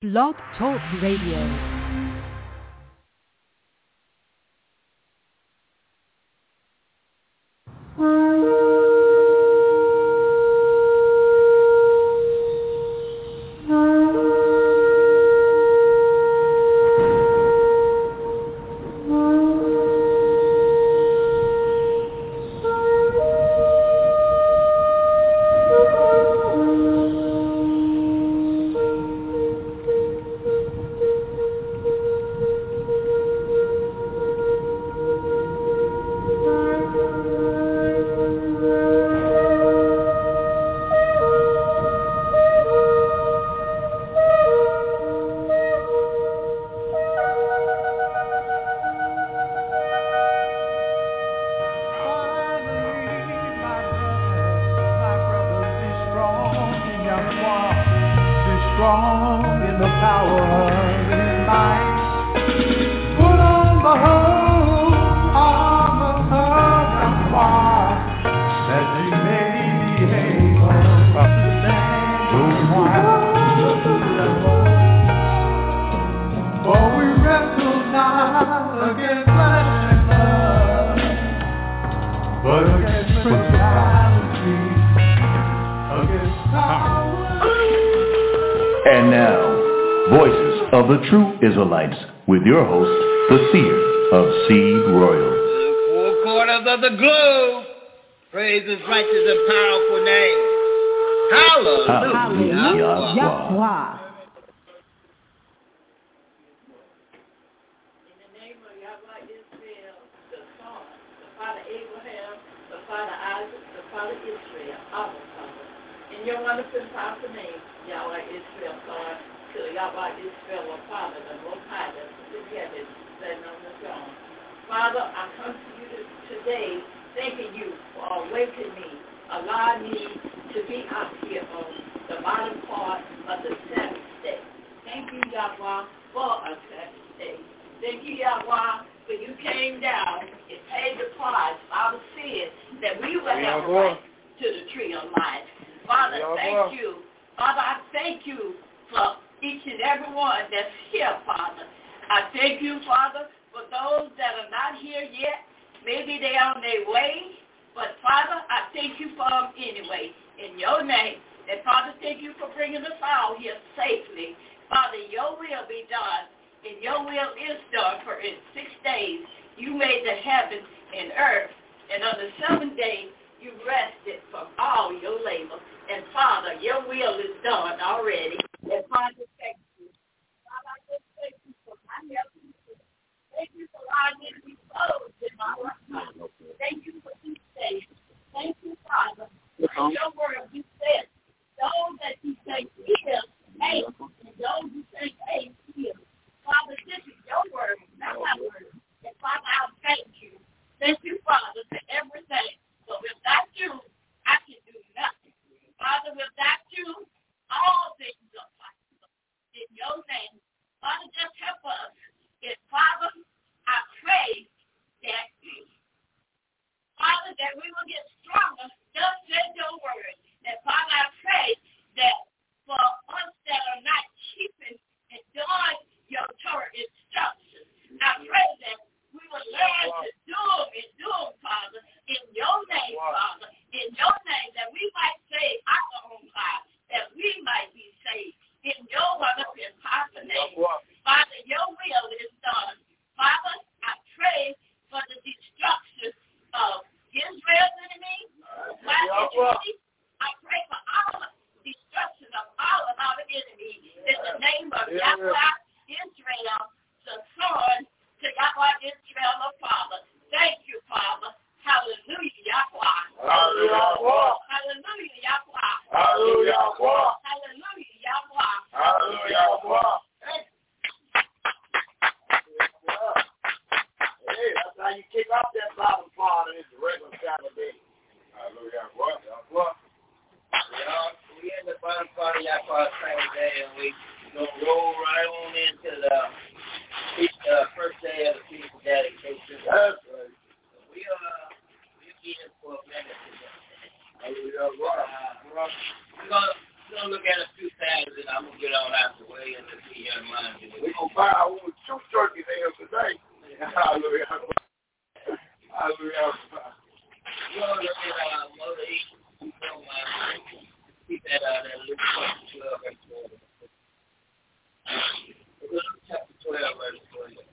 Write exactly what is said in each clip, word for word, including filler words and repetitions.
Blog Talk Radio. And now, Voices of the True Israelites, with your host, the Seer of Seed Royal. Four quarters of the globe, praise His righteous and powerful name. Hallelujah. Hallelujah. Yahweh. In the name of Yahweh Israel, the Son, the Father Abraham, the Father Isaac, the Father Israel, our Father. In your wonderful and powerful name, Yahweh Israel, God, to Yahweh Israel, our Father, the Most High, the together, sitting on the throne. Father, I come to you today, thanking you for awakening me, allowing me to be out here on the bottom part of the seventh day. Thank you, Yahweh, for a seventh day. Thank you, Yahweh, for you came down and paid the price for our sin that we would have a right to the tree of life. Father, thank you. Father, I thank you for each and every one that's here, Father. I thank you, Father, for those that are not here yet. Maybe they're on their way, but Father, I thank you for them anyway, in your name. And Father, thank you for bringing us out here safely. Father, your will be done, and your will is done, for in six days you made the heaven and earth, and on the seventh day you rested from all your labor. And Father, your will is done already. And Father, thank you. Father, I just thank you for my help. Thank you for allowing me to be closed in my right mind. Thank you for these days. Thank you, Father. In your word, you said, those that you say heal, hate, and those who say hate, heal. Father, this is your word, not my word. And Father, I thank you. Thank you, Father, for everything. But without you, I can do nothing. Father, without you, all things are possible. In your name, Father, just help us. And Father, I pray that, Father, that we will get stronger. Just said your word. And Father, I pray that for us that are not keeping and doing your Torah instructions, I pray that we will learn to do them and do them, Father, in your name, Father, in your name, that we might save our own lives, that we might be saved in your wonderful and powerful name. Father, your will is done. Father, I pray for the destruction of Israel's enemy, my enemy. I pray for all destruction of all of our enemies in the name of Yahweh Israel, the Son, to Yahweh Israel, the Father. Thank you, Father. Hallelujah, Yahweh. Hallelujah, Hallelujah, Yahweh. Hallelujah, Hallelujah, Yahweh. Hallelujah. Hey, that's how you kick off that bottom part of this regular Saturday. Hallelujah, what? What? Yeah, we in the bottom part of Yahweh's Saturday, and we gonna roll right on into the uh, first day of the feast of dedication. That's right. We uh, we here for a minute today. Hallelujah, what? Uh, we're gonna we're gonna look at a few things, and I'm gonna get on out the way and let the We're going to buy our own two turkey nails today. Hallelujah. Hallelujah. Well, look at uh, Mother E. Keep that out there. Luke twelve, verse twelve. Luke chapter twelve, verse twelve.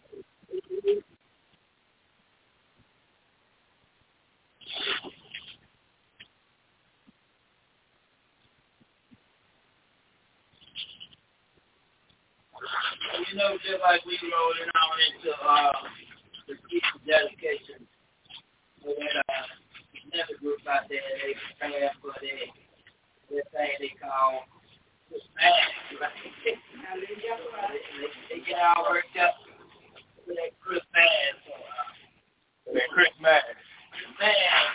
You know, just like we rolling on into uh, the teacher dedication, we had uh, another group out there, they prepare for their, their thing they call Christmas, right? they, they get all worked up for that Christmas. So, uh, That Christmas. man,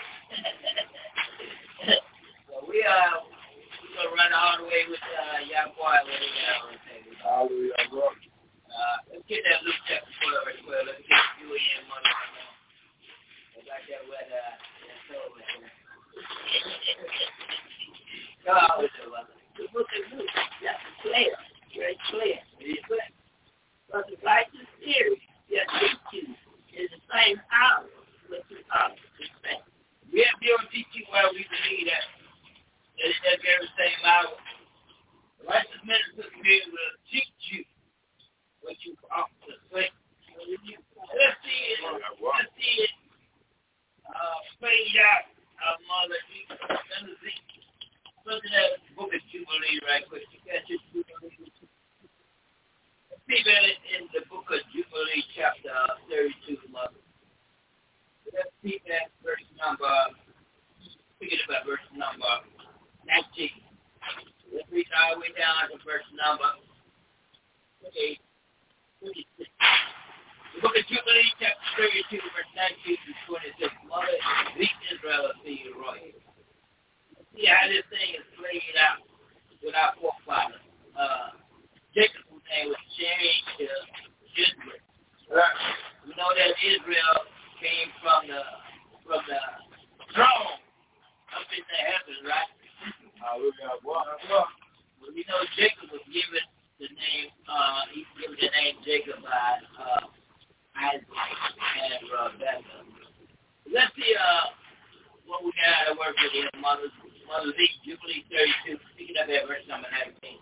so we uh, we gonna run all the way with uh, y'all boy when we get on the table. Hallelujah, bro. Uh, let's get that Luke chapter twelve right quick. Let's get you in, mother. I got that weather. That's over there. God, what's it, mother? The book of Luke, that's clear, very clear. But the righteous theory that teach you is the same hour with the other. We have to teach you where we believe that. It's that very same hour. The righteous minister will teach you what you ought to say. Let's see it. Let's see it. Uh, played out our mother. Let's see. Look at that book of Jubilee right quick. You got your Jubilee. Let's see that in the book of Jubilee, chapter thirty-two, mother. Let's see that verse number. Forget about verse number nineteen. Let's read all the way down to verse number okay. twenty-six. The book of Jubilee, chapter thirty-two, verse nineteen to twenty-six. Mother, beat Israel to you, Roy. See how this thing is played out with our forefathers. Uh, Jacob's name was changed to Israel. We know that Israel came from the from the throne up in the heavens, right? Hallelujah. Well, we know Jacob was given the name, uh, he was given the name Jacob by uh, Isaac and Rebecca. Let's see uh, what we got to work with here, Mother, Mother Zeke, Jubilee thirty-two, speaking of that verse number nineteen.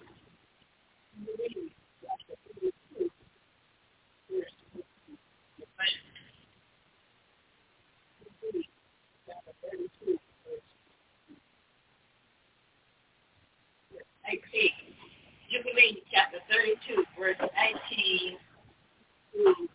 nineteen. Jubilee chapter thirty-two, verse nineteen through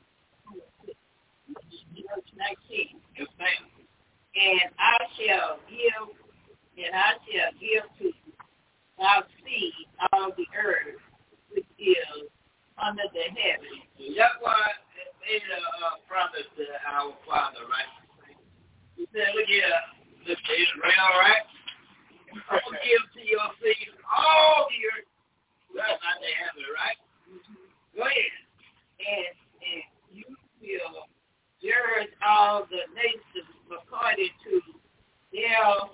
verse nineteen. Yes, ma'am. And I shall give, and I shall give to thy seed all the earth which is under the heaven. That's why it made a uh, promise to our father, right? He said, look here, look to Israel, right? I'm going to give to your seed all the earth that's under heaven, right? Go ahead. And, and you will judge all the nations according to their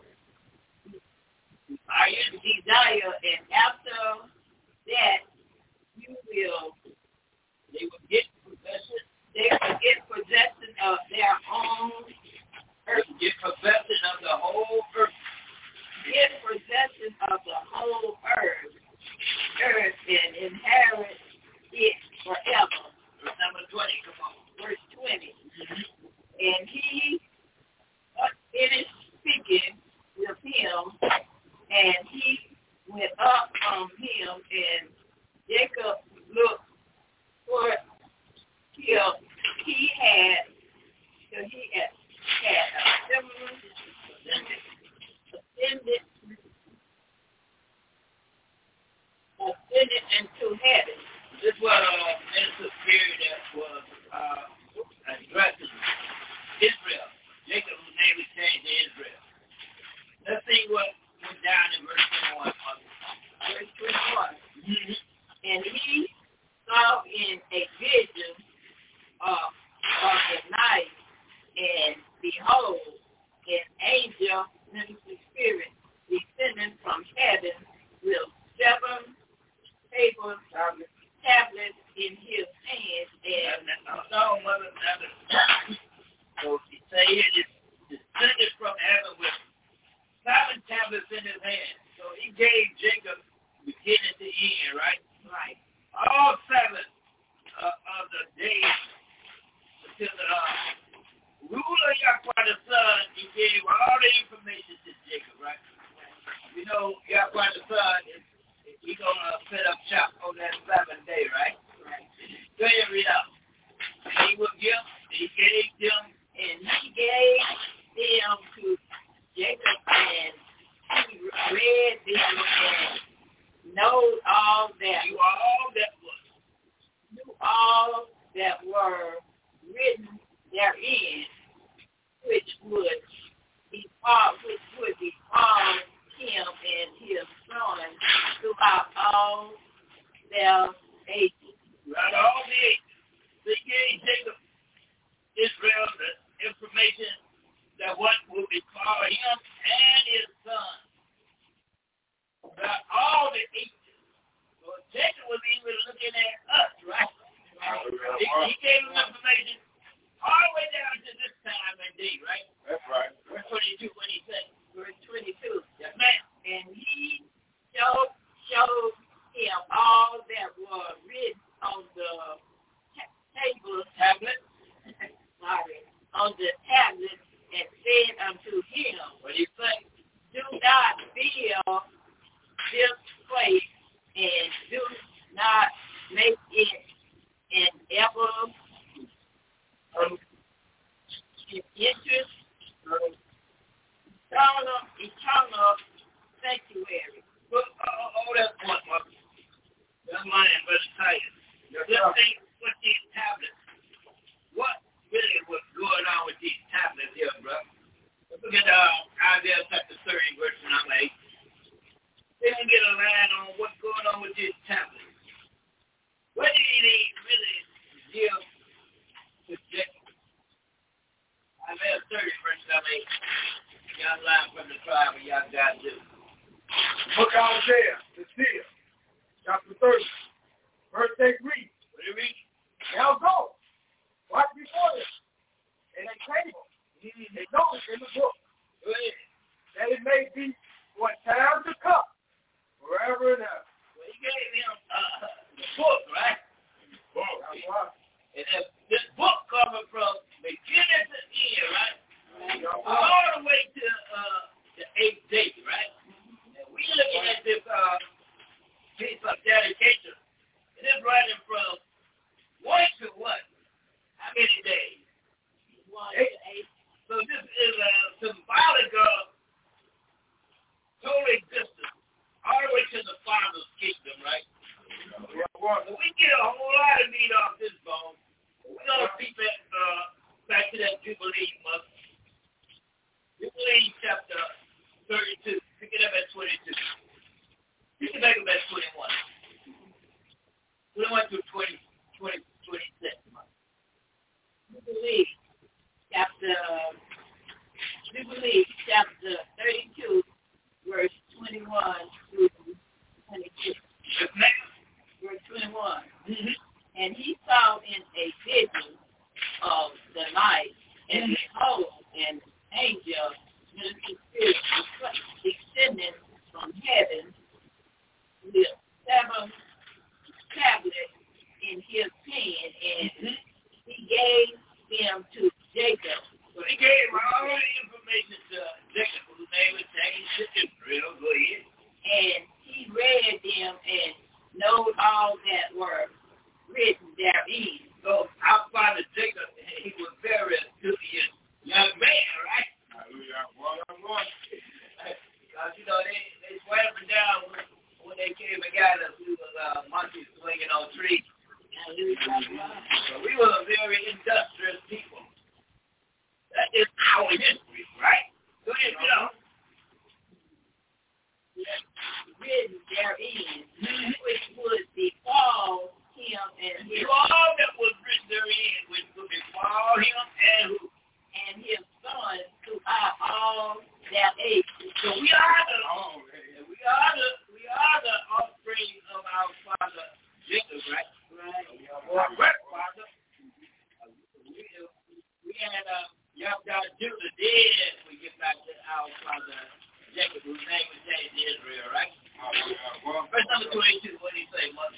desire, and after that you will They will get possession. they will get possession of their own Earth. Get possession of the whole earth. get possession of the whole earth, earth and inherit it forever. Verse number twenty, come on. Verse twenty. And he uh, finished speaking with him, and he went up from him, and Jacob looked for till he had till he had had assembled ascended ascended into heaven. This was a minister spirit that was uh, addressing Israel. Jacob, whose name was changed to Israel. Let's see what went down in verse twenty-one. Verse twenty-one. Mm-hmm. And he saw in a vision of, of the night, and behold, an angel, minister spirit, descending from heaven with seven tables tablet in his hand, and so mother, so he say it is descended from heaven with seven tablets in his hand. So he gave Jacob beginning to end, right? right, All seven uh, of the days until the uh, ruler Yahweh the son, he gave all the information to Jacob, right? You know, Yahweh the son is he gonna set up shop on that seventh day, right? right. Go ahead, read out. He will give, he gave them, And he gave them to Jacob, and he read them and know all that you all that was. knew all that were written therein, which would be which would befall him and his son throughout all their ages. Throughout all the ages. They gave Jacob, Israel, the information that what will befall him and his son. Throughout all the ages. So Jacob was even looking at us, right? right. He, he gave him information all the way down to this time and day, right? That's right. Verse twenty-two, what he said. Verse twenty-two. Yes, ma'am. And he showed, showed him all that were written on the ta- table, Tablet. sorry, on the tablet, and said unto him, What do you say? do not build this place, and do not make it an ever um, interest, um, eternal, eternal sanctuary. Well, oh, oh, that's one, one. That's mine, Brother Titus. Let's think with these tablets. What really was going on with these tablets here, bro? Let's look at uh, Isaiah chapter thirty, verse number eight. Then we get a line on what's going on with these tablets. What did he really give to Jacob? Isaiah thirty, verse number eight. Young line from the tribe of y'all guys do. Book of Isaiah, the seer, chapter thirty, verse eight reads, What do you read? now go, watch before them, in a table, a notice in the book, Go ahead. that it may be for time to come, forever and ever. Well, he gave him uh, the book, right? Book. That's right. And if this book coming from beginning to end, right? That's right. All the way to uh, the eighth day, right? And we looking at this uh, piece of dedication. And it's running from one to what? How many days? One Eight. to eight. So this is a symbolic of total existence, all the way to the Father's kingdom, right? So we get a whole lot of meat off this bone. We're going to keep it uh, back to that Jubilee month. Jubilee chapter thirty-two. Pick it up at twenty-two. Pick it back up at twenty-one. twenty-one through twenty, twenty, twenty-six. Jubilee chapter Jubilee chapter thirty-two, verse twenty-one through twenty-six. Yes, ma'am. Verse twenty-one. Mm-hmm. And he saw in a vision of the night, and behold, an angel ministering spirit descending from heaven with seven tablets in his hand, and he gave them to Jacob. So he gave all the information to Jacob, whose name was changed to Israel. Go ahead. And he read them and knowed all that were written therein. So our father Jacob, he was very studious young man, right? Hallelujah. Well, I'm going. Because, you know, they, they swam down when, when they came and got us. We was uh, monkeys swinging on trees. So we were a very industrious people. That is our history, right? Go ahead, you know. Written therein, which would befall him and his, All that was written therein, which would befall him and who? and his son throughout all their ages. So we are the we are the we are the offspring of our father Jacob. right? Right. Our grandfather, we, we had a young God Judah dead. We get back to our father Jacob, whose name was changed to Israel, right? Verse number twenty-two, what did he say, mother?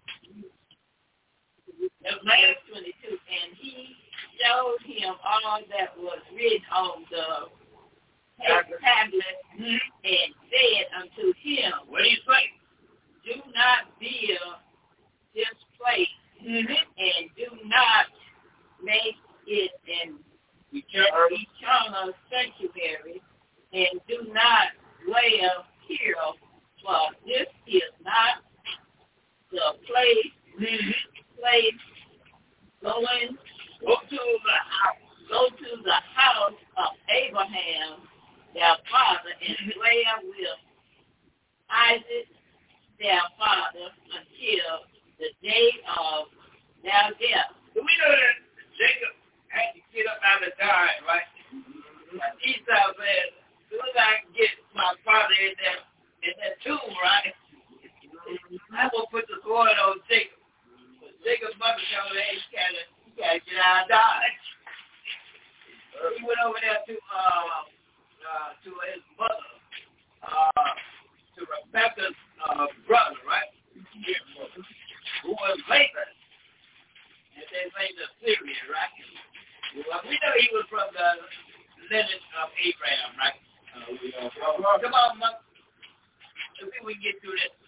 Verse twenty-two, and he showed him all that was written on the tablet, mm-hmm. and said unto him, what do you say? Do not build this place, mm-hmm. and do not make it an eternal. eternal sanctuary, and do not dwell here, for this is not the place, mm-hmm. place going go to the house, go to the house of Abraham, their father, and dwell with Isaac, their father, until the day of their death. Do we know that Jacob had to get up out of dying, right? Mm-hmm. Esau said, as soon as I can get my father in that, in that tomb, right, I'm going to put the sword on Jacob. But Jacob's mother told him, hey, you got to you gotta get out of Dodge. He went over there to, uh, uh, to his mother, uh, to Rebecca's uh, brother, right? Who was Laban. And they made the Syrian, right? Well, we know he was from the lineage of Abraham, right? Uh, we know. Come on, Mom. Let's see if we can get through this.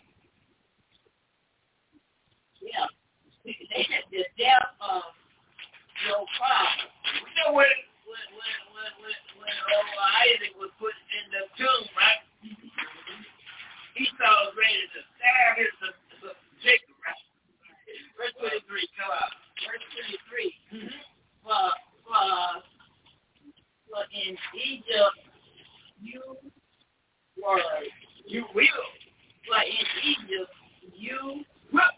Yeah. The death of your father. We know when, when, when, when, when, when old Isaac was put in the tomb, right? Esau was ready to stab his uh, Jacob, right? Verse twenty-three, come on. Verse twenty-three. Mm-hmm. For, for, for in Egypt you were, you will. For in Egypt you will.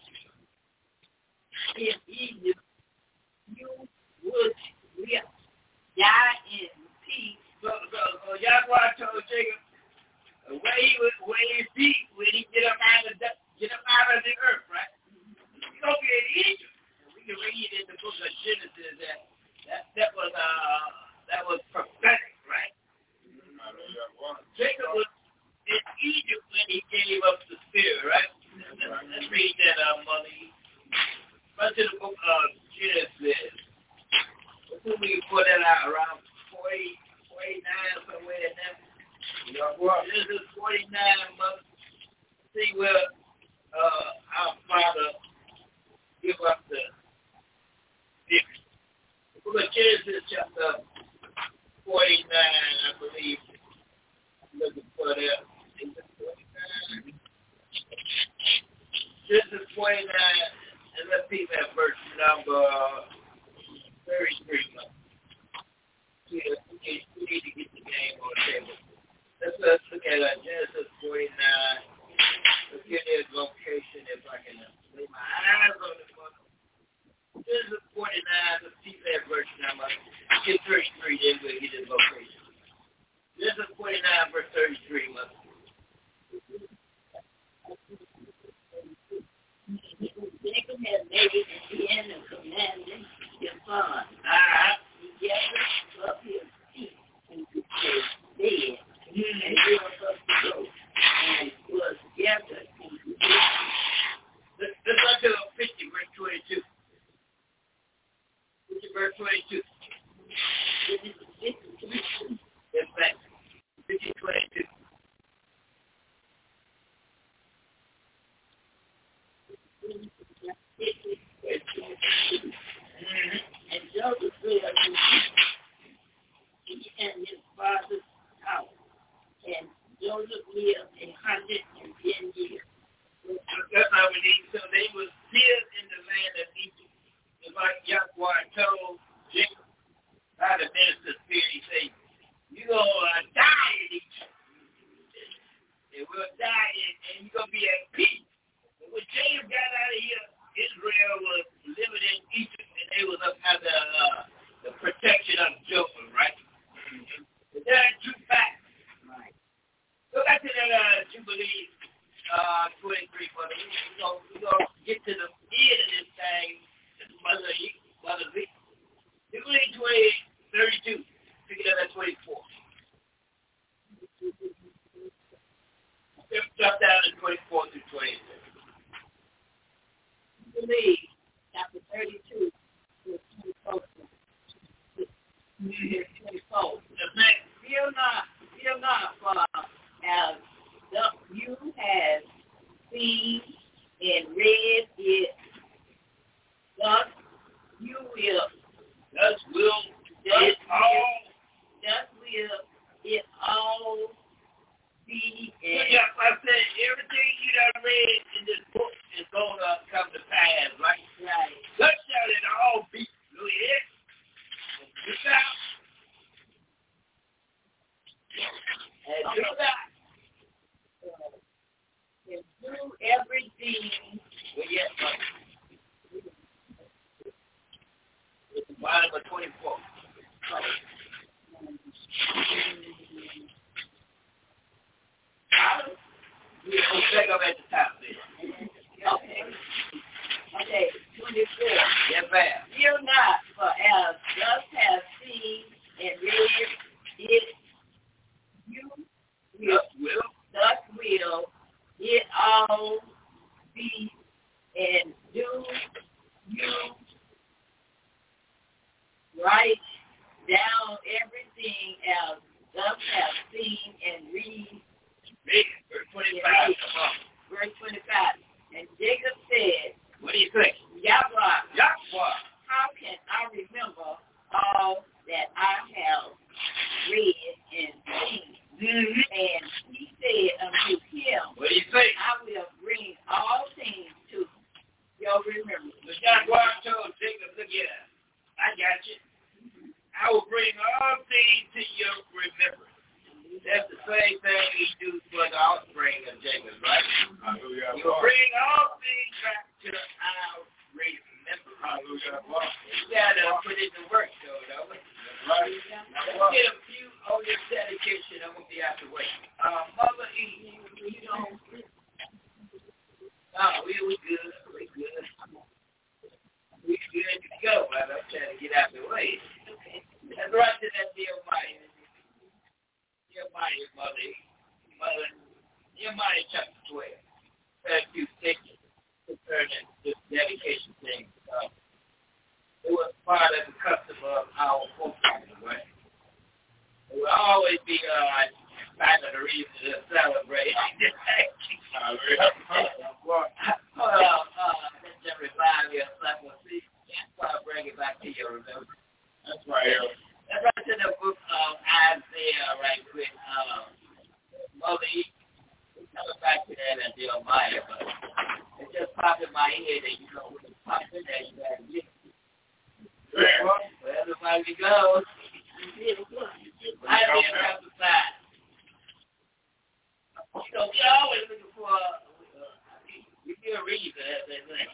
In Egypt you would live, die in peace. So, so, so Yahweh told Jacob, where he was, where he be, when he get up out of the, get up out of the earth, right? He's gonna be in Egypt. We can read in the book of Genesis that that, that was uh that was prophetic, right? Jacob was in Egypt when he gave up the spirit, right? Let's, let's read that, uh, mother. Let's to the book of Genesis. Let's see if we can put that out around forty, forty-nine, somewhere in there. Genesis forty-nine, mother. See where uh, our Father give up the victory. Book of Genesis chapter forty-nine, I believe. I'm looking for that. Genesis forty-nine, and let's see that verse number thirty-three. We need to get the game on the table. Let's, let's look at uh, Genesis forty-nine. Let's get his location if I can lay my eyes on it. Genesis forty-nine, let's see that verse number. Get thirty-three, then we'll get his location. Genesis forty-nine, verse thirty-three, mother. Jacob had made an end of commanding his son. Uh-huh. He gathered up his feet into his bed, and built up the rope, and was gathered into his bed. Let's go to fifty, verse twenty-two. fifty, verse twenty-two. Yes, thanks. fifty, twenty-two. And Joseph Jubilee, chapter thirty-two, verse twenty-four. twenty-four. Fear not, fear not, for as you have seen and read it, thus you will, thus will thus it all, thus will it all be. And yeah, I said everything you done read in this book is going to come to pass, right? Right. Thus shall it all be. Look at it. Look out. And do that. And do everything. Well, yes, but it's line number twenty-four. We'll take up at the top there. Okay. Okay, twenty-four. Yes, ma'am. Fear not, for as thus have seen and read it, you will, Thus will. thus will it all be, and do you write down everything as thus have seen and read. Read it. Verse twenty-five. Come on. Verse twenty-five. And Jacob said, What do you think? Yahweh, Yahweh. how can I remember all that I have read and seen? Mm-hmm. And he said unto him, What do you think? I will bring all things to your remembrance. The Yahweh told Jacob, look at that. I got you. I will bring all things to your remembrance. That's the same thing he do for the offspring of Jacob, right? Hallelujah. He will bring all things back to our remembrance. Hallelujah. You got to put it to work, though, though. Right. Now, let's get a few on this dedication. I'm going to be out the way. Uh, Mother E, you know, oh, we, we good. We good. We good to go, but I'm trying to get out the way. Let's right to that Nehemiah. Nehemiah, Mother E. Mother, Nehemiah chapter twelve. Thank you, six, concerning this dedication thing. Uh, it was part of the custom of our forefathers, right? It will always be uh, kind of the reason to celebrate. Well, uh, let's just revive you. Like we'll see. I'll bring it back to you, remember? That's right. Let's right to the book of Isaiah right quick. Um, Mother E, coming back to that and Nehemiah, but it just popped in my head that, you know, when it pops in there, you got to get it. Well, everybody we go. Isaiah chapter five. You know, we're always looking for, uh, we get a reason, as they say.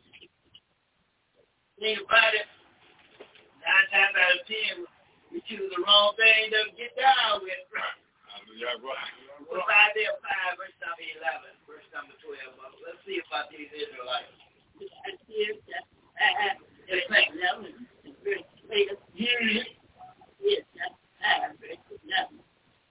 Think about it. Nine times out of ten, we choose the wrong thing to get down with. What's Isaiah five, verse number eleven, verse number twelve. Let's see about these Israelites. Isaiah five, verse eleven, verse twelve. Yes, that's five, verse eleven.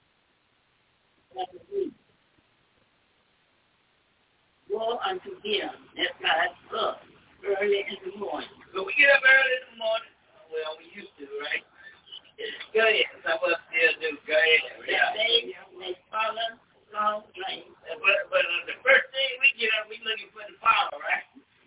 Woe unto them that rise up early in the morning. So we get up early in the morning. Well, we used to, right? Go ahead. Some of us still do. Go ahead. That they may follow long flames. But, but uh, the first thing we get up, we looking for the fire, right?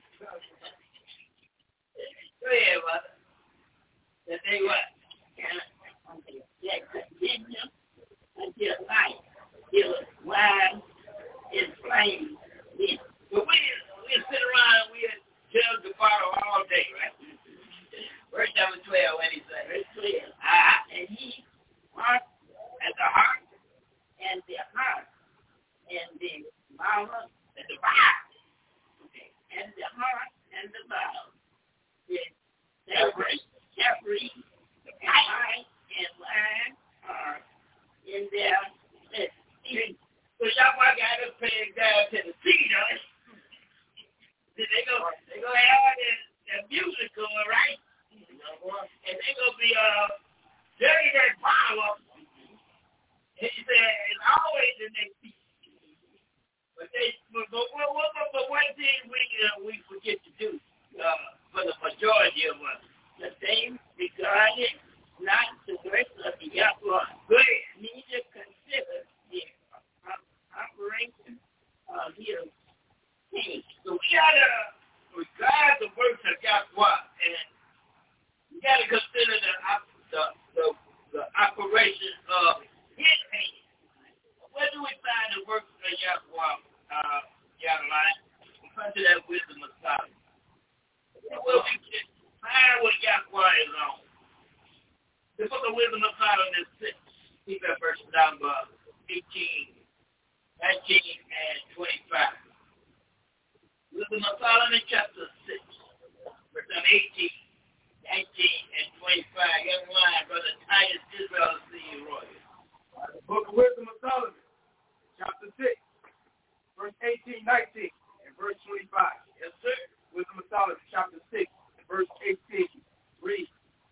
what we can find what Yahweh is on. The book of Wisdom of Solomon is six. Keep that verse number eighteen, nineteen, and twenty-five. Wisdom of Solomon, chapter six, verse number eighteen, nineteen, and twenty-five. Young line, Brother Titus Israel, C. Roy. The book of Wisdom of Solomon, chapter six, verse eighteen, nineteen, and verse twenty-five. Yes, sir. Wisdom of Solomon, chapter six, verse eighteen. Read.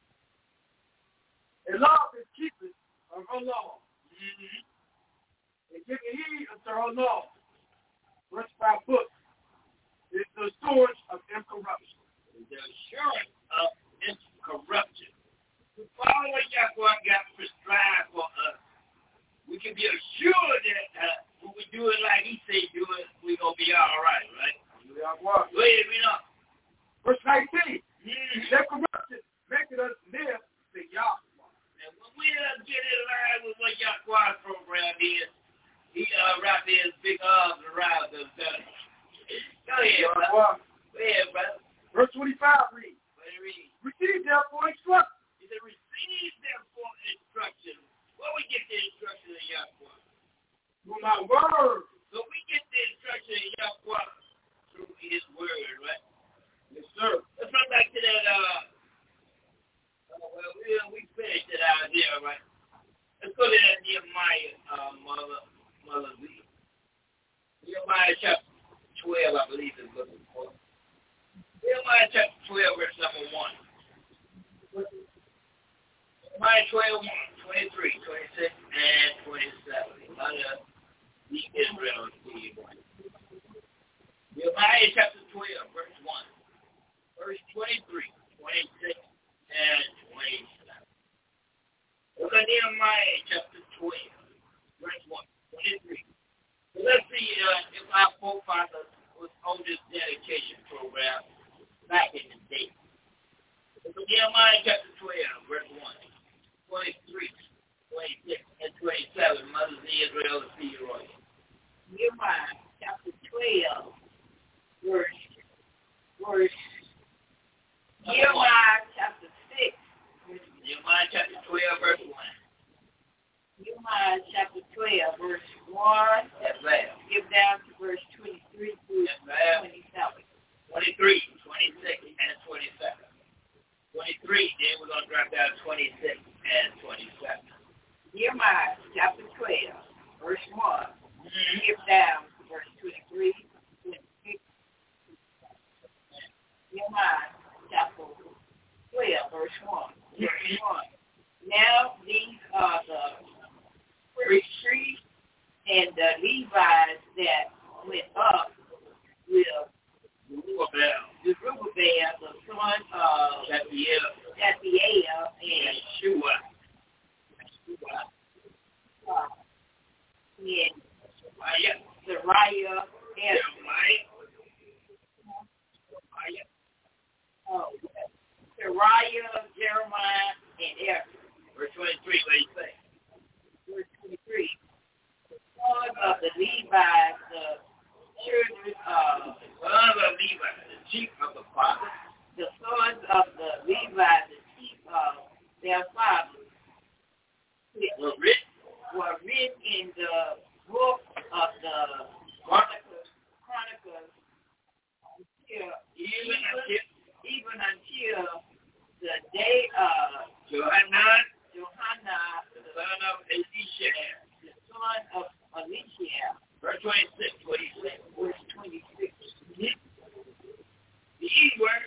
A law is keeping of her law, Mm-hmm. and giving heed unto her law. Verse five books is the source of incorruption. The assurance of incorruption. To follow what Yahweh got prescribed for us, we can be assured that uh, when we do it like he say do it, we're going to be all right, right? Yahweh. Go ahead, read on. Verse nineteen. Mm-hmm. Their corruption maketh us live to Yahweh. And when we uh, get in line with what Yahweh's program is, he uh, wrap his big arms around us. Uh, Go ahead, brother. Go ahead, brother. Verse twenty-five reads. What do you read? Receive therefore instruction. He said, receive therefore instruction. Where we get the instruction of Yahweh? Through my word. So we get the instruction of Yahweh through his word, right? Yes, sir. Let's run back to that, uh, uh well, we, we finished it out there, right? Let's go to that Nehemiah, uh, Mother, Mother Z. Nehemiah chapter twelve, I believe is looking for. Nehemiah chapter twelve, verse number one. Nehemiah twelve, one, twenty-three, twenty-six, and twenty-seven. How does the Israel see it? Nehemiah chapter twelve, verse one. Verse twenty-three, twenty-six, and twenty-seven. Look at Nehemiah chapter twelve, verse one, twenty-three. So let's see uh, if our forefathers was on this dedication program back in the day. So Nehemiah chapter twelve, verse one, twenty-three, twenty-six, and twenty-seven. Mothers of Israel and see you right. Nehemiah chapter twelve, verse, verse, Nehemiah chapter six. Nehemiah chapter twelve, verse one. Nehemiah chapter twelve, verse one. Yes, ma'am. Skip down to verse twenty-three through yes, twenty-seven. twenty-three, twenty-six, and twenty-seven. twenty-three, then we're going to drop down twenty-six and twenty-seven. Nehemiah chapter twelve, verse one. Mm-hmm. Skip down to verse twenty-three, twenty-six. Nehemiah chapter twelve, verse one. Verse one. Now these are the priests and the Levites that went up with Zerubbabel, Zerubbabel, the son of Shealtiel, Shealtiel and Shua. Uh, and Sariah, Jeremiah, oh, Sariah, Jeremiah, and Ezra. Verse twenty-three, what do you say? Verse twenty-three. The sons of the Levites, the children of the sons of Levi, the chief of the fathers. The sons of the Levites, the chief of their fathers, were written, were written in the book of the Chronicles, Chronicles until, even until, even until the day of Johanan, Johanan, the son of Elisha, the son of Elisha. Verse twenty-six, what do you say? Verse twenty-six. These were,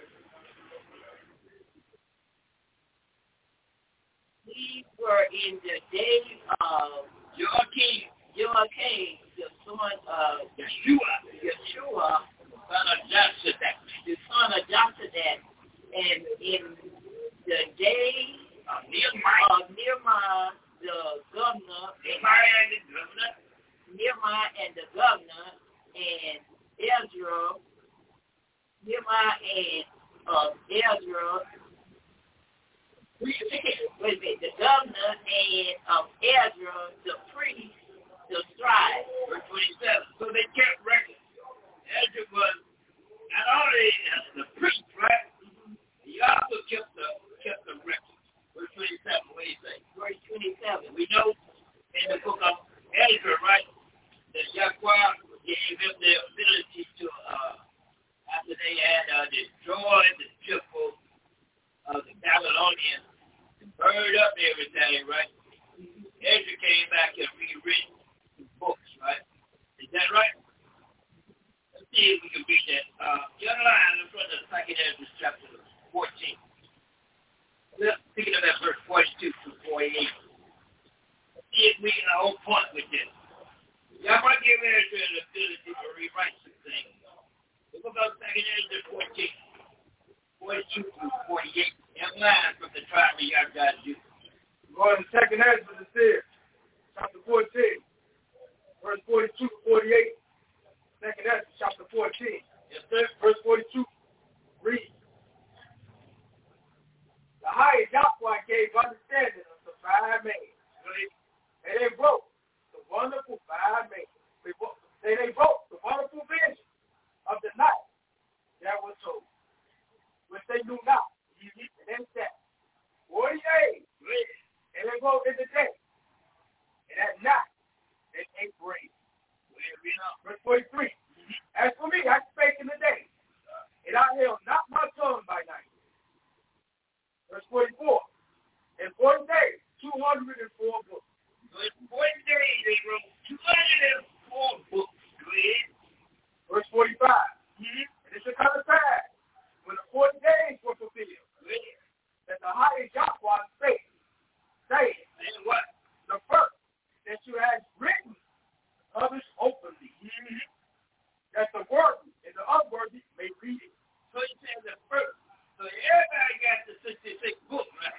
these were in the days of Joachim, Joachim, the son of Yeshua, Yeshua, son of Joshua, the son of Joshua, and in the day of Nehemiah, of Nehemiah the governor, Nehemiah and the governor, Nehemiah and the governor, and Ezra, Nehemiah and uh, Ezra, wait a minute, the governor and of Ezra, the priest, the scribe, verse twenty-seven. So they kept record. Ezra was not only uh, the priest, right? destroyed the temple of the Babylonians and burned up everything, right? Ezra came back and rewritten the books, right? Is that right? Let's see if we can read that. Uh, the other line in front of the second Ezra chapter fourteen. Let's pick it up at verse forty-two through forty-eight. Let's see if we can hold point with this. Y'all might give Ezra an ability to rewrite some things. Look about second Ezra fourteen, forty-two through forty-eight. In line from the tribe of Yahweh. Going to second Ezra to see chapter fourteen, verse forty-two to forty-eight. Second Ezra chapter fourteen. Yes, sir. Verse forty-two. Read. The highest Yahweh gave understanding of the five men. And they wrote the wonderful five men. They wrote, they, they wrote the wonderful vision of the night that was told, which they knew not. And then said, forty days. And they wrote in the day. And at night, they ate bread. Verse forty-three. As for me, I spake in the day, and I held not my tongue by night. Verse forty-four. In forty days, two hundred four books. So in forty days, they wrote two hundred four books. Go ahead. Verse forty-five. Mm-hmm. And it shall come to pass, when the forty days were fulfilled, that the highest Yahweh spake, saying, and what? The first that you had written, published openly, Mm-hmm. that the worthy and the unworthy may read it. So he said the first. So everybody got the sixty-six books, right?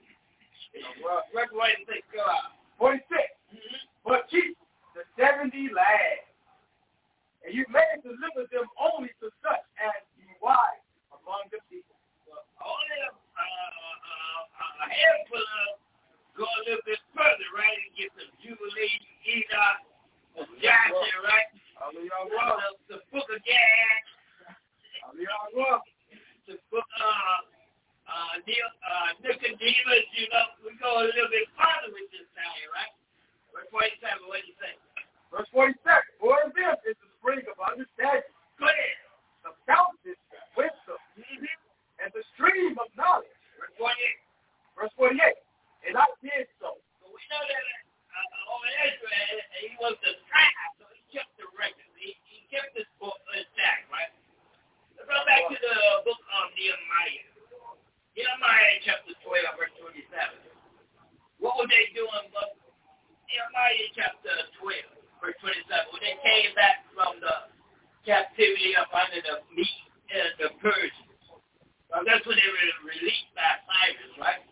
Well, let's wait and think. Go out. forty-six. Mm-hmm. But keep the seventy last, and you may deliver them only to such as be wise among the people. Well, only a, uh, uh, a handful of go a little bit further, right, and get the Jubilee, Enoch, the Joshua, right? Hallelujah. The, the book of Gad, Hallelujah. the book of uh, uh, Nicodemus, you know, we go a little bit farther with this thing, right? Verse forty-seven, what do you say? Verse forty-seven. For this is the spring of understanding, Go ahead. the fountain of wisdom, Mm-hmm. and the stream of knowledge. Verse forty-eight. Verse forty-eight. And I did so. So we know that uh, over Ezra, he was the scribe, so he kept the record. He, he kept this book intact, right? Let's go back to the book of Nehemiah. Nehemiah chapter twelve, verse twenty-seven. What were they doing? But Nehemiah chapter twelve, verse twenty-seven. When they came back from the captivity up under the Medes and the Persians. Well, that's when they were released by Cyrus, right?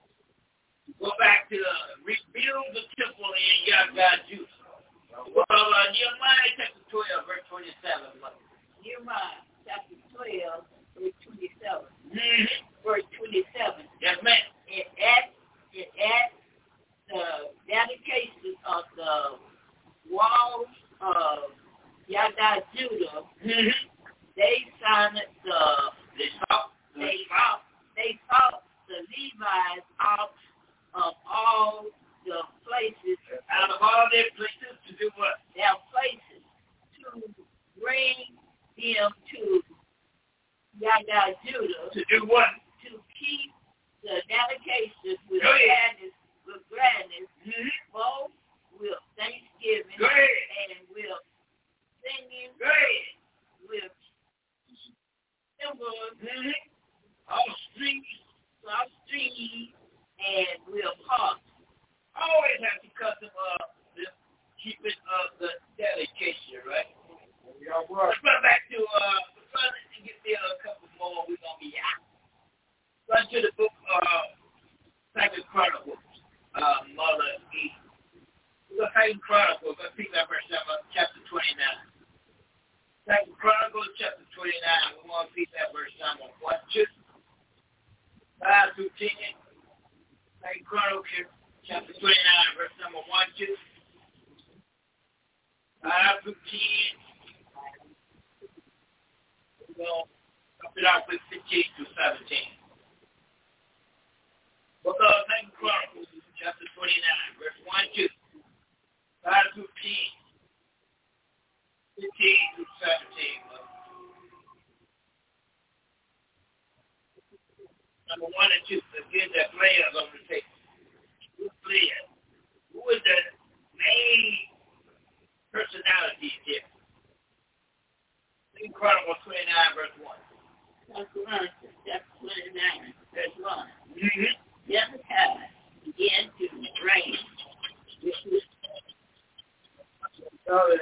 Go back to uh, rebuild the temple in Yahweh, Judah. Well, uh, Nehemiah chapter twelve, verse twenty-seven. Nehemiah chapter twelve, verse twenty-seven. Mm-hmm. Verse twenty-seven. Yes, ma'am. And at, and at the dedication of the walls of Yahweh, Judah, Mm-hmm. they signed the, They saw. they saw, they saw the Levites out of all the places, Out of all their places to do what? their places, to bring them to Yahweh, Judah, To do what? to keep the dedication with Go ahead. gladness, with gladness, Mm-hmm. both with thanksgiving Go ahead. and with singing, Go ahead. with cymbals, Mm-hmm. All streets. soft streams, and with harps. Always have to cut them up. Uh, keep it of uh, the dedication, right? Yeah, right. Let's run back to, uh, let's run and get there a couple more. We're going to be out. Run to the book of Second Chronicles, uh, Mother E. The Second Chronicles, let's pick that verse up, chapter twenty-nine. Second Chronicles, chapter twenty-nine. We want to pick that verse number one, two, five through ten. Second Chronicles, chapter twenty-nine, verse number one, two, five through ten. We're going to up it off with fifteen through seventeen. Book of Second Chronicles, chapter twenty-nine, verse one, two, five through ten, fifteen through seventeen. Number one and two. Let's get the players on the table. Who players? Who is the main personality here? Second Chronicles twenty-nine, verse one. Second Chronicles chapter twenty-nine, verse one. Mm-hmm. Hezekiah began to reign. Sorry.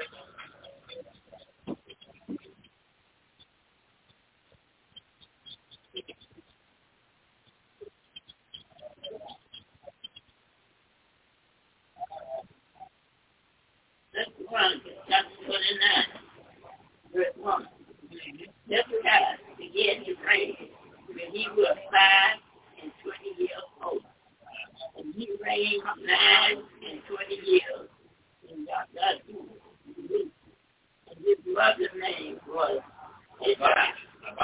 Second Chronicles chapter twenty-nine, verse one. Hezekiah began to reign when he was five and twenty years old. And he reigned nine and twenty years in Yahweh. And his mother's name was Abiah.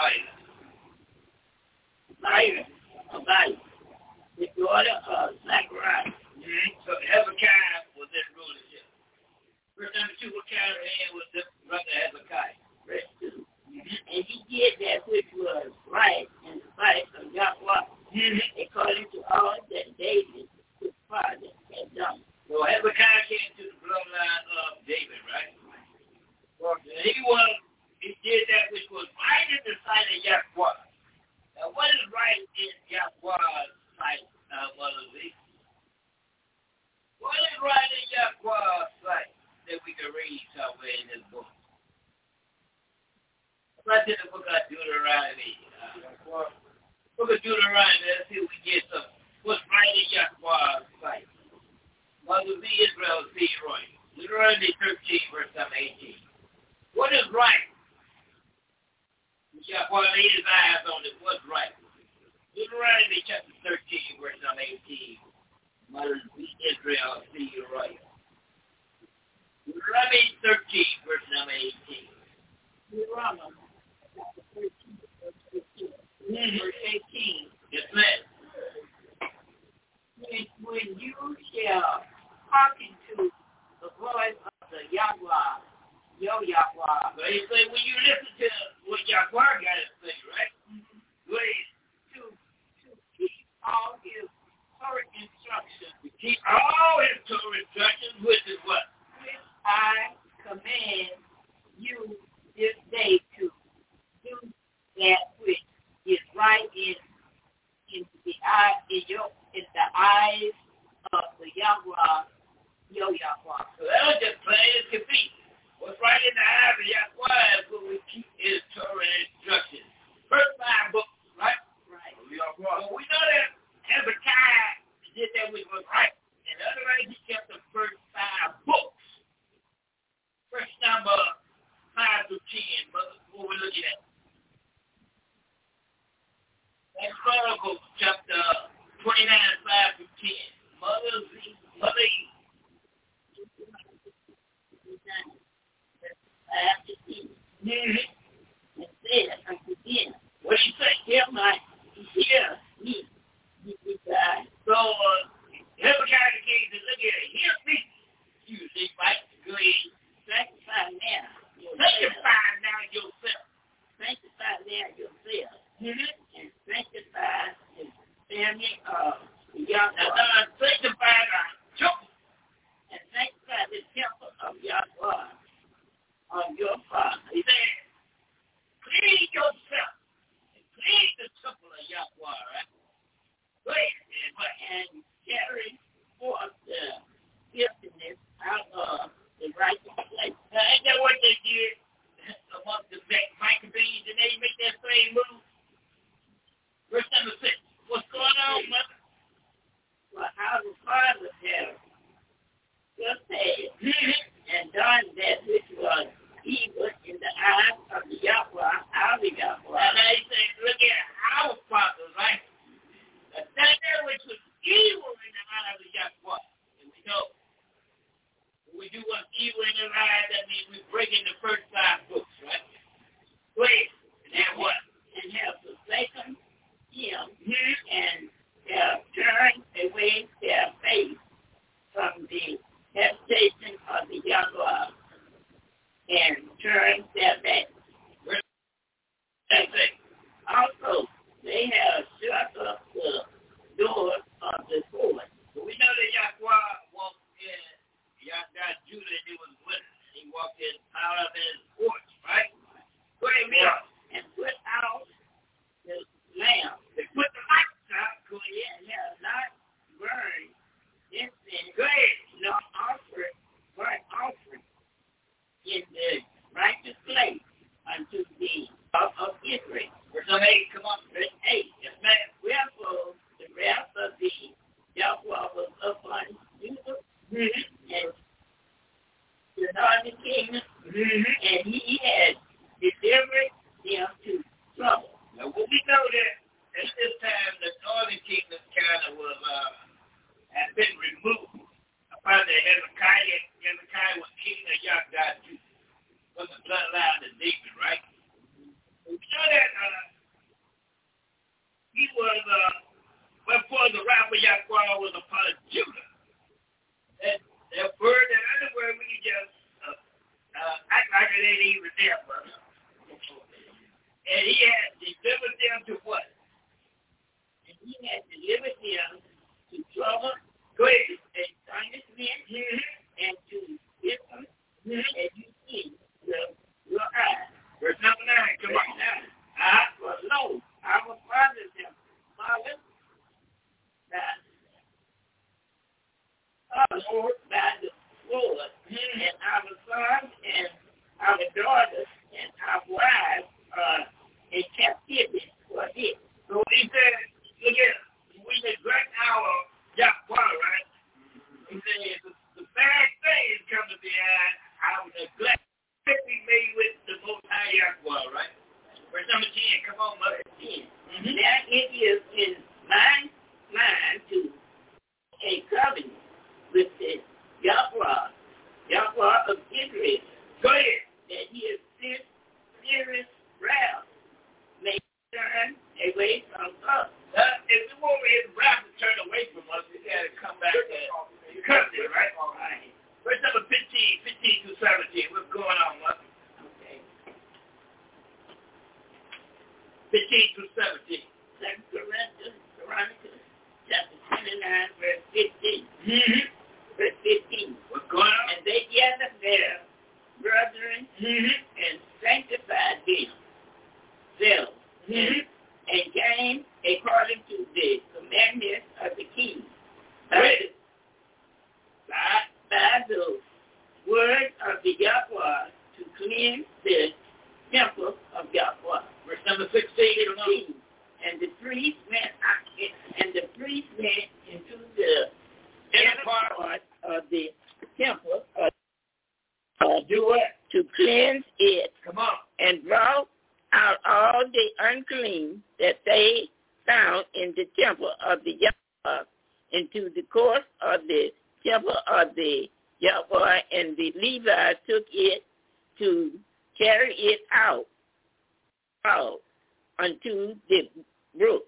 Abiah. Abiah. The daughter of Zachariah. Mm-hmm. So Hezekiah was in rulership. Verse number two, what kind of man was this brother Hezekiah? Verse two. Mm-hmm. And he did that which was right in the sight of Yahweh, mm-hmm. according to all that David, his father, had done. So Hezekiah came to the bloodline of David, right? Well, he was, he did that which was right in the sight of Yahweh. Now, what is right in Yahweh's sight, uh, Mother Z? What is right in Yahweh's sight that we can read somewhere in this book? Let's in the book of Deuteronomy. Uh, book of Deuteronomy, let's see if we get some. What's right in Yahweh's sight? Mother Z, Israel, see Roy. Deuteronomy thirteen, verse number eighteen. What is right? Yahweh laid his eyes on it. What's right? Deuteronomy chapter thirteen, verse number eighteen. Mother Z, Israel, see Roy. Deuteronomy thirteen, verse number eighteen. Deuteronomy chapter thirteen, verse fifteen. Mm-hmm. Verse eighteen. Yes, ma'am. When, when you shall hearken to the voice of the Yahweh, your Yahweh. So he say when you listen to what Yahweh got to say, right? Mm-hmm. Wait. To, to keep all his Torah instructions. To keep all his Torah instructions, which is what? Which I command you this day to do that which is right in in the eye in your in the eyes of the Yahweh, your Yahweh. So that was just plain as can be. What's right in the eyes of Yahweh is what we keep his Torah instructions. First five books, right? Right. So we know that Hezekiah did that which was right. And the other way he kept the first five books. First number five through ten, what we're looking at. Second Chronicles chapter twenty-nine, five through ten. Mother Z, Mother E. Mm-hmm. And said unto them, what do you say? hear my, hear me, ye guys. So, uh, Hezekiah the king said, look at it, hear me. You see, Mike, go ahead. Sanctify now. Sanctify now yourself. Sanctify now yourself. Mm-hmm. And sanctify the family of the Yahweh. Now, uh, sanctify the temple. And sanctify the temple of Yahweh, of your father. He said, clean yourself. And clean the temple of Yahweh, right? Go ahead. And carry forth the filthiness out of the righteous place. Now, ain't that what they did amongst the Maccabees, and they make that same move? Verse number six. What's going on, mother? For how that at this time the northern kingdom kind of was uh, had been removed. Upon the Hezekiah, Hezekiah was king of Yahweh, was the bloodline of David, right? We know that uh, he was, uh, before the wrath of Yahweh was upon Judah. That, that word, that other word, we can just uh, uh, act like it ain't even there, brother. And he had delivered them to what? And he had delivered them to trouble, grace, and punishment, mm-hmm. and to wisdom, mm-hmm. as you see with your eyes. Verse number nine, come on now. I was low. I was father them. Father, that our Lord by the sword, mm-hmm. and our sons and our daughters and our wives uh, in captivity for this. So he said, look at it. We neglect our Yahweh, right? He said, the, the bad things come to be our neglect that we made with the Most High Yahweh, right? Verse number ten, come on, mother. ten. Mm-hmm. Now it is in my mind to a covenant with the Yahweh, Yahweh of Israel. Go ahead. That he has sent serious wrath, may turn away from us. Uh, if we want his wrath to turn away from us, we got to come back to the covenant, right? All right. Verse number fifteen, fifteen to seventeen. What's going on, mother? Okay. fifteen to seventeen. Second Corinthians, Chronicles, chapter twenty-nine, verse fifteen. Mm-hmm. Verse fifteen. What's going on? And they gathered their brethren, mm-hmm. and sanctified themselves, mm-hmm. and came according to the commandments of the king. By, by, by the word of the Yahweh to cleanse the temple of Yahweh. Verse number sixteen. And the priest went out, and the priest went into the inner part of the temple of uh, do what? To cleanse it. Come on. And brought out all the unclean that they found in the temple of the Yahweh into the course of the temple of the Yahweh, and the Levi took it to carry it out, out unto the brook.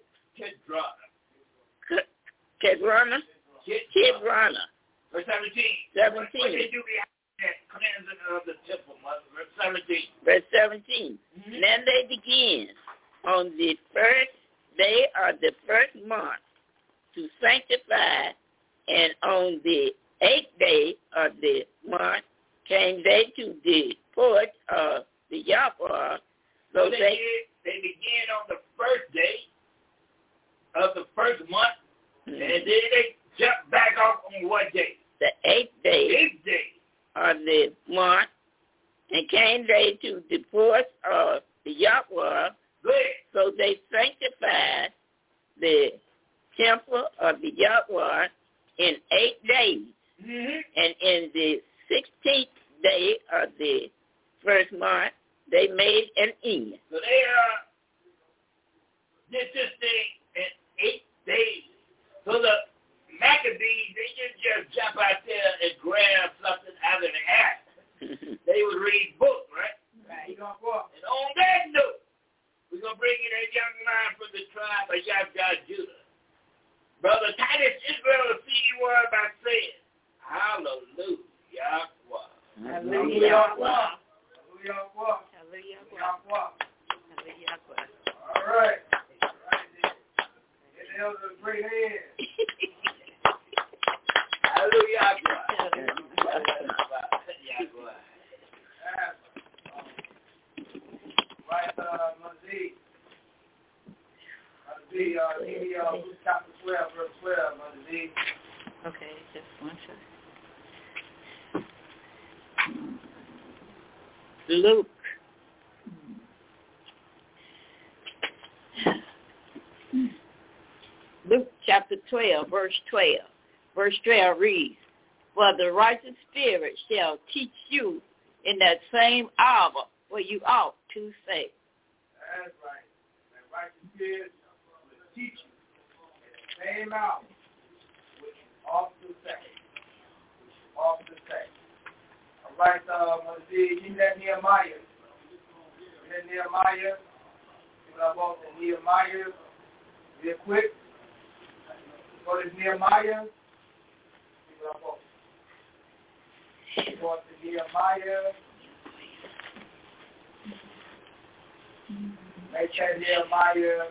Kedrana. Kedrana? Kedrana. Verse seventeen. seventeen. What did you be that cleansing of the temple, mother? Verse seventeen. Verse seventeen. Mm-hmm. Then they begin on the first day of the first month to sanctify, and on the eighth day of the month came they to the porch of the Yahweh. So, so they, they, they began on the first day of the first month, mm-hmm. and then they jumped back off on what day? The eighth day. Eighth day. Of the month, and came they to the porch of the Yahweh. Good. So they sanctified the temple of the Yahweh in eight days. Mm-hmm. And in the sixteenth day of the first month, they made an end. So they uh, did this thing in eight days. So the Maccabees, they didn't just jump out there and grab something out of the hat. They would read books, right? Right. And on that note, we're going to bring in a young man from the tribe of Yahweh Judah. Brother Titus Israel, see you word by saying, hallelujah, Yahweh. Hallelujah, Yahweh. Hallelujah, Yahweh. Hallelujah, Yahweh. Hallelujah, Yahweh. All right. All right, then. Get the elder a great hand. Hallelujah, Yahweh. Right, uh, Mother Mother D, uh, give me, uh, Luke chapter twelve, verse twelve, Mother D. Okay, just one second. Luke. Luke chapter twelve, verse twelve. Verse twelve reads, for the righteous spirit shall teach you in that same hour what you ought to say. That's right. That righteous kids will teach you in the same hour, which is off the second. Off the second. All right, uh, I'm going to see, give me that Nehemiah. Give me that Nehemiah. See what I want in Nehemiah. Real quick. Go to Nehemiah. See what I want. Go to Nehemiah. Make that Nehemiah.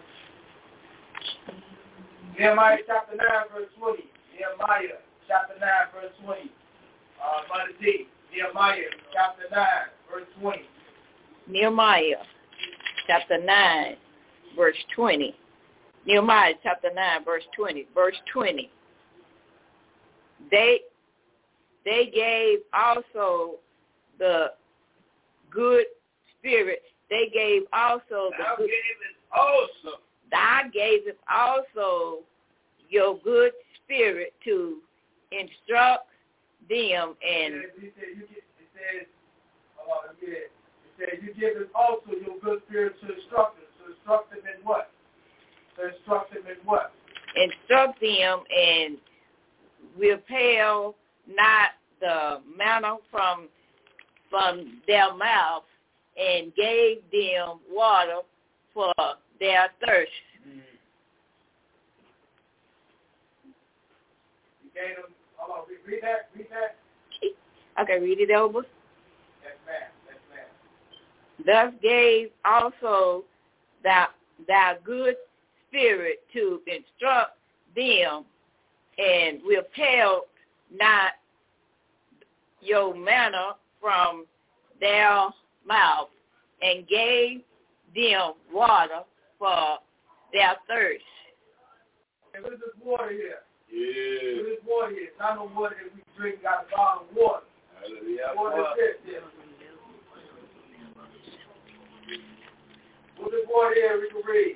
Nehemiah chapter nine, verse twenty. Nehemiah chapter nine, verse twenty. Uh, Mother D. Nehemiah chapter nine, verse twenty. Nehemiah chapter nine, verse twenty. Nehemiah chapter nine, verse twenty. Verse twenty. They they gave also the good spirit. They gave also the Thou good, gavest also. Thou gavest also your good spirit to instruct them and It says, you get, it says, hold on, let me get it. It says, you give us also your good spirit to instruct them. To instruct them in what? To instruct them in what? instruct them and repel not the manna from from their mouth, and gave them water for their thirst. Mm-hmm. You gave them, hold on, read, read that, read that. Okay, read it over. Yes, ma'am, yes, ma'am. Thus gave also thy, thy good spirit to instruct them, and repel not your manna from their mouth, and gave them water for their thirst. Hey, what is this water here? Yeah. What is this water here? It's not no water that we drink out of bottled water. Hallelujah. What is this here? What is this water here we can read?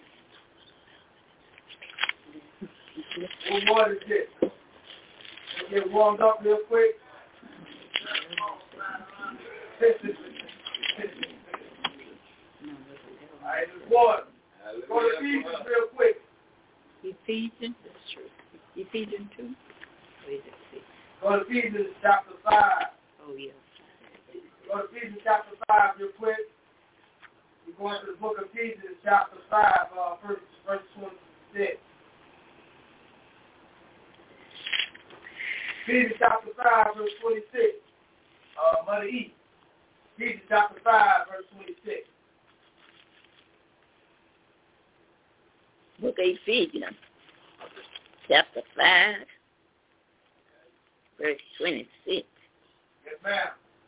What water is this? Let's get warmed up real quick. All right, this water. Go to Ephesians real quick. Ephesians, that's true. Ephesians two. Where is it? Go to Ephesians chapter five. Oh, yeah. Go to Ephesians chapter five real quick. We're going to the book of Ephesians chapter five, uh, verse, verse twenty-six. Ephesians chapter five, verse twenty-six. Uh, Mother E. Ephesians chapter five, verse twenty-six. Book of Ephesians, chapter five, verse twenty-six. Yes, ma'am.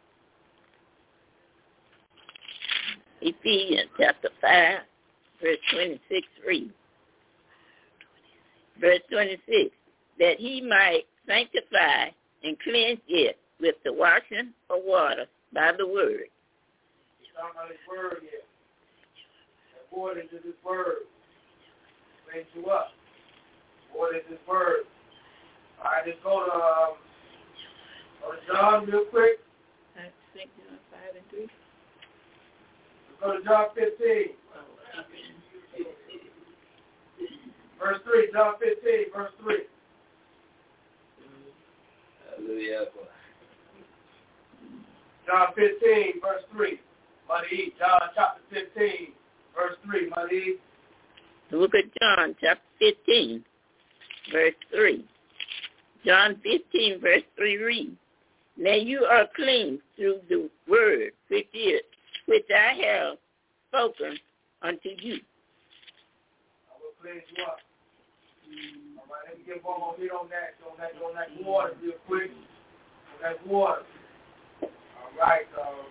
Ephesians chapter five, verse twenty-six, read. Verse twenty-six, that he might sanctify and cleanse it with the washing of water by the word. He's talking about his word here. According to this word. Cleanse you up. According to this word. All right, let's go to, um, go to John real quick. I think John five and three. Let's go to John fifteen. Verse three, John fifteen, verse three. Hallelujah. John fifteen, verse three. Mother E. John chapter fifteen, verse three. Mother E. The book of John, chapter fifteen, verse three. John fifteen, verse three reads, now you are clean through the word which is, which I have spoken unto you. I will cleanse you up. All right, let me get one more hit on that, on that, on that water real quick. On that water. All right. Um,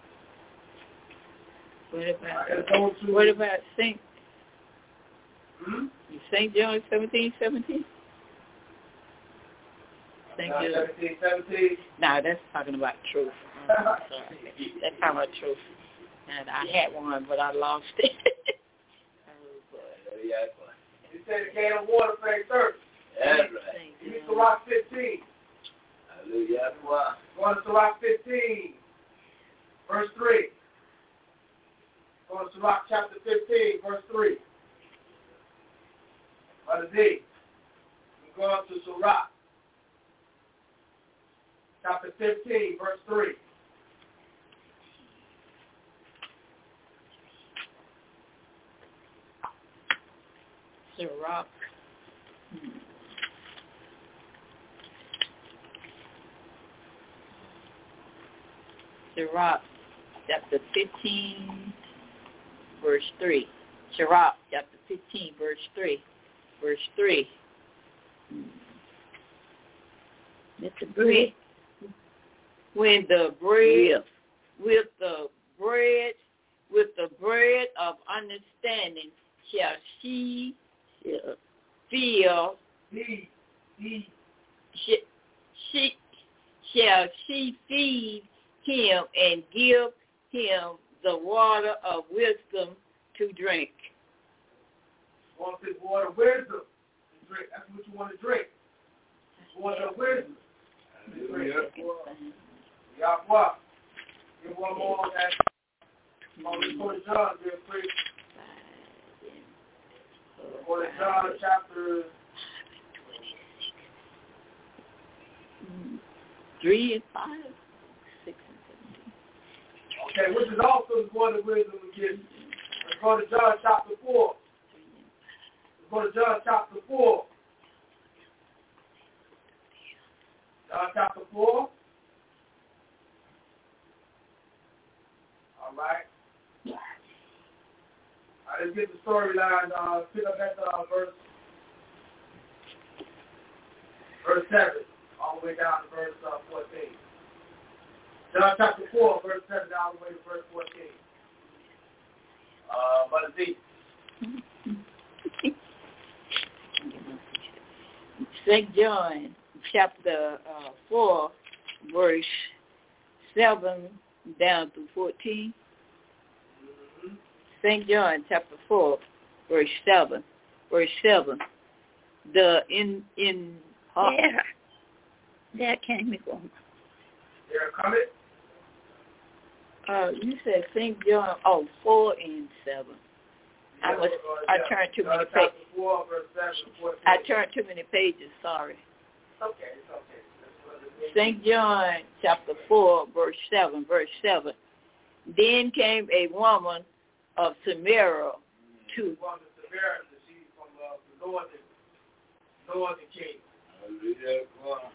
What about, let's go to, what about Saint, hmm? Saint John seventeen, seventeen? Saint Uh, John. seventeen, seventeen. No, that's talking about truth. I'm sorry. That's talking about truth. And I had one, but I lost it. Oh, boy. Hallelujah. He said the can of water for their thirst. That's right. Give me Sirach fifteen. Hallelujah. Go to Sirach fifteen, verse three. Go to Sirach chapter fifteen, verse three. Brother D, we're going to Sirach, chapter fifteen, verse three. Sirach. Sirach, chapter fifteen, verse three. Sirach, chapter fifteen, verse three. Verse three. With the bread. When the bread, with the bread, with the bread of understanding shall she shall fill, D, D. she, she, shall she feed him and give him the water of wisdom to drink. Want this water of wisdom to drink. That's what you want to drink. Water of wisdom. Yahweh. Give one more on that. On the book of John, real quick. Go to John chapter three and five, six and seventeen. Okay, which is also the water of wisdom we give. Let's go to John chapter four. Let's go to John chapter four. John chapter four. All right. All right, let's get the storyline. Uh, pick up at uh, verse, verse seven, all the way down to verse uh, fourteen. John chapter four, verse seven, all the way to verse fourteen. Uh, Brother D. Saint John chapter uh, four, verse seven down to fourteen. Mm-hmm. Saint John chapter four, verse seven, verse seven. The in in uh, there, there came me from. There coming. Uh, you said Saint John. Oh, four and seven. I was I turned too many pages. I turned too many pages. Sorry. Okay, it's okay. Saint John chapter four, verse seven, verse seven. Then came a woman of Samaria to Woman of Samaria, she's from uh, the northern, northern king.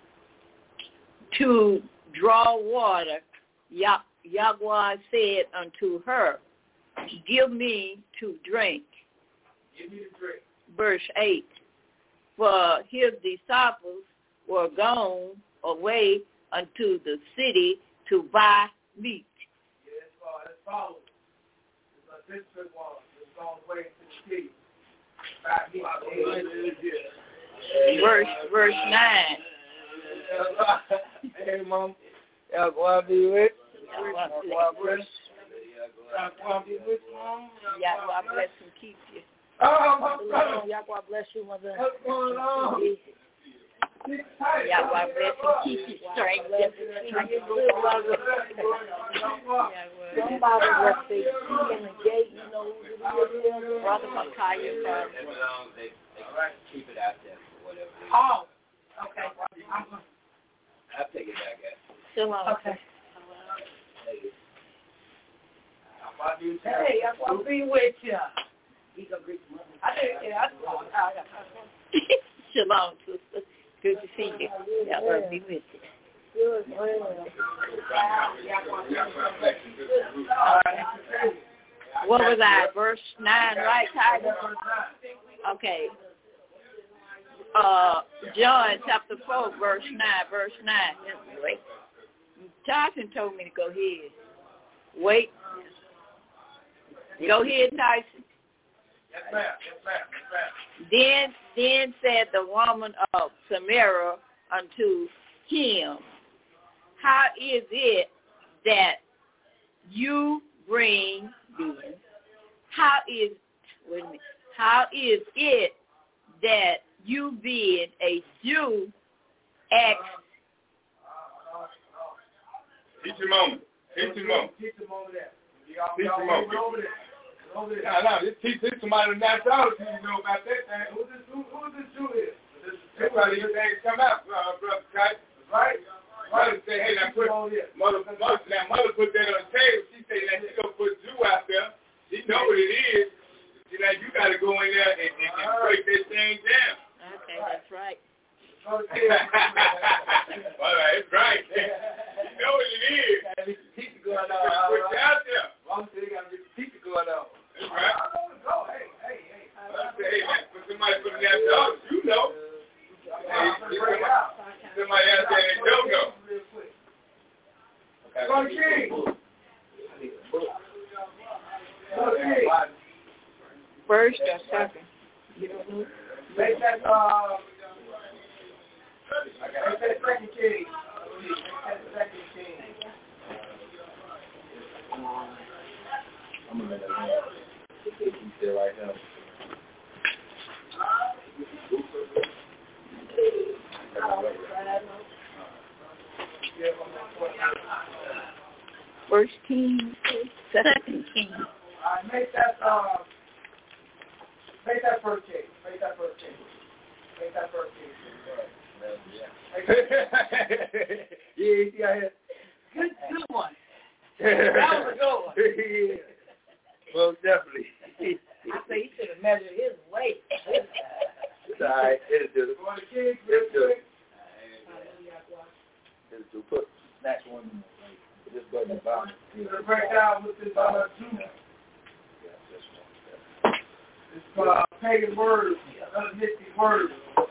to draw water. Yah- Yahweh said unto her, give me to drink. Give me to drink. Verse eight. For his disciples were gone away unto the city to buy meat. Yes, uh, let's follow. This is one. It's gone away to the city. Buy meat. Verse verse nine. Hey, Mom. Yahweh be with. Yahweh bless. Yahweh be with, Mom. Yahweh bless and keep you. Oh, my brother. Yahweh bless you, mother. What's going on? Yahweh bless and keep you straight. Somebody was they see in the gate, you know who it is. Brother Micaiah from. Keep it out there for whatever. Oh, okay. I'll take it back at. Shalom. Okay. Hey, I'll be with you. I did, yeah, I Shalom, sister. Good to see you. Yahweh be with you. Good, well. What was I? Verse nine, right, Tiger? Okay. Uh, John chapter four, verse nine, verse nine. Wait. Tyson told me to go ahead. Wait. Go ahead, Tyson. Yes, ma'am. Yes, ma'am. Yes, ma'am. Then, then said the woman of Samaria unto him, how is it that you bring being? How is wait a minute? How is it that you being a Jew ask? Teach him moment. Teach him moment. Teach him over there. Teach him moment. Over there. No, no, this teach this somebody nationality you know about that thing. Who this who who this Jew is? That's why these things come out, uh, brother Kite. Right? Mother say, hey, now put mother, mother, now mother put that on the table. She say, now she gonna put Jew out there. She know what it is. You know, you gotta go in there and, and, and break that thing down. Okay, that's right. All right, it's right. You know what it is. Gotta get the teacher going on. Put you out there. Mom said they gotta get the teacher going on. That's right. I don't know. Hey, hey, hey. I say, hey, man, put somebody put it down there. You know. Hey, somebody, somebody out there that don't know. Go King. Go King. First or second? Make that, uh, make that second king. Make that second king. I'm going to let that man. You stay right now. First king, second king. All right, make that, uh, make that first king. Make that first king. Make that first king. Yeah, yeah. Good, good one. That was a good one. Yeah. Well, definitely. I say he should have measured his weight. It's all right. It'll do it. It'll do it. It'll do. Put snatch one in there. Just go in the bottom. You're going to break down with this uh, Judah. It's uh, pagan words, another mystic words. Uh,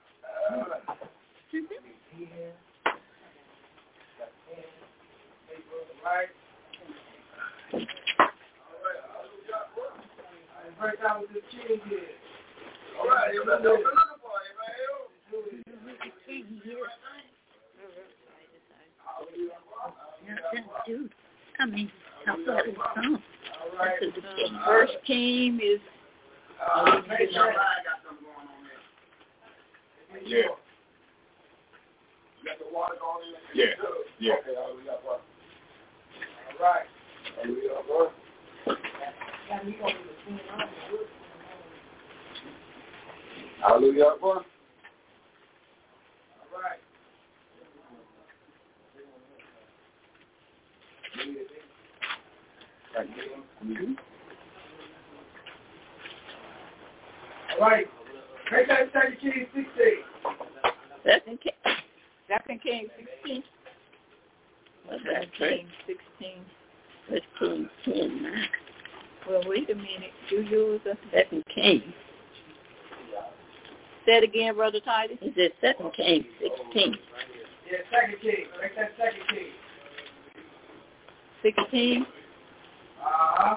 right? Break down what this king is. All right, you're looking for it, Dude, I mean, how far is it from? First king is. Uh, make sure. Yeah. You got the water going in? Yeah. Yeah. Okay, all right. Hallelujah, bro. Hallelujah, bro. All right. Mm-hmm. All right. Make that second king sixteen. Second king, second king sixteen. What's that? King sixteen. What's king ten? Well, wait a minute. You use a second king. Say it again, Brother Titus. Is it second king sixteen? Yeah, second king. Make that second king. Sixteen. Uh-huh.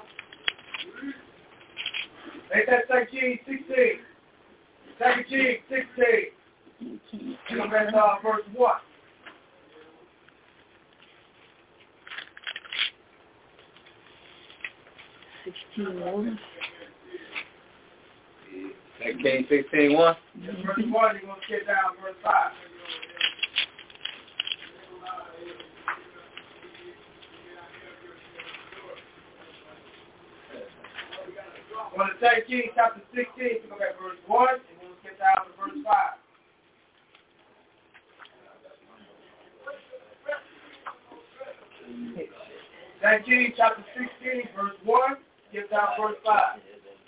Make that second king sixteen. Second king sixteen. Look at uh, verse one. Sixteen one. Second king sixteen one. Verse one, you're going to get down verse five. Well, the second king chapter sixteen, look at verse one, and we'll get down to verse five. Second King chapter sixteen, verse one, get down verse five.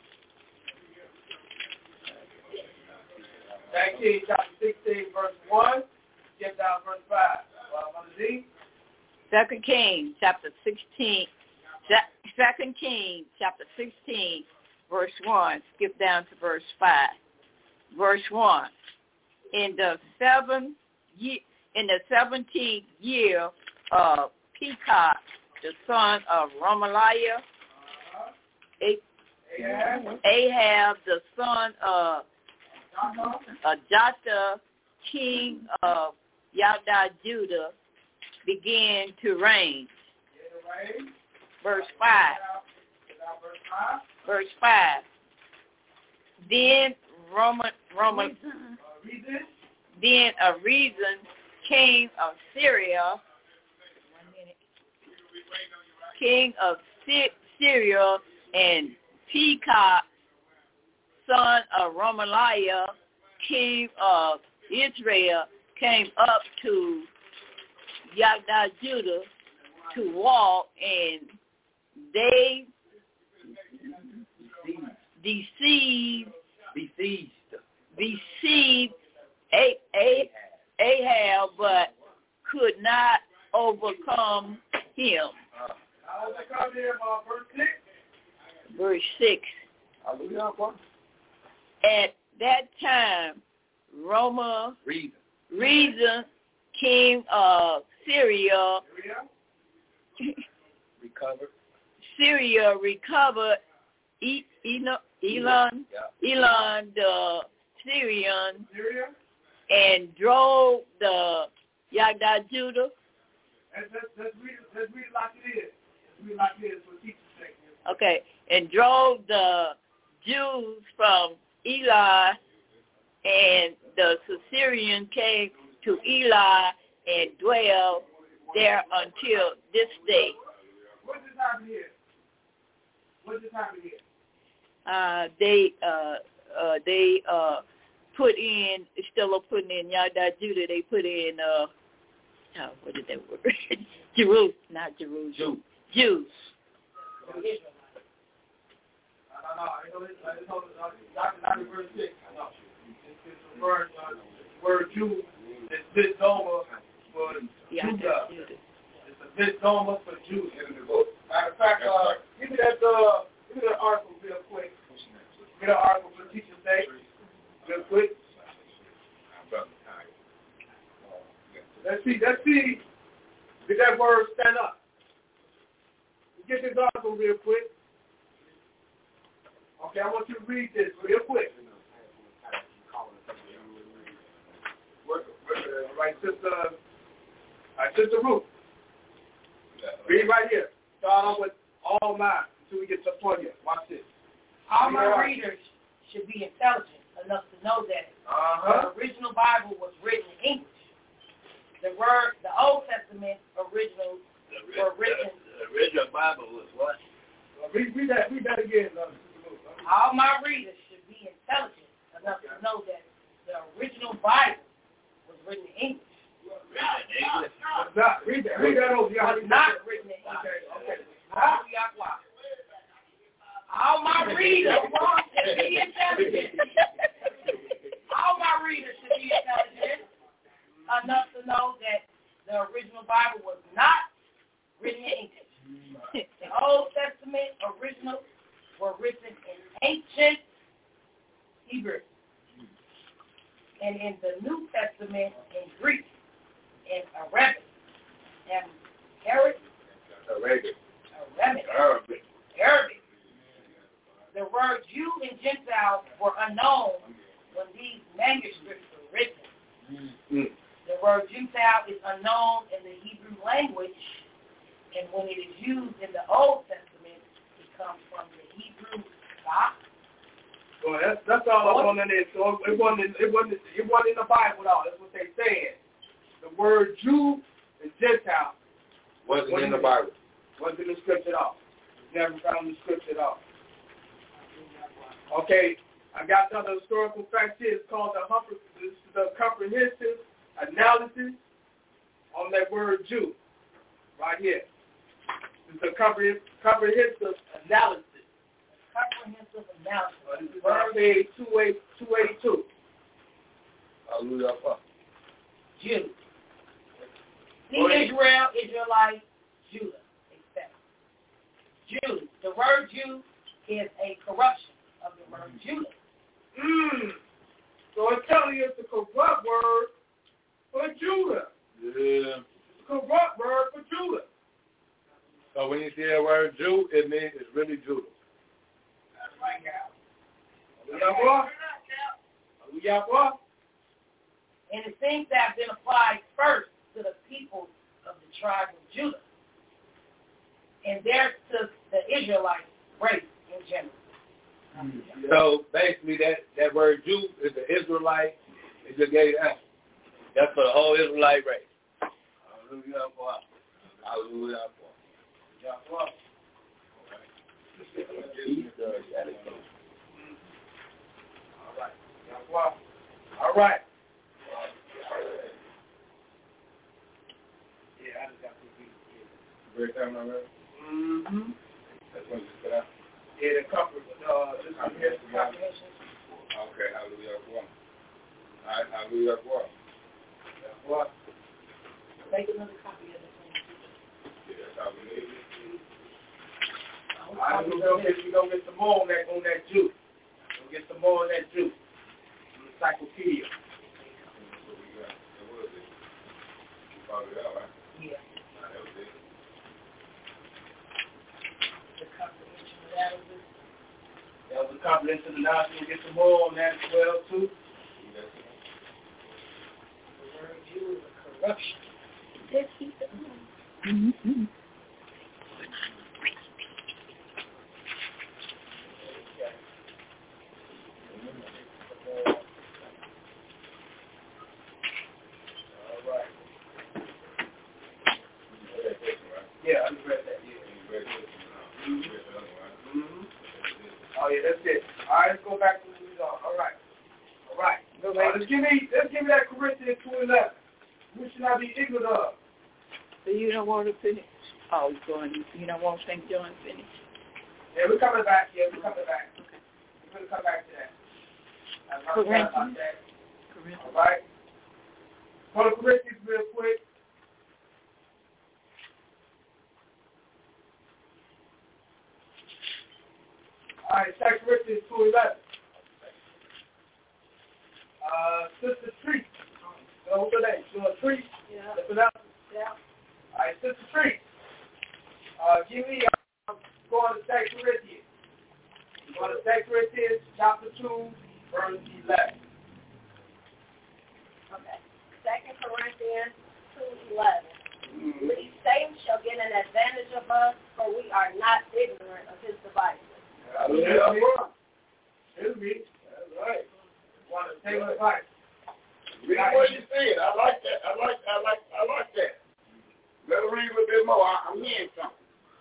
Second King chapter sixteen, verse one, get down verse five. Well, Z. Second King chapter sixteen, Second King chapter sixteen, verse one, skip down to verse five. Verse one. In the seventh year, in the seventeenth year of Pekah, the son of Remaliah, Ahab, the son of Ajata, king of Yada Judah, began to reign. Verse five. Verse five. Then Roman, Roman, then a reason king of Syria, king of Syria, and Pekah, son of Remaliah, king of Israel, came up to Yagda Judah to walk, and they deceived, Besieged. besieged Ahab, but could not overcome him. How's that come here, uh, verse six? Verse six. Hallelujah. At that time, Roma, Reason. Reason, king of Syria, Recovered. Syria recovered E- Eno- Elon, Yeah. Elon the Syrian, Syria? and drove the Yagda Judah. Let's, let's, let's, read, it- let's read it like it is. Let's read it like it is for teacher's sake. Okay, and drove the Jews from Eli, and the Syrian came to Eli and dwelled there until this day. What just happened here? What just happened here? Uh, they uh, uh, they uh, put in, still are putting in Yada Judah, they put in, uh, oh, what is that word? Jerusalem, not Jerusalem. Jew. Jews. No, no, no. I know this. I just know Doctor Not in verse six. No. It's, it's the word, uh, word Jew. It's misnomer for Yada Judah. Judah. It's a misnomer for Jews. Matter of fact, uh, give me that, uh, give me that article real quick. Get an article for teacher's day. Real quick. Let's see. Let's see. Did that word stand up? Get this article real quick. Okay, I want you to read this real quick. All right, sister, all right, sister Ruth. Read right here. Start off with all mine until we get to the point here. Watch this. All my readers should be intelligent enough to know that Uh-huh. the original Bible was written in English. The word, the Old Testament original The, were written. the, the original Bible was what? Read, read that. Read that again. Uh, All my readers should be intelligent enough to know that the original Bible was written in English. Written in English. not, read that. Read that over. It Y'all was read not that. written in English. Okay. Okay. Hallelujah. All my readers should be intelligent. All my readers should be intelligent enough to know that the original Bible was not written in English. The Old Testament originals were written in ancient Hebrew, and in the New Testament in Greek and Arabic and Arabic. Arabic. Arabic. Arabic. Arabic. The word Jew and Gentile were unknown when these manuscripts were written. Mm. The word Gentile is unknown in the Hebrew language, and when it is used in the Old Testament, it comes from the Hebrew God. Well, that's that's all I want in there. So it wasn't it wasn't it wasn't in the Bible at all. That's what they said. The word Jew and Gentile Wasn't in the Bible. wasn't in the script at all. Never found in the script at all. Okay, I got another historical fact here. It's called the, Humper, the comprehensive analysis on that word Jew. Right here. It's a compreh- comprehensive analysis. Comprehensive analysis. Uh, this is on page two eighty-two. Hallelujah. Jew. See Go ahead. Israel, Israelite, Judah, et cetera. Jew. The word Jew is a corruption of the word Judah. Mm. So it's telling you it's a corrupt word for Judah. Yeah. It's a corrupt word for Judah. So when you see that word Jew, it means it's really Judah. That's right, now. Hallelujah, boy. Hallelujah, boy. And it seems to have been applied first to the people of the tribe of Judah, and there to the Israelite race in general. So basically, that, that word Jew is the Israelite. It just gave the answer. That's for the whole Israelite race. Hallelujah, boy. Hallelujah, boy. Well, all right. Yeah, I just got to be. Great time, my man. Mm-hmm. That's when you sit out. Yeah, the comfort. Uh, this is here. Okay, hallelujah. All right, hallelujah. What? Make another copy of the thing. Yeah, that's how we need it. I we gonna get we gonna get some more on that on that juice. We'll get some more on that juice. Encyclopedia. What we got? What was it? You followed it out, right? Yeah. Nah, that was it. The comprehension analysis. That was a comprehensive analysis. We'll get some more on that as well too. That's it. The word Jew is a corruption. Let's keep it on. Mm-hmm. Yeah, I just read that. Yeah. Mm-hmm. Mm-hmm. Oh yeah, that's it. All right, let's go back to the result. All right, all right. Uh, let's give me, let's give me that Corinthians two eleven. We should not be ignorant of. So you don't want to finish? Oh, you're going. You don't want Saint John finish? Yeah, we're coming back. Yeah, we're coming back. Okay. We're gonna come back to that. I'm not sure about that. Corinthians. All right. Go to Corinthians real quick. All right, Second Corinthians two eleven. Uh, Sister Treat. So what's her name? She's a Treat. Yeah. That's enough. Yeah. All right, Sister Treat. Uh, give me. Uh, go on to Second Corinthians. Go to Second Corinthians chapter two, verse eleven. Okay. Second Corinthians two eleven. Mm-hmm. Lest Satan shall get an advantage of us, for we are not ignorant of his devices. Hallelujah. Excuse me. That's right. Want to take advice. Read what you said. I like that. I like. I like. I like that. Let her read a little bit more. I, I'm hearing something.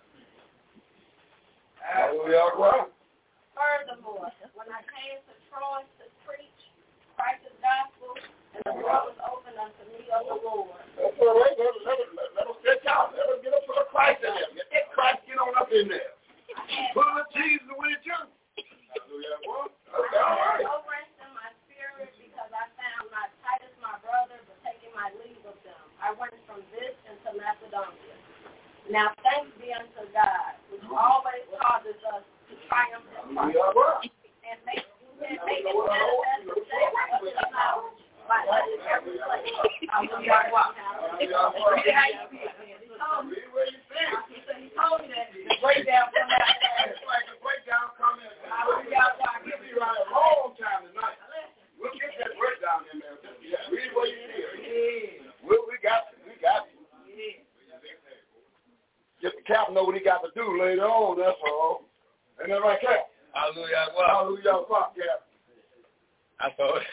Hallelujah. Furthermore, when I came to Troy to preach Christ's gospel, and the door was opened unto me of the Lord. That's all right. Let, let, let, let them stretch out. Let them get up to the Christ in there. Get that Christ, get on up in there. Put a Jesus with you. Hallelujah. Okay, all right. I had no rest in my spirit because I found not Titus my brother, but taking my leave of them. I went from this into Macedonia. Now thanks be unto God, which always causes us to triumph in Christ, and make and make it manifest the savor of his knowledge by us in every place. Hallelujah. Read what you said. He told me that the breakdown from that. It's like the breakdown coming. We'll be right a long time tonight. We'll get that breakdown in there. Yeah, read what you said. Well, we got it. We got it. Get the captain know what he got to do later on, that's all. Ain't that right, Cap? Hallelujah. Wow. Hallelujah, fuck, Cap. I thought.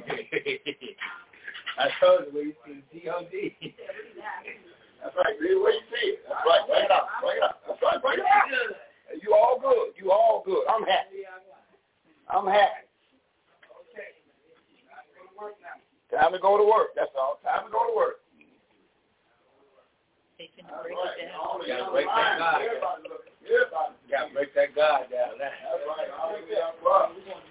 I told you when you see G O D. That's right. Read what you said. That's right. Bring it up. Bring it up. That's right. Bring it up. You all good. You all good. I'm happy. I'm happy. Okay. Time to go to work. That's all. Time to go to work. They can break it down. You gotta break that God down. You gotta break that God down. That's right. Hallelujah.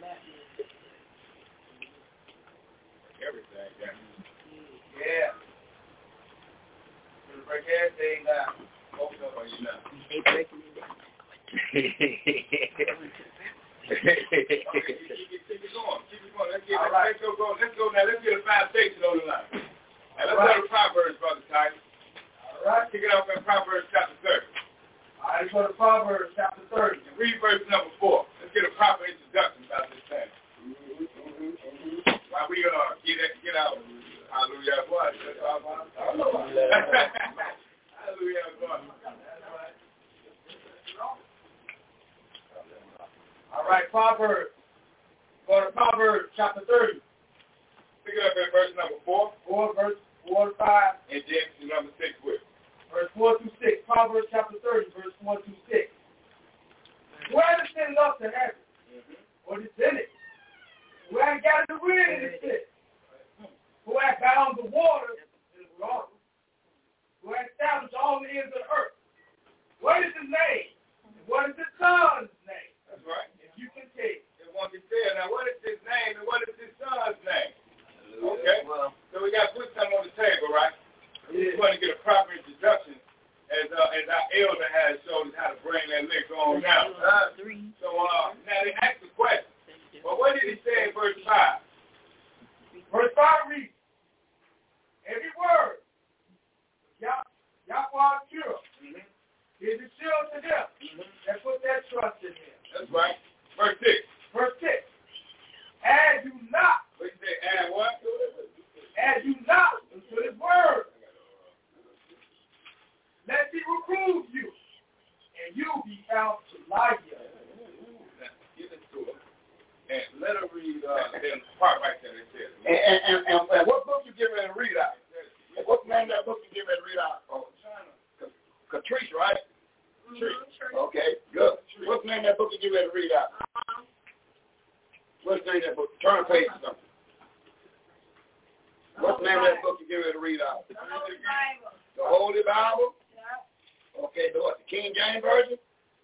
Everything down. Yeah. We'll break everything down. Open up on you now. They breaking it down. Okay, keep it going. Keep it going. Let's get All right. let's go go. Let's go now. Let's get a five station on the line. And let's go to Proverbs, Brother Titus. All right. Kick it off in Proverbs chapter thirty. All right, go to Proverbs chapter thirty. And read verse number four. Let's get a proper introduction about this thing. While we uh get it, get out. Hallelujah. What? Hallelujah. What? All right, Proverbs. Go to Proverbs chapter thirty. Pick it up in verse number four. Four, verse four to five. And then to number six with. Verse four through six. Proverbs chapter thirty, verse four through six. Who had ascended up to heaven? Mm-hmm. Or descended? Who had gathered the wind in his fist? Who had bound the waters in the water? Who had established all the ends of the earth? What is his name? And what is his son's name? That's right. If you can tell. If one can tell. Now, what is his name and what is his son's name? Okay. Well, so we got to put something on the table, right? Yeah. We're going to get a proper introduction, as uh, as our elder has showed us how to bring that lick on down. Uh, so uh, now they ask the question. Well, what did he say in verse five? Verse five reads, every word, Yah- Yahweh pure, mm-hmm. is a shield to them mm-hmm. that put their trust in him. That's right. Verse six. Verse six. Add you not. What you say, add what? Add you not unto his word. Lest he reprove you, and you be found to lie here. Give it to her. And let her read uh, the part right there that says. And, and, and, and, and what book you get ready to read out? And what name that book you get ready to read out? Oh, Catrice, right? Mm-hmm. Okay, good. What's the name of that book you get ready to read out? Uh-huh. What's the name of that book? Turn a page or something. What's the name of that book you get ready to read out? The Holy Bible. The Holy Bible? Yeah. Okay, the what? The King James Version?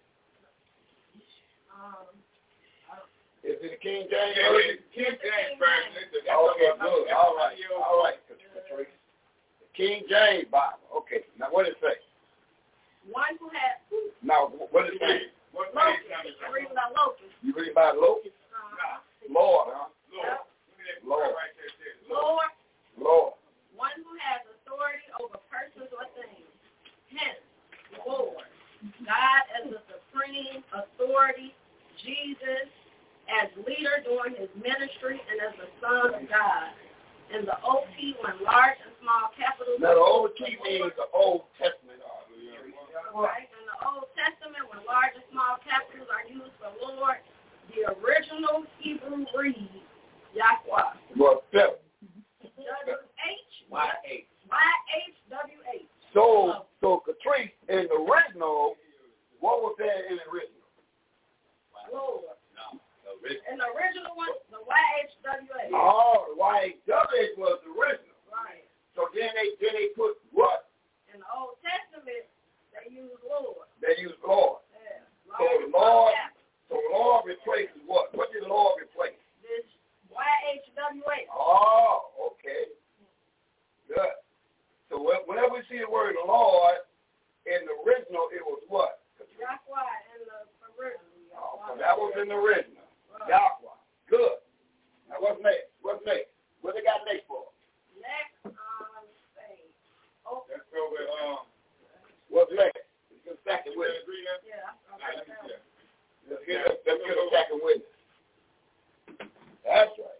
Um, Is it the King James Yeah, Version? King James Version. Okay, good. All right. All right, Catrice. The King James Bible. Okay. Now, what does it say? one who had Now, what does it say? What locust. Read about locust. You read about locust? Uh-huh. Lord, huh? Lord. Lord. Right there says Lord. Lord. One who has authority over persons or things. Hence, Lord. God as the supreme authority. Jesus as leader during his ministry and as the Son of God. And the O T when large and small capitals. Now, the O T means the Old Testament. Right. In the Old Testament, when large and small capitals are used for Lord, the original Hebrew reads Yahweh. Well, seven. W H Y H. Y H W H. So, so Catrice, in the original, what was that in the original? Lord. No, the original. In the original one, the Y H W H. Oh, the Y H W H was the original. Right. So then they then they put what? In the Old Testament, they use Lord. They use Lord. Yeah. So the Lord, so Lord replaces what? What did the Lord replace? This Y H W H. Oh, okay. Good. So whenever we see the word Lord, in the original, it was what? Yahweh in the original. Oh, so that was in the original. Right. Yahweh. Good. Now what's next? What's next? What they got next for? Next, um, let me see. Oh. Let's go with, um, what's next? Let's get a second witness. Yeah. Right, let me see that. Let's get a, let's get a second witness. That's right.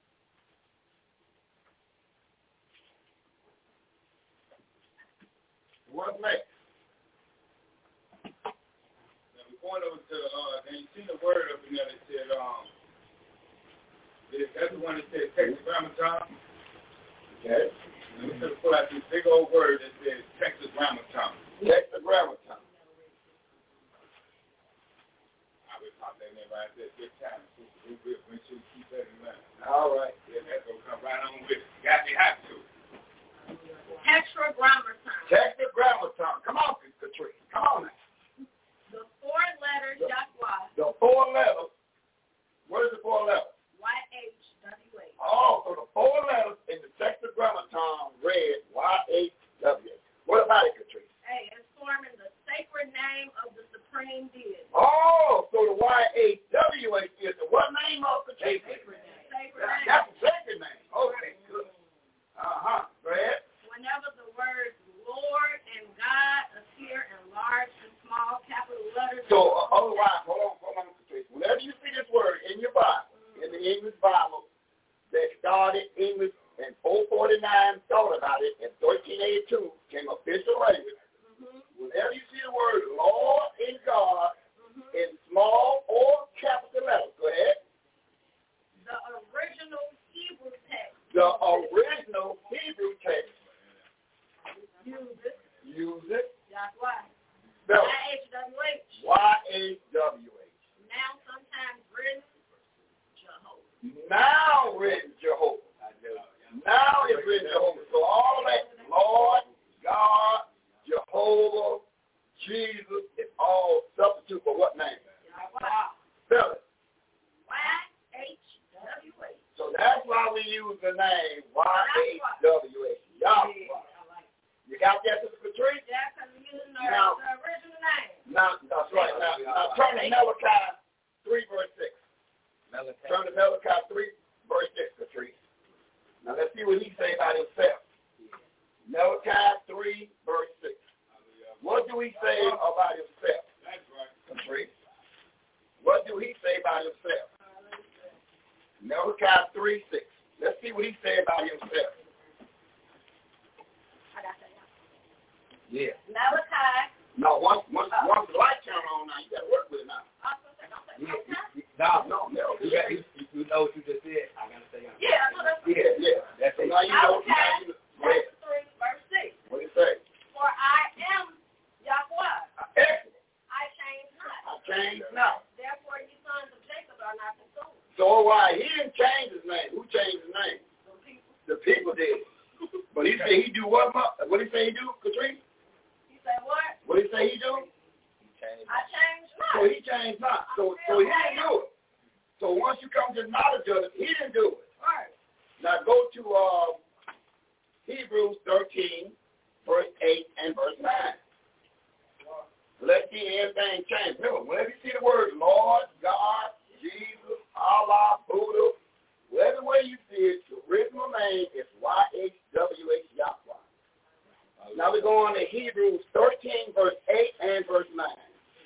What's next? Now we're going over to, uh, and you see the word up in there that said, um, that's the one that said tetragrammaton. Okay. And we should pull out this big old word that says tetragrammaton. Tetragrammaton. I will pop that in right there this time. We will make sure you keep that in mind. All right. Yeah, that's going to come right on with it. Got me have to. Tetragrammaton. Tetragrammaton. Come on, Catrice. Come on now. The four letters Yahweh. The four letters. What is the four letters? Y H W H. Oh, so the four letters in the Tetragrammaton read Y H W H. What about it, Catrice? Hey, it's forming the sacred name of the supreme deity. Oh, so the Y H W H is the what name of the Catrice? Sacred name. Sacred name. That's the sacred name. Okay, good. Uh-huh. Go ahead. Whenever the words Lord and God appear in large and small capital letters. So, uh, otherwise, hold on, hold on, Catrice. Whenever you see this word in your Bible, mm-hmm. in the English Bible, that started English in four forty-nine, thought about it, in thirteen eighty-two, came official language. Mm-hmm. Whenever you see the word Lord and God mm-hmm. in small or capital letters, go ahead. The original Hebrew text. The original Hebrew text. Use it. Use it. Yahweh. No. Y H W H. Y H W H. we use the name Y H W H, Yahweh. You got that, Sister Patrice? Yeah, because we're using the, now, the original name. Now, that's right. Now, now turn to Malachi three, verse six. Malachi. Turn to Malachi three, verse six, Patrice. Now, let's see what he say about himself. Malachi three, verse six. What do he say about himself? That's right. Patrice. What do he say about himself? Malachi three, six. Let's see what he say about himself. I got that. Yeah. Malachi. No, once once oh. once the light turn on now, you got to work with it now. Yeah, no, no, no. You, got, you, you know what you just said. I got to say. Yeah, I know that's Yeah, yeah. That's so now you know. Malachi chapter three, verse six. What do you say? For I am Yahweh. Excellent. I change not. I change not. Therefore, you sons of Jacob are not consumed. So why he didn't change his name? Who changed his name? The people. The people did. But he said he do what? What did he say he do, Katrina? He said what? What did he say he do? I changed not. So he changed not. So so he didn't do it. So once you come to the knowledge of it, he didn't do it. Right. Now go to uh, Hebrews thirteen, verse eight and verse nine. Let's see everything change. Remember, whenever you see the word Lord, God, Jesus, Allah, Buddha, whatever way you see it, the original name is Y H W H Yahweh. Now we go on to Hebrews thirteen, verse eight and verse nine.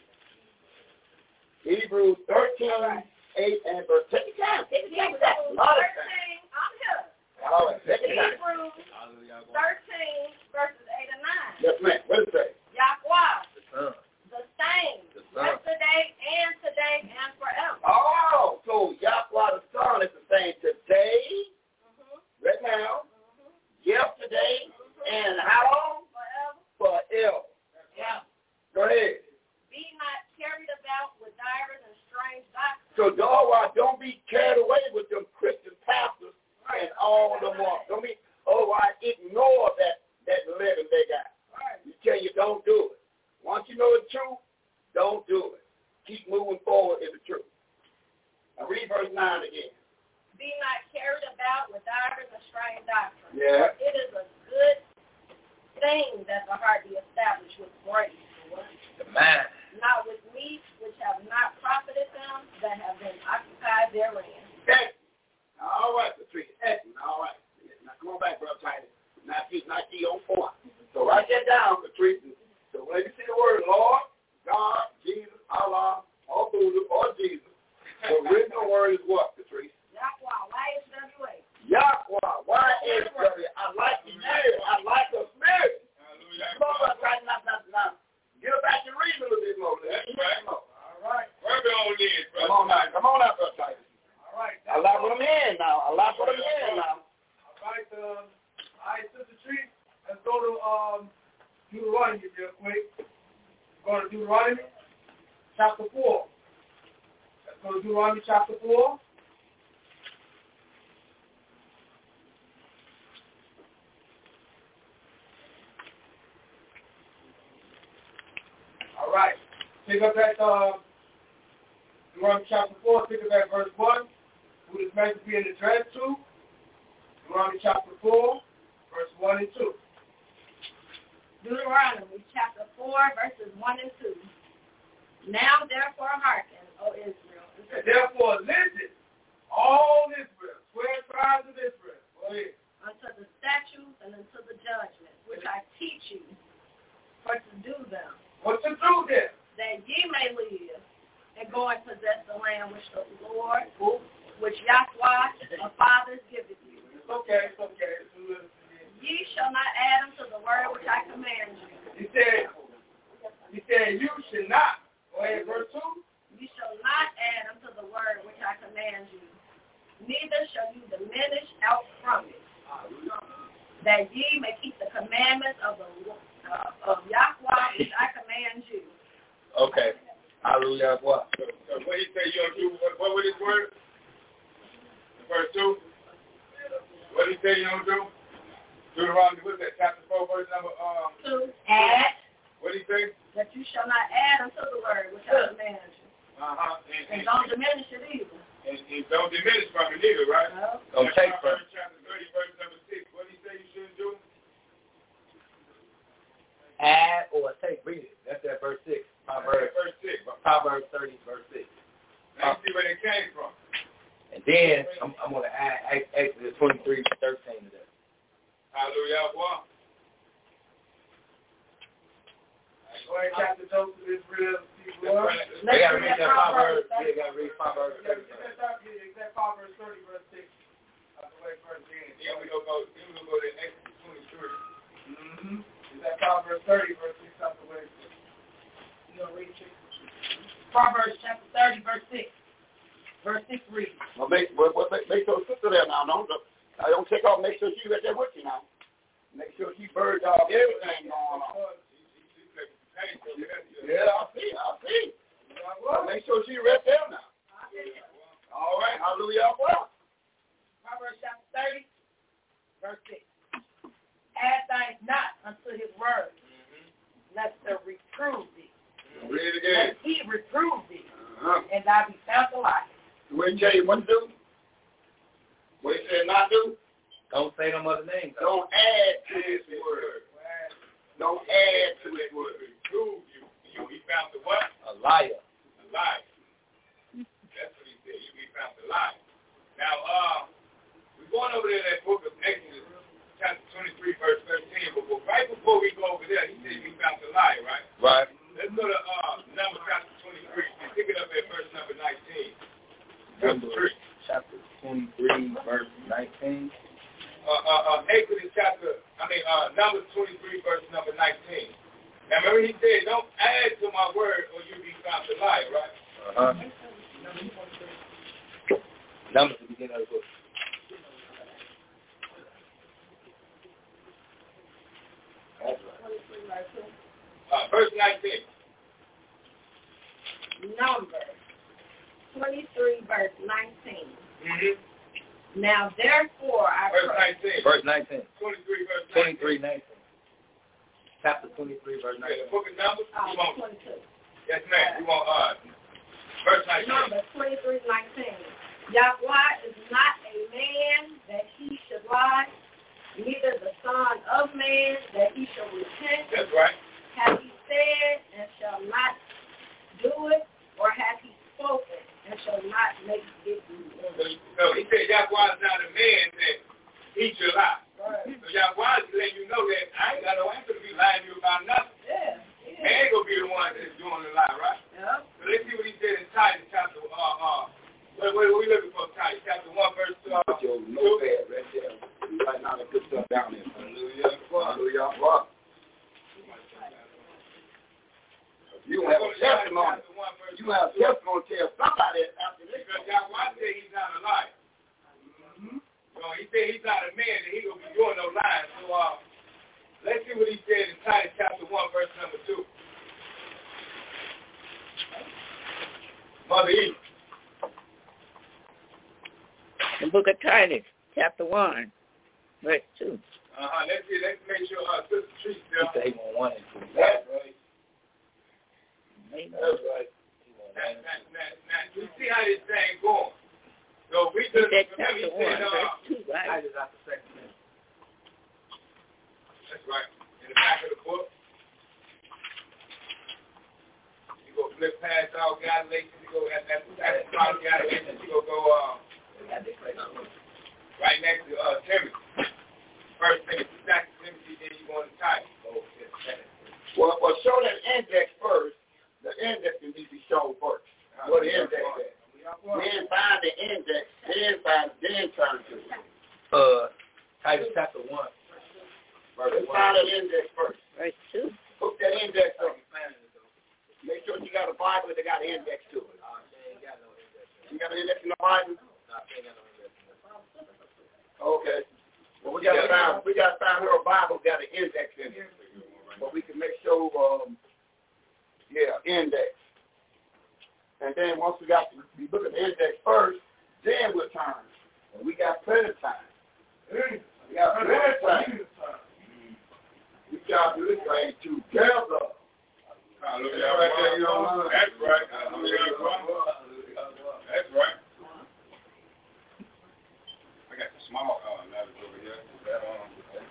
Hebrews thirteen, right. eight and verse. Take your time. Take your time. That's a lot of time. I'm here. All right. Take your time. Hebrews thirteen, verses eight and nine. Yes, ma'am. What does it say? Yahweh. The Son. The same. The Son. Yesterday and today and forever. Oh, so Yahweh the Son is the same today, mm-hmm. right now, mm-hmm. yesterday, mm-hmm. and how long? Forever. Forever. Yeah. Go ahead. Be not carried about with divers and strange doctrines. So, Yahweh, don't be carried away with them Christian pastors right. and all the more. Don't be, otherwise, ignore that, that living they got. Right. You tell you don't do it. Once you know the truth, don't do it. Keep moving forward in the truth. Now read verse nine again. Be not carried about with divers and strange doctrines. Yeah. It is a good thing that the heart be established with grace. The mind. Not with meats which have not profited them that have been occupied therein. Okay. All right, Patricia. Excellent. All right. Now come on back, Brother Titus. Now keep not key on point. So write that down, Patricia. So when you see the word Lord, God, Jesus, Allah, or Buddha, or Jesus, the original word is what, Patrice? Yahweh, Y H W H. Yahweh, Y H W H. I like the name. I like the spirit. Come on, Brother Titus. Now, now, now. Get back and read a little bit more. That's right. All right. Work on this, brother. Come on now. Come on now, Brother Titus. All right. I like what I'm in now. I like what I'm in now. All right, um, all right, Sister Tree, let's go to um, Deuteronomy real quick. Go to Deuteronomy chapter four. Let's go to Deuteronomy chapter four. All right. Pick up at uh, Deuteronomy chapter four, pick up at verse one. Who is meant to be in address to? Deuteronomy chapter four, verse one and two. Deuteronomy chapter four, verses one and two. Now therefore hearken, O Israel. And therefore listen, all Israel, twelve tribes of Israel. Go ahead. Unto the statutes and unto the judgments, which I teach you, for to do them. What to do then? That ye may live, and go and possess the land which the Lord, which Yahweh, the fathers, giveth you. It's okay, it's okay. It's Ye shall not add unto the word which I command you. He said, he said, you should not. Go ahead, verse two. You shall not add unto the word which I command you. Neither shall you diminish out from it. That ye may keep the commandments of the uh, of Yahweh which I command you. Okay. Hallelujah. What? So, so what he say you gonna do? What, what was his word? Verse two. What did he say you gonna do? Deuteronomy, what's that? Chapter four, verse number um. To add. What did he say? That you shall not add unto the word which I command you. Uh huh. And, and don't diminish it either. And, and don't diminish from it either, right? No. Don't take from Proverbs chapter thirty, verse number six. What do you say you shouldn't do? Add or take. Read it. That's that verse six. Proverbs, verse six. Proverbs thirty, verse six. Now see where it came from. And then I'm, I'm going to add Exodus twenty-three, thirteen to that. Hallelujah. Well, Go ahead, Captain Joseph, Israel, They got to read that Proverbs. Yeah, they got to read Proverbs thirty. Exact Proverbs thirty, verse six. That's the way verse ten. then we gonna go. Then we gonna go to Exodus twenty-three. Mm-hmm. Exact Proverbs thirty, verse six. That's the way. You gonna read it? Proverbs chapter thirty, verse six. Verse six reads. Well, make, well, well, make, make sure sister there now. Don't, I don't take off. Make sure she right there with you now. Make sure she bird dog everything going on. Yeah, I see. I see. Well, make sure she right there now. All right. Hallelujah. Well. Proverbs chapter thirty, verse six. Add thine not unto his word, mm-hmm. lest thou reprove thee. Read it again. Lest he reprove thee, uh-huh. and thou be found alive. What he tell you what to do? What he said not do? Don't say no other names. Don't add to his word. Don't add to his word. Reprove you. You be found to what? A liar. A liar. That's what he said. You be found to lie. Now, uh, we're going over there in that book of Exodus, chapter twenty-three, verse thirteen. But right before we go over there, he said you be found to lie, right? Right. Let's go to uh, Numbers chapter twenty-three. Pick it up at verse number nineteen. Numbers chapter twenty-three, verse nineteen. Uh, uh, uh, Exodus chapter, I mean, uh, Numbers twenty-three, verse number nineteen. Now, remember he said, don't add to my word or you be found to lie, right? Uh-huh. Numbers at the beginning of the book. That's right. Uh, verse nineteen. Numbers twenty-three, verse nineteen. Mm-hmm. Now, therefore, I Verse pray. nineteen. Verse nineteen. twenty-three, verse nineteen. twenty-three, nineteen. Chapter twenty-three, verse Okay, the nineteen. book of Numbers? Uh, You want, twenty-two. yes, ma'am. You want, uh, verse nineteen. Numbers twenty-three, nineteen. Yahweh is not a man that he should lie, neither the son of man that he shall repent. That's right. Hath he said and shall not do it, or hath he spoken and shall not make it do it? So he said Yahweh is not a man that he should lie. Right. So Yahweh is letting you know that I ain't got no answer to be lying to you about nothing. Yeah. yeah. Man ain't gonna be the one that's doing the lie, right? Yeah. So let's see what he said in Titus chapter, uh, uh, what, what, what we looking for, Titus chapter one, verse uh, Put your notepad right there. Right now, they put stuff down there. Hallelujah. Hallelujah. Well, you don't have a testimony. You have a testimony to tell somebody after this. Because Yahweh said he's not a liar. Mm-hmm. So he said he's not a man that he gonna be doing no lying. So uh, let's see what he said in Titus chapter one, verse number two. Mother Eve. The book of Titus, chapter one, verse two. Uh-huh. Let's see. Let's make sure uh, Sister Tree still. He said he won't want it. That's right. Amen. That's right. Now, now, now, now, you see how this thing going. So we He just said remember he chapter one, said, uh, verse two, right? Titus after second. that's right. In the back of the book. You go flip past all Galatians, you go at that at the top of Galatians, you go go uh right next to uh Timothy. First Timothy, second Timothy, then you go into Titus. Well, well, show that index first. The index needs to be shown first. What index is? Then find the index, then find, then turn to it. Uh, Titus chapter one. Verse Let's one. find an index first. Verse two. Hook that index up. Make sure you got a Bible that got an index to it. You got an index in the Bible? Okay. Well, we got to find, we got to find her a Bible got an index in it. But we can make sure, um, yeah, index. And then once we got, we look at the index first, then we'll turn. And we got plenty of time. We got plenty of time. We got to do this thing together. Hallelujah. That's right. Hallelujah. That's right. small. Oh, now it's over here. Is that on?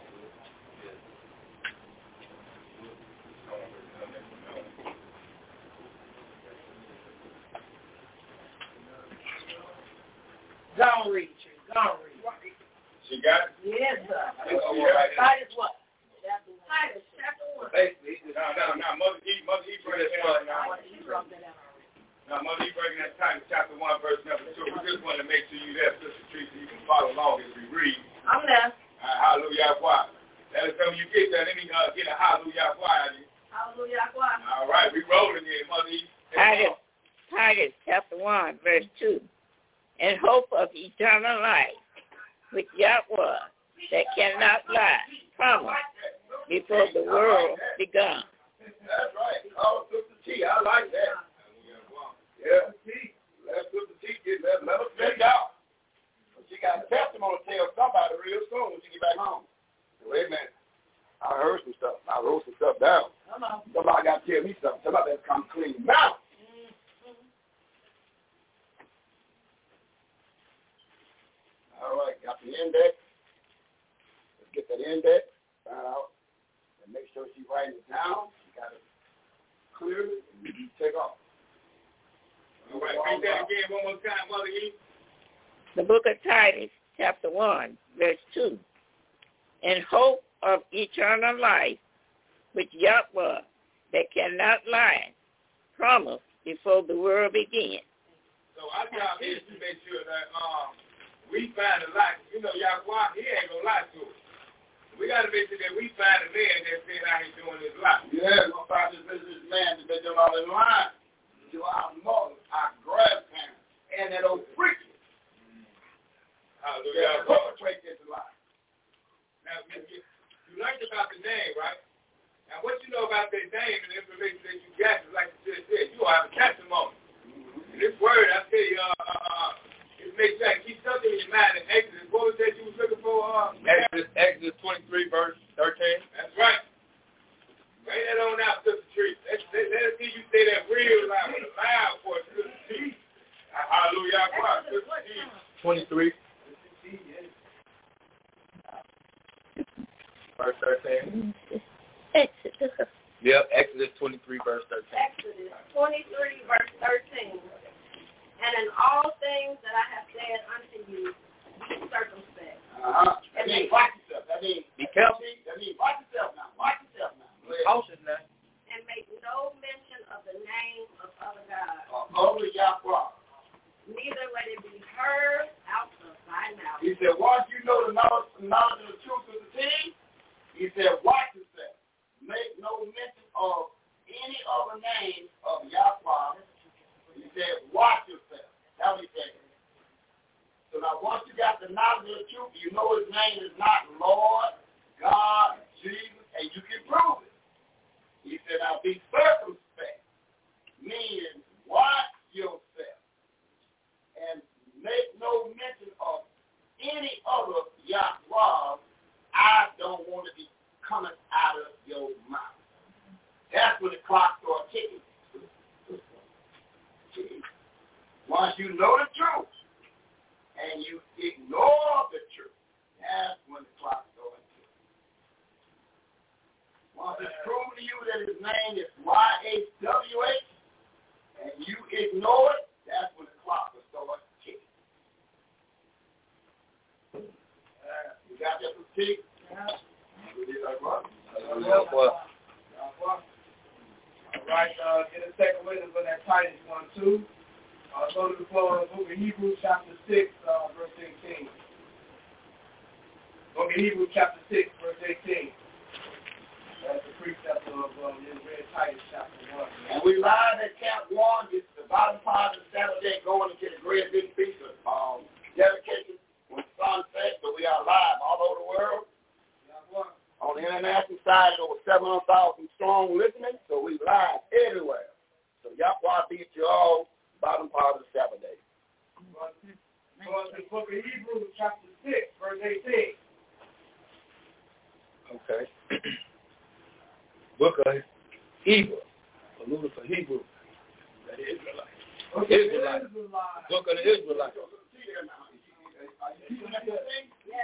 Don't read you. Don't read. She got it? Yes, sir. Oh, yeah. Titus what? Titus chapter one. Basically, no, no, no. Mother E, Mother E breaking that down now. Now, Mother E breaking that Titus chapter one, verse number two. We just want to make sure you there, Sister Teresa, you can follow along as we read. I'm there. Uh, hallelujah, why? Let us know when you get there. Let me uh, get a hallelujah, why? Hallelujah, why? All right, we rolling here, Mother E. Titus, Titus chapter one, verse two. In hope of eternal life, which Yahweh that cannot lie, promised before the world begun. That's right. Oh, Sister T, I like that. Yeah, T. Let Sister T get let, let us get out. She got a testimony to tell somebody real soon when she get back home. Wait a minute. I heard some stuff. I wrote some stuff down. Somebody got to tell me something. Somebody that's come clean now. All right, got the index. Let's get that index, find out, and make sure she's writing it down. She got it clearly, and you take off. All right, read that again one more time, Mother E. The book of Titus, chapter one, verse two. In hope of eternal life, which Yahweh that cannot lie, promised before the world began. So our job is to make sure that um. we find a lot. You know, Yahweh, he ain't going to lie to us. We got to make sure that we find a man that's saying I ain't doing his life. Yeah, we're going to find this business man that they do all in line to our mothers, our grandparents, and that old preacher. Hallelujah. Yeah, perpetrate this lie. Now, you, you learned about the name, right? Now, what you know about that name and the information that you got is like you just said, you will have a testimony. Mm-hmm. And this word, I tell you, uh, uh, it makes you like, keep something in your mind in Exodus. What was that you was looking for? Uh, Exodus, Exodus twenty-three, verse thirteen. That's right. Write that on out, Sister Teresa. Let, let, let us see you say that real loud with a loud voice, Sister Teresa. Hallelujah. twenty-three. Verse thirteen. Exodus. Yep, Exodus twenty-three, verse thirteen. Exodus twenty-three, verse thirteen. And in all things that I have said unto you, be circumspect. Uh-huh. That means watch yourself. That means be careful. That means watch yourself now. Watch yourself now. Be cautious now. And make no mention of the name of other gods. Uh, only Yahweh. Neither let it be heard out of thy mouth. He said, once you know the knowledge, the knowledge of the truth of the thing, he said, watch yourself. Make no mention of any other name of Yahweh. He said, watch yourself. That's what he said. So now once you got the knowledge of the truth, you know his name is not Lord, God, Jesus, and you can prove it. He said, now be circumspect, meaning watch yourself. And make no mention of any other Yahweh. I don't want to be coming out of your mouth. That's when the clock starts ticking. Once you know the truth and you ignore the truth, that's when the clock starts ticking. Once it's proven to you that his name is Y H W H and you ignore it, that's when the clock will start ticking. Uh, you got that fatigue? Yeah. Hallelujah. All right, uh, get a second with us on that Titus one, two. Uh, go to the floor of the book of Hebrews, chapter six, uh, verse eighteen. Book of Hebrews, chapter six, verse eighteen. That's the precept of uh, read Titus, chapter one. And we live at Camp One. It's the bottom part of the Saturday going into the great big piece of um, dedication when the sun sets. So we are live all over the world. On the international side, over seven hundred thousand strong listening, so we live everywhere. So Yahweh beat you all bottom part of the Sabbath day. Go to the book of Hebrews, chapter six, verse eighteen. Okay. Book of Hebrew. Alluded for Hebrew. That is Israelite. Okay, Israelite. Israelite. Book of the Israelites. Yes.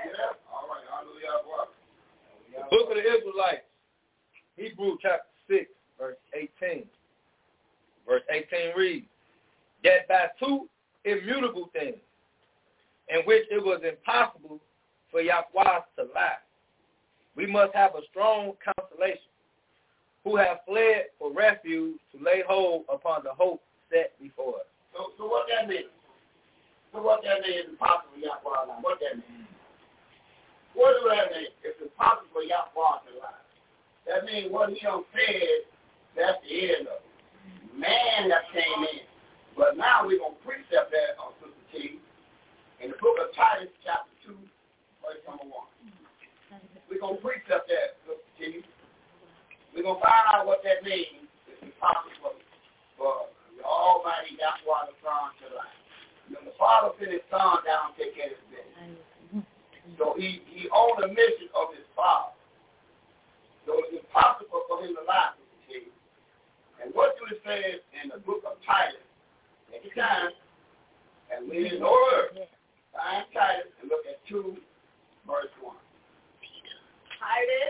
Hebrews chapter six, verse eighteen. Verse eighteen reads, that by two immutable things, in which it was impossible for Yahweh to lie, we must have a strong consolation, who have fled for refuge to lay hold upon the hope set before us. So, so what that means? So what that means? Impossible for Yahweh to lie. What that means? What does that mean? It's impossible for Yahweh to lie. That means what he done said, that's the end of it. Man that came in. But now we're going to precept that on Sister T in the book of Titus, chapter two, verse number one. We're going to precept that, Sister T. We're going to find out what that means. It's impossible for the Almighty Yahweh the Son to lie. When the Father sent his Son down to take care of his business. So he, he owned a mission of his Father. So it's impossible for him to lie, Sister T. And what do it say in the book of Titus? Take your time, and we in order. Find Titus and look at two, verse one. Titus,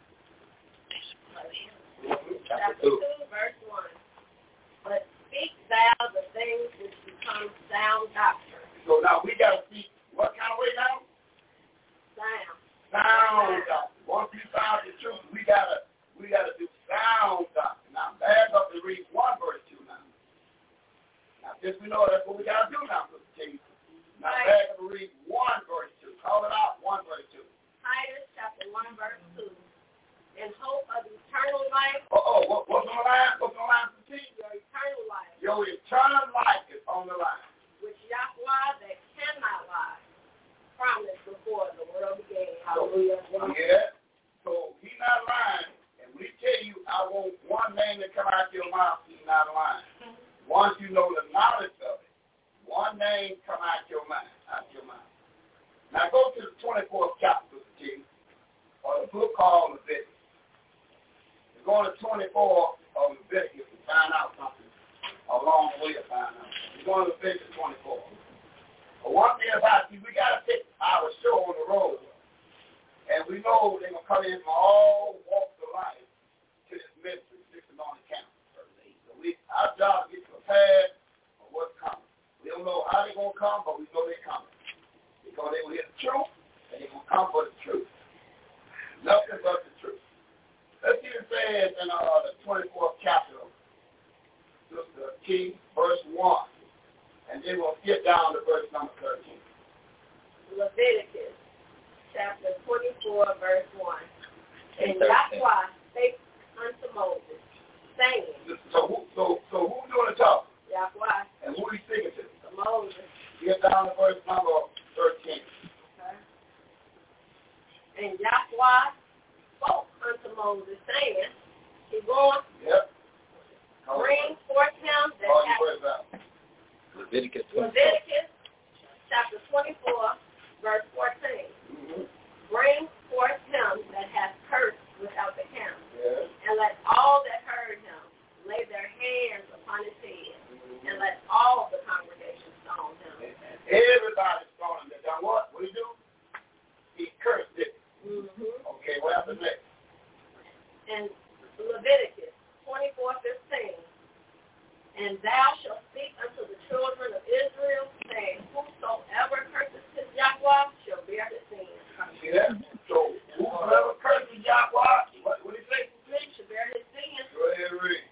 chapter two, verse one. But speak thou the things which become sound doctrine. So now we got to speak what kind of way now? Sound. Sound doctrine. Once we found the truth, we got to we got to do sound doctrine. Now, back up to read one verse two now. Now, since we know that's what we got to do now, Sister T. Now, right. Back up to read one verse two. Call it out, one verse two. Titus chapter one, verse two. In hope of eternal life. Oh, oh what, what's on the line? What's on the line, Sister T? Your eternal life. Your eternal life is on the line. Which Yahweh that cannot lie promised before the world began. Hallelujah. So, yeah. So, he's not lying. We tell you, I want one name to come out your mouth, he's not lying. Once you know the knowledge of it, one name come out your mind, out your mouth. Now go to the twenty-fourth chapter, Sister T, or the book called Leviticus. We're going to twenty-four of Leviticus to find out something along the way to find out. We're going to Leviticus twenty-four. But one thing about you, we got to take our show on the road. And we know they're going to come in from all walks of life to this ministry, sixty on the campus. So we, our job is to get prepared for what's coming. We don't know how they're going to come, but we know they're coming. Because they will hear the truth, and they're going to come for the truth. Nothing but the truth. Let's see what it says in uh, the twenty-fourth chapter, Sister T, verse one. And then we'll skip down to verse number thirteen. Leviticus chapter twenty-four, verse one. And Yahweh spake unto Moses, saying. So who, so, so who's doing the talk? Yahweh. And who he speaking to? To Moses. Get down to verse number thirteen. Okay. And Yahweh spoke unto Moses, saying, keep going. Yep. Bring forth him that oh, hath. Leviticus Leviticus chapter twenty-four, verse fourteen. Mm-hmm. Bring forth him that hath cursed without the camp, yes. and let all that heard him lay their hands upon his head, mm-hmm. and let all the congregation stone him. And everybody stoned him. Now what? What did he do? He cursed it. Mm-hmm. Okay, what happened next? And Leviticus twenty-four, fifteen. And thou shalt speak unto the children of Israel, saying, whosoever curses his Yahweh shall bear his sin. See that? So, whosoever curses Yahweh, what do you say? He shall bear his sin. Go ahead and read.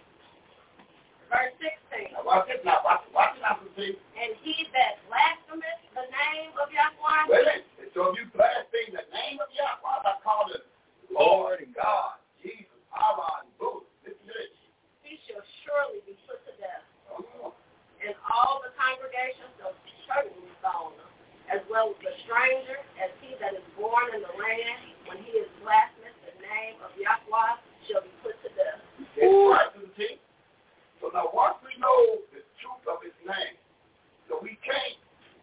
Verse sixteen. Now, watch this now. Watch, watch it now, see. And he that blasphemeth the name of Yahweh. Wait a minute. So if you blaspheme the name of Yahweh, I call it Lord and God, Jesus, Allah, and Buddha. Listen to this. He shall surely be put to death. Uh-huh. And all the congregation shall certainly stone him, as well as the stranger, as he that is born in the land, when he is blasphemous the name of Yahweh, shall be put to death. Right, so now once we know the truth of his name, so we can't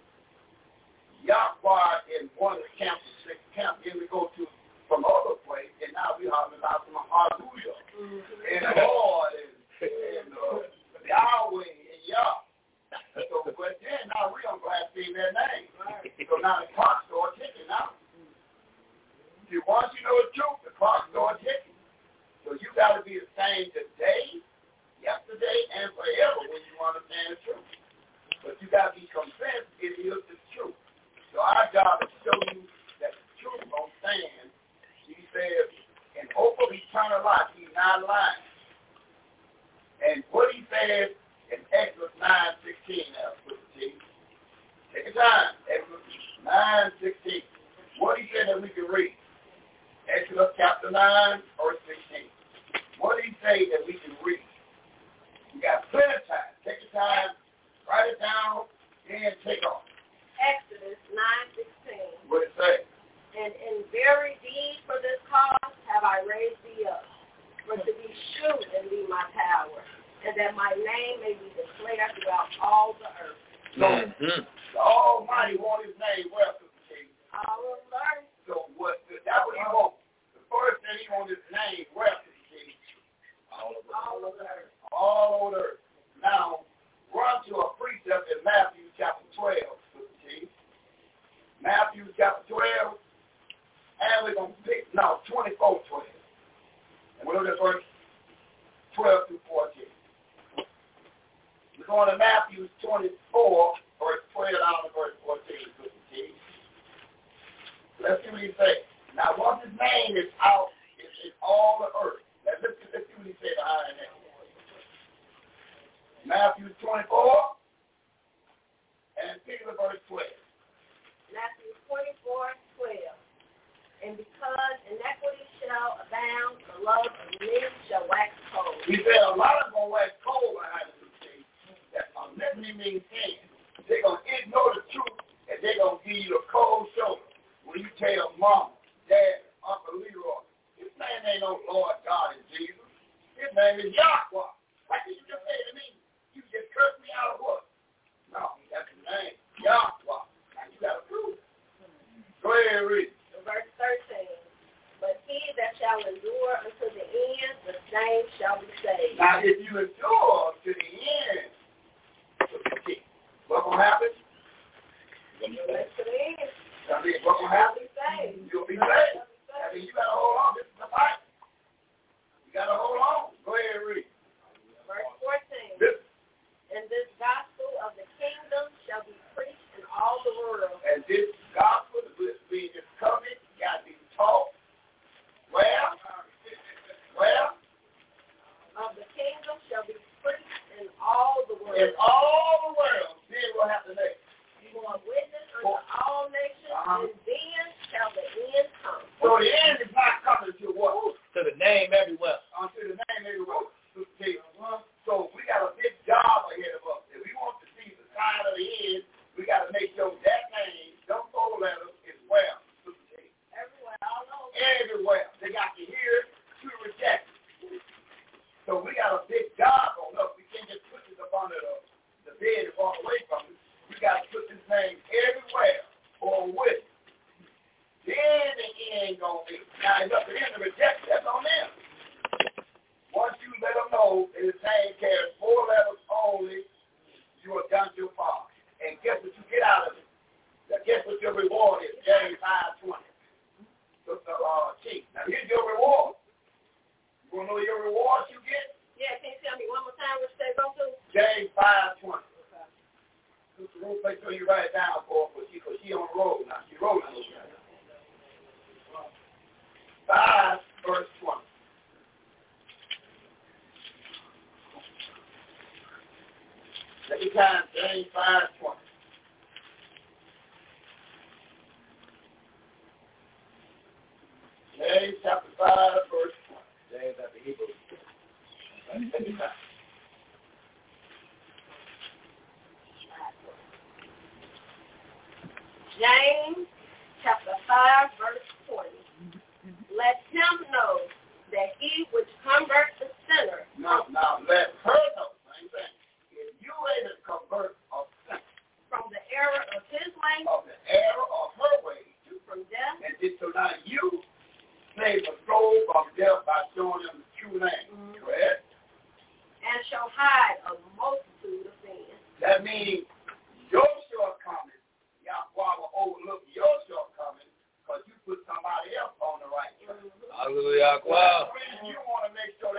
Yahweh in one of the camps, six camps, then we go to some other place, and now we have about some hallelujah, mm-hmm. and Lord, and, and uh, Yahweh, and Yah. So, but then now we don't blaspheme their name. Right. So now the clock starts ticking now. See, once you know the truth, the clock starts ticking. So shall it be the same today, yesterday, and forever when you understand the truth. But you got to be convinced it is the truth. So our job is to show you that the truth don't stand. He says, in hope of eternal life, he's not lying. And what he says in Exodus nine sixteen, now, take your time, Exodus nine sixteen. What he said that we can read. Exodus chapter nine, verse sixteen. What did he say that we can read? You got plenty of time. Take your time, write it down, and take off. Exodus nine sixteen. What did it say? And in very deed for this cause have I raised thee up, for to be shewn in thee my power, and that my name may be declared throughout all the earth. So, mm-hmm. The Almighty wants his name well, Sister King. All of the earth. So what? That's what he wants. The first thing he wants his name well, Sister King. All over, all over the earth. All over the earth. Now, run to a precept in Matthew chapter twelve, Sister King. Matthew chapter twelve. And we're going to pick, no, twenty-four twelve. And we'll look at verse twelve through fourteen. We're going to Matthew twenty-four, verse twelve down to verse fourteen. Let's see what he says. Now, once his name is out, it's in all the earth. Let's, let's, let's see what he says behind that. Matthew twenty-four, and pick up verse twelve. Matthew twenty-four twelve. And because iniquity shall abound, the love of many shall wax cold. He said a lot of them going to wax cold behind the thing. That iniquity means sin. They're going to ignore the truth, and they're going to give you a cold shoulder. When you tell mom, dad, Uncle Leroy, his name ain't no Lord God and Jesus. His name is Yahweh. What did you just say to me? You just cursed me out of what? No, that's his name. Yahweh. Now you got to prove it. Go ahead and read. Verse thirteen. But he that shall endure unto the end, the same shall be saved. Now, if you endure to the end, what will happen? You'll be to the end. I mean, what will happen? You'll be saved. I mean, you got to hold on. This is the fight. You got to hold on. Go ahead and read. Verse fourteen. This. And this gospel of the kingdom shall be preached in all the world. And this gospel is being discovered, got to be taught. Where? Where? Of the kingdom shall be preached in all the world. In all the world. Then what happens next? You are witness unto all nations, uh-huh. and then shall the end come. So the end is not coming to what? To the name everywhere. Unto the name everywhere. So we got a big job ahead of us. If we want to see the sign of the end, we got to make sure that name, those four letters, is well. Everywhere, all over. Everywhere. They got to hear to reject it. So we got a big job on us. We can't just put this up under the, the bed and walk away from it. We got to put this name everywhere or with it. Then the end going to be. Now, it's up to them to reject it. That's on them. Once you let them know that his name carries four letters only, you are done your part. And guess what you get out of it? Now, guess what your reward is? James five twenty. So, uh, chief. Now, here's your reward. You want to know your reward you get? Yeah, can you tell me one more time what they go to? James five twenty. Sister Ruth, make sure you write it down for her, because she, she on the road now. She rolling. five, verse twenty. Second time, James five twenty. James chapter five, verse twenty. James chapter Hebrews. Second time. James chapter five, verse twenty. Let him know that he which converts the sinner. Now, now let her know. Same thing. If you able to convert a sinner from the error of his way, of the error of her way, from death, and did so now you save a soul from death by showing them the true name. Mm-hmm. Correct? And shall hide a multitude of sins. That means your shortcomings, Yahweh will overlook your shortcomings because you put somebody else on the right track. Hallelujah. Wow. You want to make sure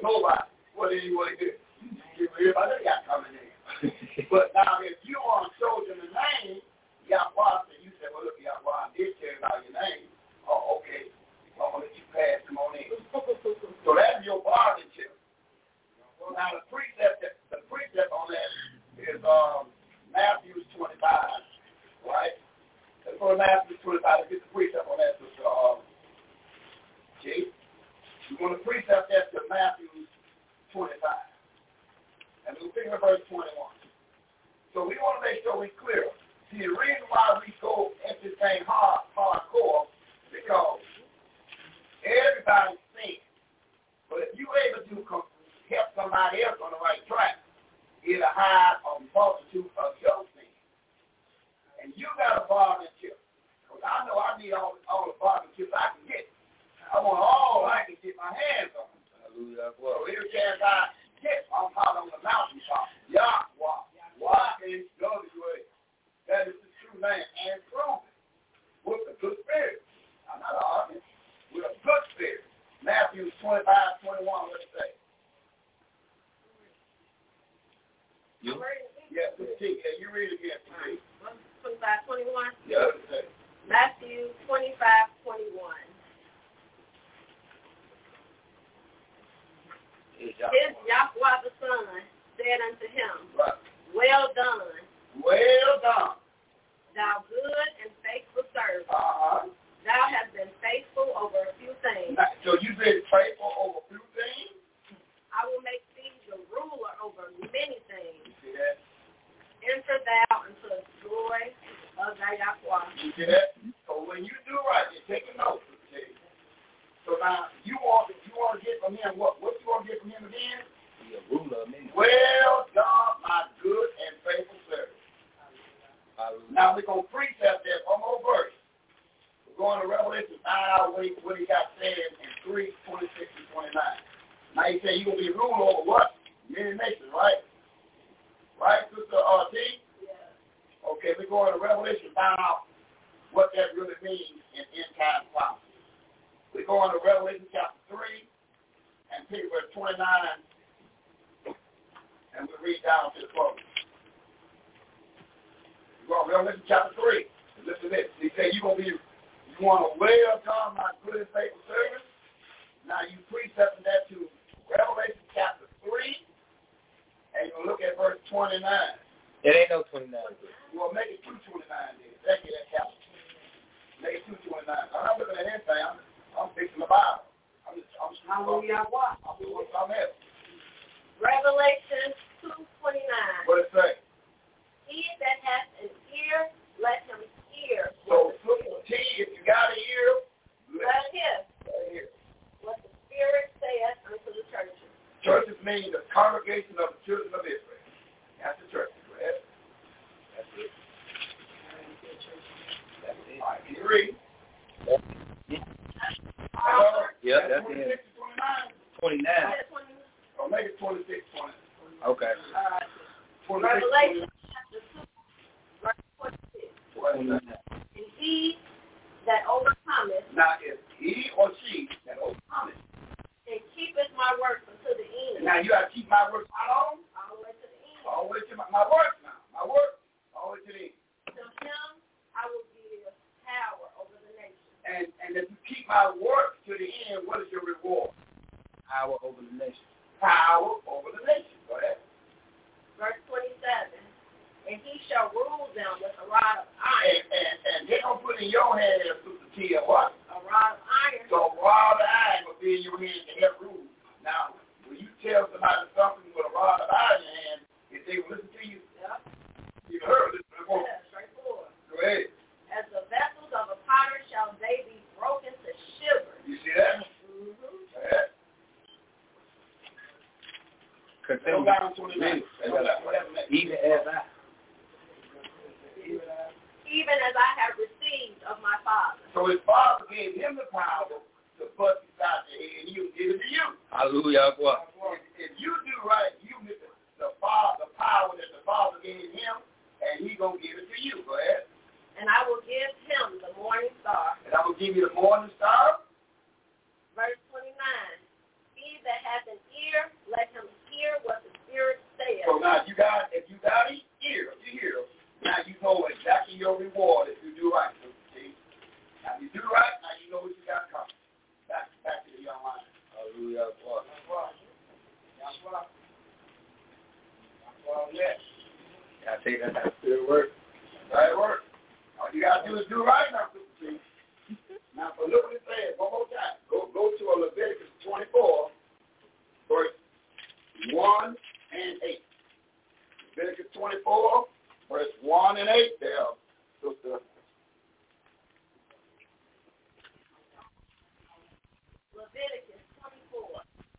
nobody. What did he want to do? Give everybody got coming in. But now, if you are chosen the name, Yahweh, and you say, well, look, Yahweh, I did tell you about your name. Oh, okay. I'm going to let you pass. Come on in. So that's your bargain chip. Now, the precept, the precept on that is um, Matthew twenty-five, right? Let's go to Matthew twenty-five. Let's get the precept on that, Sister uh, G. You want to precept that to Matthew twenty-five. And we'll pick up verse twenty-one. So we want to make sure we're clear. See, the reason why we go at this thing hard, hardcore, because everybody's sin. But if you're able to come, help somebody else on the right track, it'll hide a multitude of your sin. And you got a bargain chip. Because I know I need all, all the bargain chips I can get. I want all I can get my hands on. Hallelujah. So every chance I get, I'm out on the mountaintop. Yahweh. Why is W A? That is the true name and proven with a good spirit. I'm not arguing. With a good spirit. Matthew twenty-five, twenty-one, what does it say? You? Yeah, fifteen. Yeah, you read it again, please. twenty-five, twenty-one? Yeah, what does it say? Matthew twenty-five, twenty-one. His Yahweh the Son said unto him, right. Well done. Well done. Thou good and faithful servant. Uh-huh. Thou hast been faithful over a few things. So you've been faithful over a few things? I will make thee the ruler over many things. You see that? Enter thou into the joy of thy Yahweh. You see that? So when you do right, you take a note. So now you want you want to get from him what? What you want to get from him again? Be a ruler of many. Well done, my good and faithful servant. Now we're gonna precept that one more verse. We're going to Revelation find what he, what he got said in three, twenty-six and twenty-nine. Now he said you're gonna be ruler over what? Many nations, right? Right, Sister uh, T? Yeah. Okay, we're going to Revelation find out what that really means in end time prophecy. We go on to Revelation chapter three and pick verse twenty-nine, and we read down to the close. We go on Revelation chapter three. Listen to this. He said, you're going to be, you want to well done, my good and faithful servant. Now you precept that to Revelation chapter three, and you'll look at verse twenty-nine. It ain't no twenty-nine. Well, make it two twenty-nine then. Thank you, that counts. Make it two twenty-nine. I'm not looking at anything. I'm I'm fixing the Bible. I'm just, I'm just, Hallelujah. I'm doing something else. Revelation two twenty-nine. What does it say? He that hath an ear, let him hear. So, Sister T, if you got an ear, let him hear what the Spirit saith unto the churches. Churches mean the congregation of the children of Israel. That's the church, correct? That's it. That's it. All right, can you read? Yeah, that's it. twenty-nine. Or make it twenty-six, twenty. Okay. Uh, Revelation chapter two, verse twenty-six. twenty-nine. And he that overcometh, now if he or she that overcometh, and keepeth my works unto the end. Now you got to keep my works how long? All the way to the end. All the way to my, my works now. My works all the way to the end. To him I will give power over the nation. And and if you keep my work to the end, what is your reward? Power over the nation. Power over the nation. Go ahead. Verse twenty-seven. And he shall rule them with a rod of iron. And, and, and they're going to put in your hand, Sister T, a what? A rod of iron. So a rod of iron will be in your hand to help rule. Now, when you tell somebody something with a rod of iron in your hand, if they will listen to you, yeah. you heard it before. Yeah, straightforward. Go ahead. As the vessels of a potter shall they be broken to shivers. You see that? Mm-hmm. Go ahead. Continue. Go down to the next. Even as I. Even as I have received of my Father. So his Father gave him the power to bust beside the head, and he will give it to you. Hallelujah. If, if you do right, you get the, the, father, the power that the Father gave him, and he's going to give it to you. Go ahead. And I will give him the morning star. And I will give you the morning star. Verse twenty-nine. He that hath an ear, So now if you got if you got it here, you hear, now you know exactly your reward if you do right. See? Now if you do right, now you know what you got coming. Back back to the young line. Hallelujah. That's why. Well, yes. I take that to the work. That work. All you gotta do is do right now, see. Now, but look what it says one more time. Go go to Leviticus twenty-four, verse one and eight. Leviticus twenty-four, verse one and eight. There, sister. Leviticus twenty-four,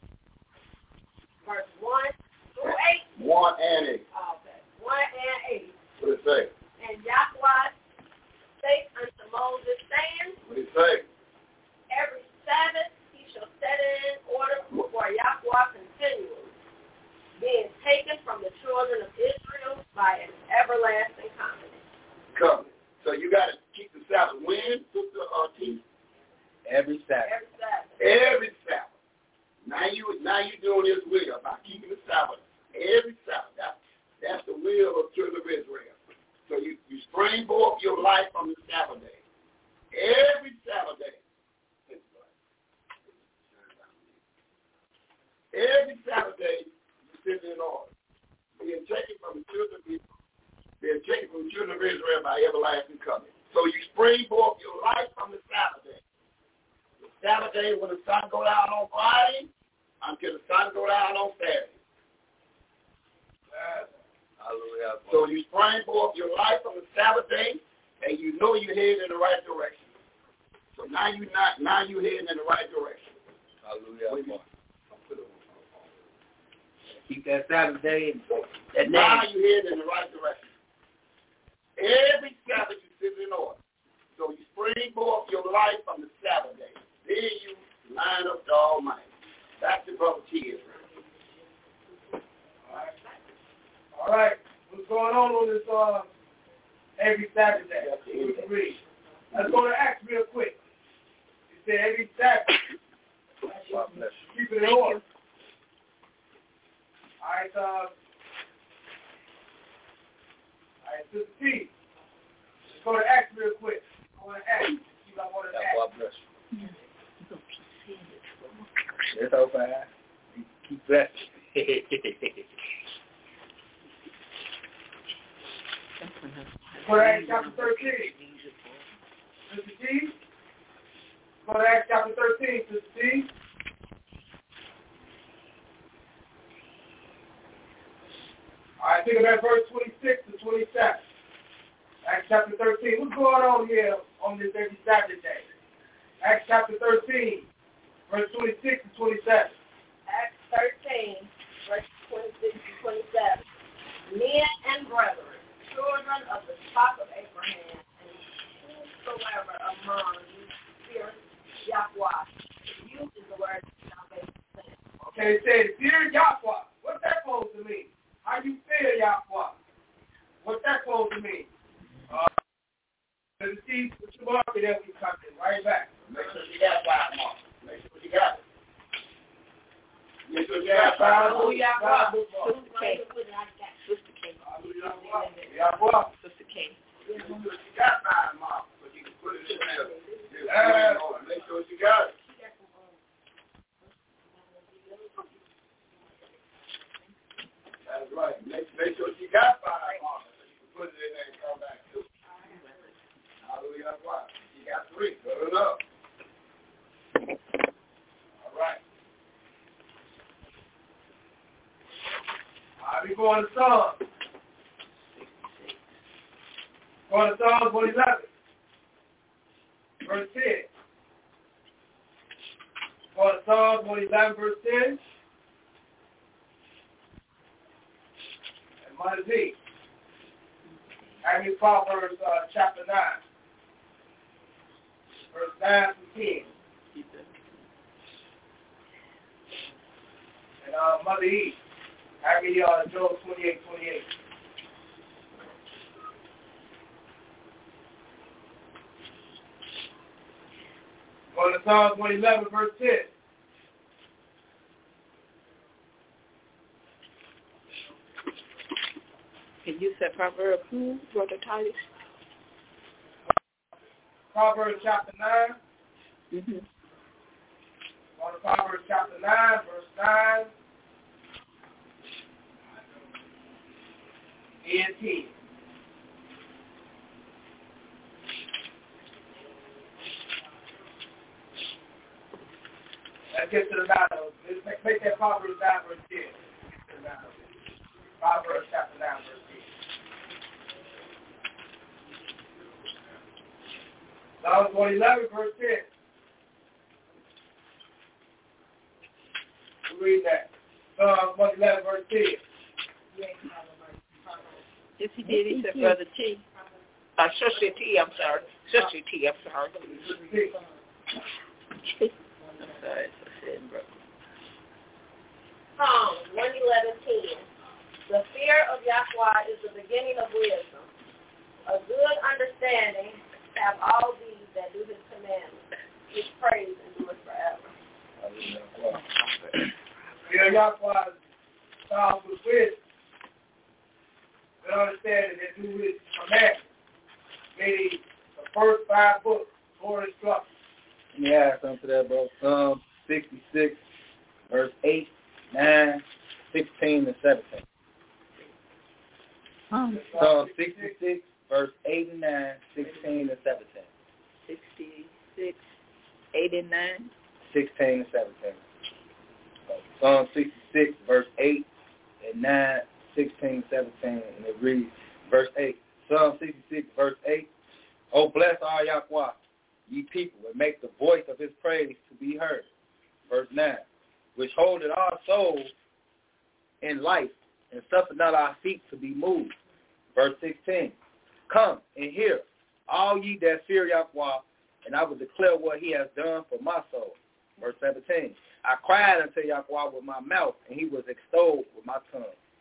verse one through eight. One and eight. Okay. One and eight. What it say? And Yahweh spake unto Moses, saying, What it say? every Sabbath he shall set it in order before Yahweh continually, being taken from the children of Israel by an everlasting covenant. Covenant. So you got to keep the Sabbath when, Sister uh, T? Every Sabbath. Every Sabbath. Every Sabbath. Now you now you doing this will by keeping the Sabbath. Every Sabbath. That's, that's the will of the children of Israel. So you, you springboard your life from the Sabbath day. Every Sabbath day. Every Sabbath day, you sit in order. Being taken from the children of Israel. Being taken from the children of Israel by everlasting covenant. So you springboard your life from the Sabbath day. The Sabbath day when the sun go down on Friday until the sun go down on Saturday. Hallelujah. So you springboard your life from the Sabbath day, and you know you're heading in the right direction. So now you not now you heading in the right direction. Hallelujah. Keep that Sabbath day and that now name. you heading in the right direction. Every Sabbath you sit in order. So you springboard your life from the Sabbath day. Then you line up the Almighty. Back to Brother T. Israel. All right. What's going on on this uh, every Saturday? We can read. Let's go to Acts real quick. It said every Saturday. Keep it in order. All right, uh, all right, Sister T. Let's go to Acts real quick. I want to ask. See what I want to ask. God bless you. It's over. Keep blessed. Go to Acts chapter thirteen. Sister T. Go to Acts chapter thirteen, Sister T. All right, think about verse twenty-six to twenty-seven. Acts chapter thirteen. What's going on here on this every Saturday? Acts chapter thirteen, verse twenty-six to twenty-seven. Acts thirteen, verse twenty-six to twenty-seven. Men and brethren, children of the stock of Abraham, and whosoever among you fears Yahweh. Youth is the word of salvation. Okay, it said, fear Yahweh. What's that supposed to mean? How you fear Yahweh? What's that supposed to mean? Uh, let's see what you want me there. We coming right back. Make sure you got five marks. Make sure you got it. Make sure you got five marks. Sister K. Sister K. Yahweh. Sister K. Make sure you got five marks so you can put it in there. Yeah. Make sure you got it. That's right. Make, make sure you got five marks so you can put it in there and come back to it. Hallelujah. You got three. Good enough. All right. All right, we going to Psalms. Going to Psalms one eleven. Verse ten. Going to Psalms one eleven, verse ten. And mine is eight. I mean Proverbs uh, chapter nine. Verse nine to ten. And uh, Mother Eve. I mean uh, Job twenty-eight, twenty-eight. Going to Psalms one eleven, verse ten. Can you say Proverbs who, Brother Titus? Proverbs chapter nine. Mm-hmm. On to Proverbs chapter nine, verse nine and ten. Let's get to the battle. Let's make, make that Proverbs nine, verse ten. Proverbs chapter nine, verse ten. Psalms one eleven, verse ten. We read that. Psalms one eleven, verse ten. Yes, he did. He said Brother T. Uh, Sister T, I'm sorry. Sister T, I'm sorry. Sister T. I'm sorry. Psalms one eleven, ten. The fear of Yahweh is the beginning of wisdom. A good understanding have all these that do his commandments. His praise endures forever. Fear of Yahweh sounds with wisdom. Good understanding that do his commandments. Meaning the first five books for instruction. Let me add something to that, bro. Psalm sixty-six, verse eight, nine, sixteen, and seventeen. Um, Psalm sixty-six, verse eight and nine, sixteen, and seventeen. sixty-six, eight and nine. sixteen and seventeen. Psalm sixty-six, verse eight and nine, sixteen, seventeen, and it reads, verse eight. Psalm sixty-six, verse eight. Oh, bless all Yahweh, ye people, and make the voice of his praise to be heard. Verse nine. Which holdeth our souls in life, and suffer not our feet to be moved. Verse sixteen. Come and hear, all ye that fear Yahweh, and I will declare what he has done for my soul. Verse seventeen. I cried unto Yahweh with my mouth, and he was extolled with my tongue.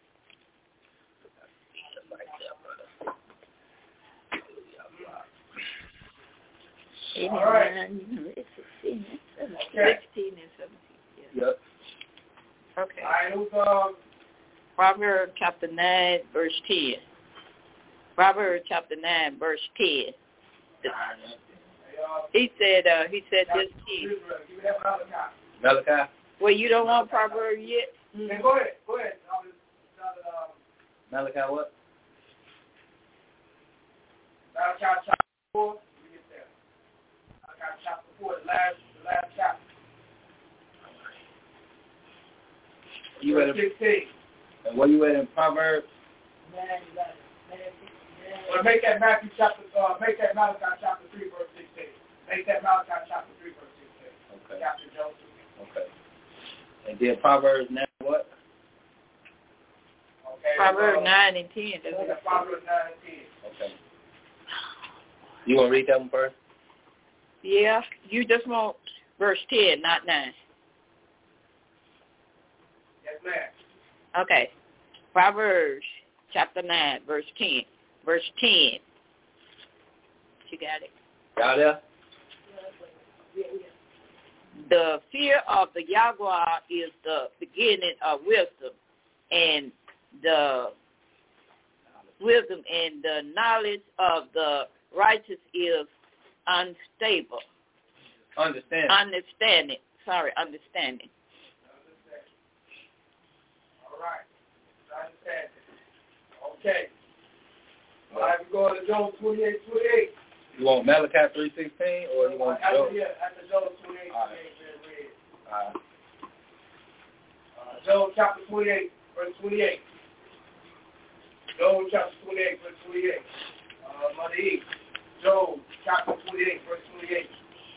All right. sixteen and Okay. seventeen. Yep. Okay. All right, who's, um, Proverbs chapter nine, verse ten. Proverbs chapter nine, verse ten. He said, uh, he said this key. give me that Malachi. Malachi. Well, you don't want Proverbs yet? Then go ahead, go ahead. Um, um, Malachi what? Malachi chapter four. Let me get there. Malachi chapter four, the last, the last chapter. You at a, sixteen. and where you at in Proverbs? Well, make that Matthew chapter, uh, make that Malachi chapter three, verse sixteen. Make that Malachi chapter three, verse sixteen. Okay. Chapter Joseph. Okay. And then Proverbs nine what? Okay. Proverbs uh, nine and ten. That's Look what at Proverbs nine and ten. Okay. You want to read that one first? Yeah, you just want verse ten, not nine. Yes, ma'am. Okay. Proverbs chapter nine, verse ten. Verse ten. You got it? Y'all there? The fear of the Yahweh is the beginning of wisdom, and the wisdom and the knowledge of the righteous is unstable. Understand. Understanding. Sorry, understanding. All right. Understand. Okay. All right, we're going to Job twenty-eight, twenty-eight. You want Malachi three sixteen or you want after, Job? Yeah, after Job twenty-eight, All right. twenty-eight. All right. Uh, Job chapter twenty-eight, verse twenty-eight. Job chapter twenty-eight, verse twenty-eight. Uh, Mother E. Job chapter twenty-eight, verse twenty-eight.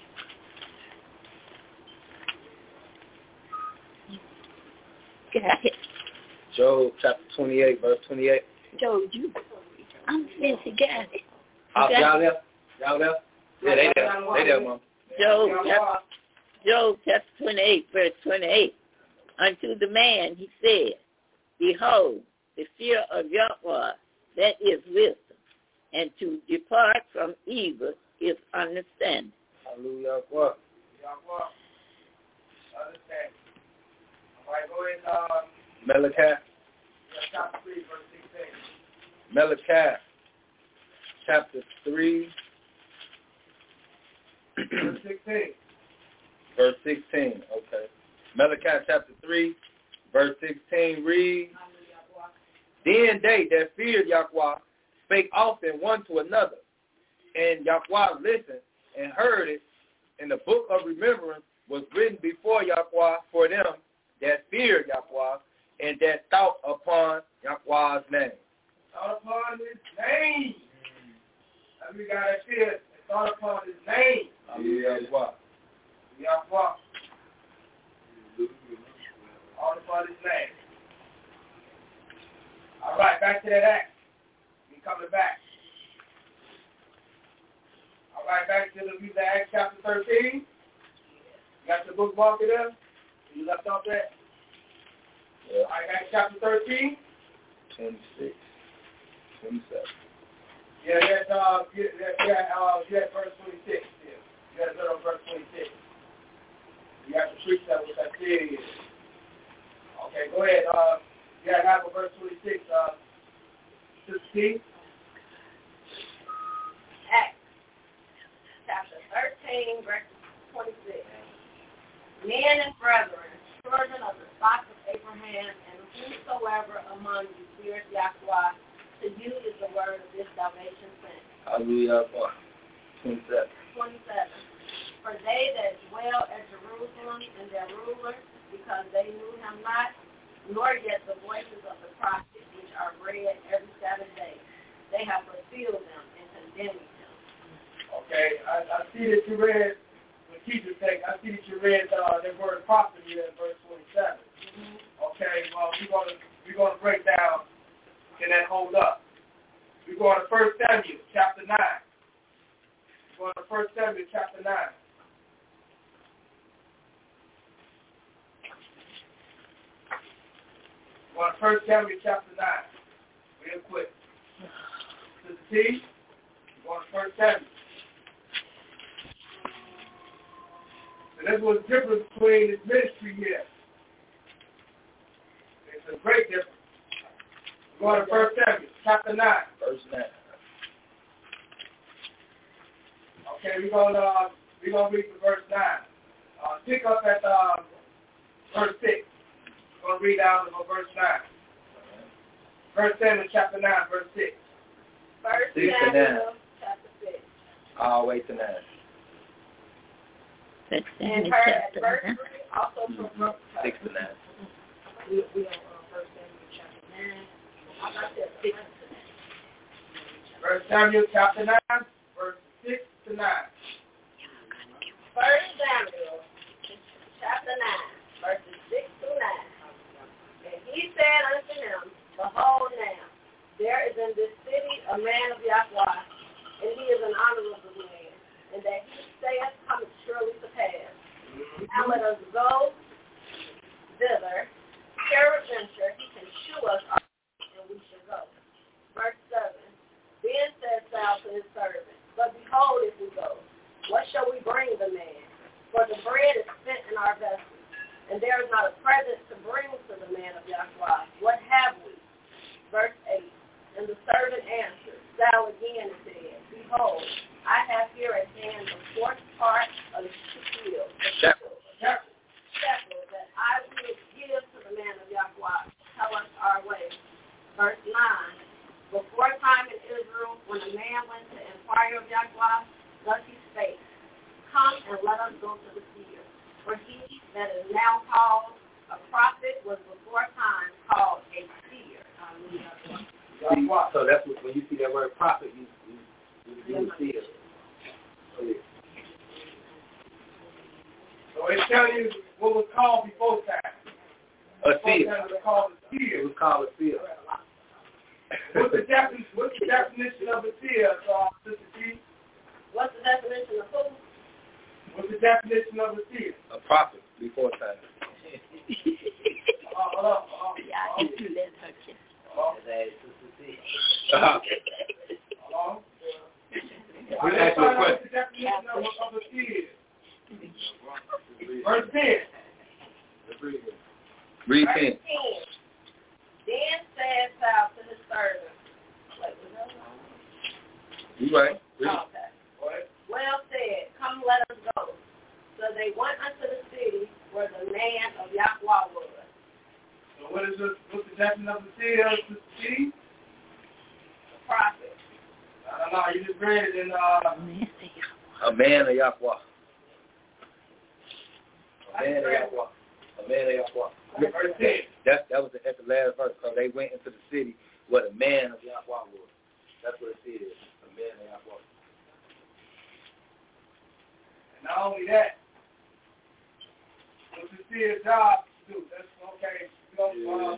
Got it. Job chapter twenty-eight, verse twenty-eight. Job, you. I'm saying he got it. Oh, got y'all there? Y'all there? Yeah, they there. They there, Mom. Job chapter, Job chapter twenty-eight, verse twenty-eight. Unto the man he said, behold, the fear of Yahweh, that is wisdom, and to depart from evil is understanding. Hallelujah. What? Yahweh. Understand. All right, go ahead, um, Malachi. yeah, chapter three, verse sixteen. Malachi chapter three, Verse sixteen. verse sixteen. Okay. Malachi chapter three, verse sixteen reads, Then they that feared Yahweh spake often one to another, and Yahweh listened and heard it, and the book of remembrance was written before Yahweh for them that feared Yahweh and that thought upon Yahweh's name. Thought upon his name. As we got it here, thought upon his name. Yahweh. Yahweh. Thought upon his name. All right, back to that act. We coming back. All right, back to the Book of Acts chapter thirteen. You got the book marker there? You left off that? Yeah. All right, Acts chapter thirteen. twenty-six, twenty-seven. Yeah, that's, uh, yeah, yeah, uh, yeah, verse twenty-six. Yeah, you got to go to verse twenty-six. You got to preach that what that said is. Okay, go ahead. Uh, yeah, I got verse twenty-six. Uh, Sister T. Acts chapter thirteen, verse twenty-six. Men and brethren, children of the stock of Abraham, and whosoever among you fears Yahweh, to you is the word of this salvation sent. Hallelujah. twenty-seven. twenty-seven. For they that dwell at Jerusalem and their rulers, because they knew him not, nor yet the voices of the prophets which are read every Sabbath day, they have fulfilled them in condemning him. Okay, I, I see that you read, when teachers say, I see that you read uh, the word prophet here in verse twenty-seven. Mm-hmm. Okay, well, we're going to we're gonna break down, can that hold up? We're going to First Samuel chapter nine. We're going to First Samuel chapter nine. We're going to First Samuel chapter nine. Real quick. Sister T, we're going to First Samuel. And this was the difference between his ministry here. It's a great difference. We're going to First Samuel, chapter nine. Verse nine. Okay, we're going to uh, we're going to read from verse nine. Uh, pick up at uh, verse six. We're going to read down to verse nine. First Samuel, chapter nine, verse six. First Six to Samuel, chapter six. All the way to nine. First And Samuel her chapter nine. adversary also provoked her. Six to nine. We, we are on First Samuel chapter nine. I thought that six to nine. First Samuel, chapter nine, verse six to nine. First Samuel chapter nine, verses six to nine. And he said unto him, Behold now, there is in this city a man of Yahweh, and he is an honorable man, and that he saith cometh surely to pass. Now let us go thither, peradventure he can shew us our way, and we shall go. Verse seven. Then said Saul to his servant, But behold, if we go, what shall we bring the man? For the bread is spent in our vessels, and there is not a present to bring to the man of Yahweh. What have we? Verse eight. And the servant answered Saul again and said, Behold, I have here at hand the fourth part of the shield, the shekel, shekel that I will give to the man of Yahweh. Tell us our way. Verse nine. Before time in Israel, when a man went to inquire of Yahweh, thus he spake, Come and let us go to the seer. For he that is now called a prophet was before time called a seer. See, so that's what, when you see that word prophet, you you, you, you see it. Oh, yeah. So it's telling you what was called before time. A seer. It was called a seer. It was called a seer. What's the definition? What's the definition of a seer, uh, Sister T? What's the definition of who? What's the definition of a seer? A prophet before time. Uh, hold on. Uh, Yeah, uh, you let her kiss. uh, Uh-huh. uh, Let me ask you a question. What's the definition of, of a seer? Verse ten. Read ten. Then said Saul to his servant, You right. Okay. Well said. Come, let us go. So they went unto the city where the land of Yahweh was. So what is the, what's the definition of the city of the city? The prophet. I don't know. You just read it in uh. A man of Yahweh. A man of Yahweh. A man of Yahweh. Verse ten. That that was at the last verse. So they went into the city where the man of Yahweh was. That's what it is. A man of Yahweh. And not only that, what's the city of job to do? That's okay. You know, uh,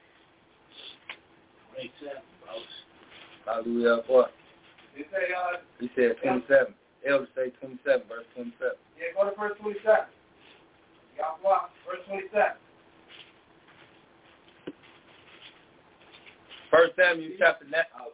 Makes sense, folks. Hallelujah. Boy. they say uh. He said twenty-seven. Elders say twenty-seven, verse twenty-seven. Yeah, go to verse twenty-seven. Yahweh, verse twenty-seven. First Samuel chapter nine. Oh,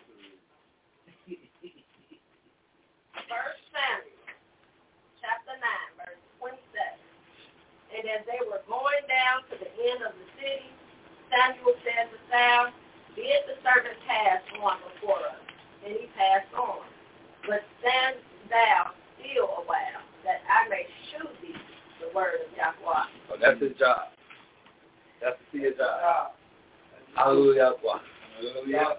First Samuel chapter nine, verse twenty-seven. And as they were going down to the end of the city, Samuel said to Saul, bid the servant pass on before us. And he passed on. But stand thou still a while, that I may shew thee the word of Yahweh. Oh, that's his job. That's the his job. Hallelujah. Hallelujah.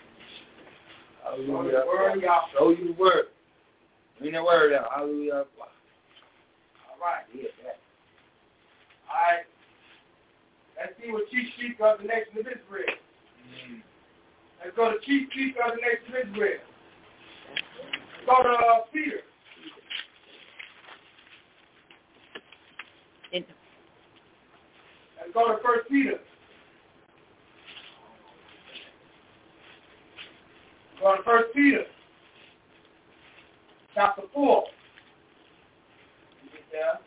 Hallelujah. Show you the word. Bring the word out. Hallelujah. All right. Yeah, yeah. All right. Let's see what chief speaker of the nation of Israel. Mm. Let's go to chief speaker of the nation of Israel. Let's go to uh, Peter. Let's go to First Peter. Go to First Peter, chapter four. You get there?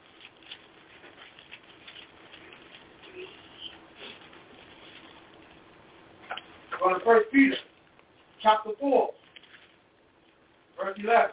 Go to First Peter, chapter four, verse eleven.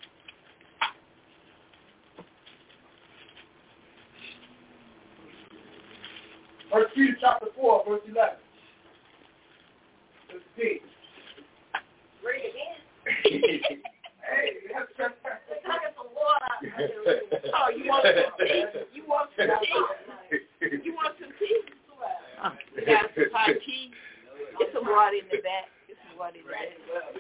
First Peter, chapter four, verse eleven. Let's see. Read it again. Hey, that's Let's get some water. Oh, you want some tea? You want some tea? You want some tea? Uh, we got some hot tea. Get some water in the back. Get some water in the back.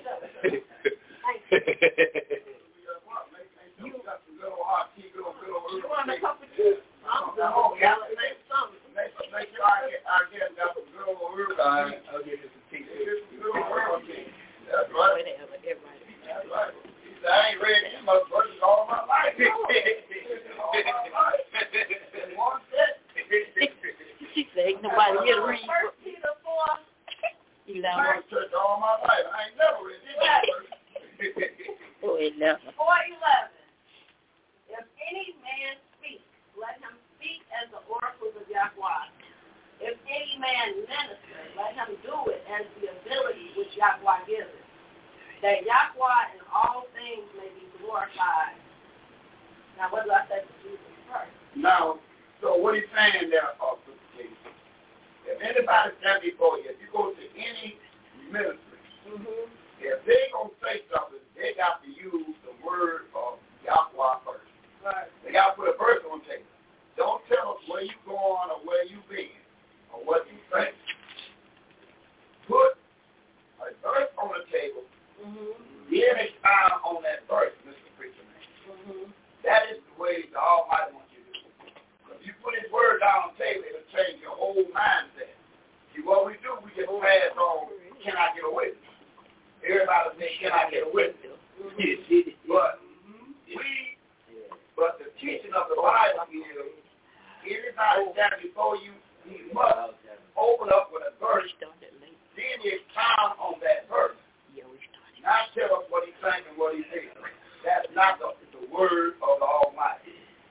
You got some little hot tea, little, little, You want a cup of tea? I'm going to make something. Make sure I get, I get got some little herb tea. I'll give you some tea. Little herb tea. That's right. Whatever, everybody. That's right. He said, I ain't read these motherfuckers all my life. All my life. In one set. She said, ain't nobody here to read. First Peter four. You I know, ain't church all my life. I ain't never read this verse. oh, it never. four eleven. If any man speak, let him speak as the oracles of Yahweh. If any man minister, let him do it as the ability which Yahweh gives it, that Yahweh in all things may be glorified. Now, what do I say to Jesus first? Now, so what he's saying there, uh, if anybody stand before you, if you go to any ministry, Mm-hmm. if they gonna say something, they got to use the word of Yahweh first. Right. They got to put a verse on the table. Don't tell us where you going or where you been or what you think. Put a verse on the table. Mm-hmm. Give expound on that verse, Mister Preacher Man. Mm-hmm. That is the way the Almighty wants you to do. If you put His word down on the table, it'll change your whole mindset. See, what we do, we just pass on. Can I get a witness? Everybody say, can I get a witness? But we, but the teaching of the Bible is, anybody stand before you, you must open up with a verse, then expound on that verse. Not tell us what He's saying and what He's saying. That's not the, the word of the Almighty.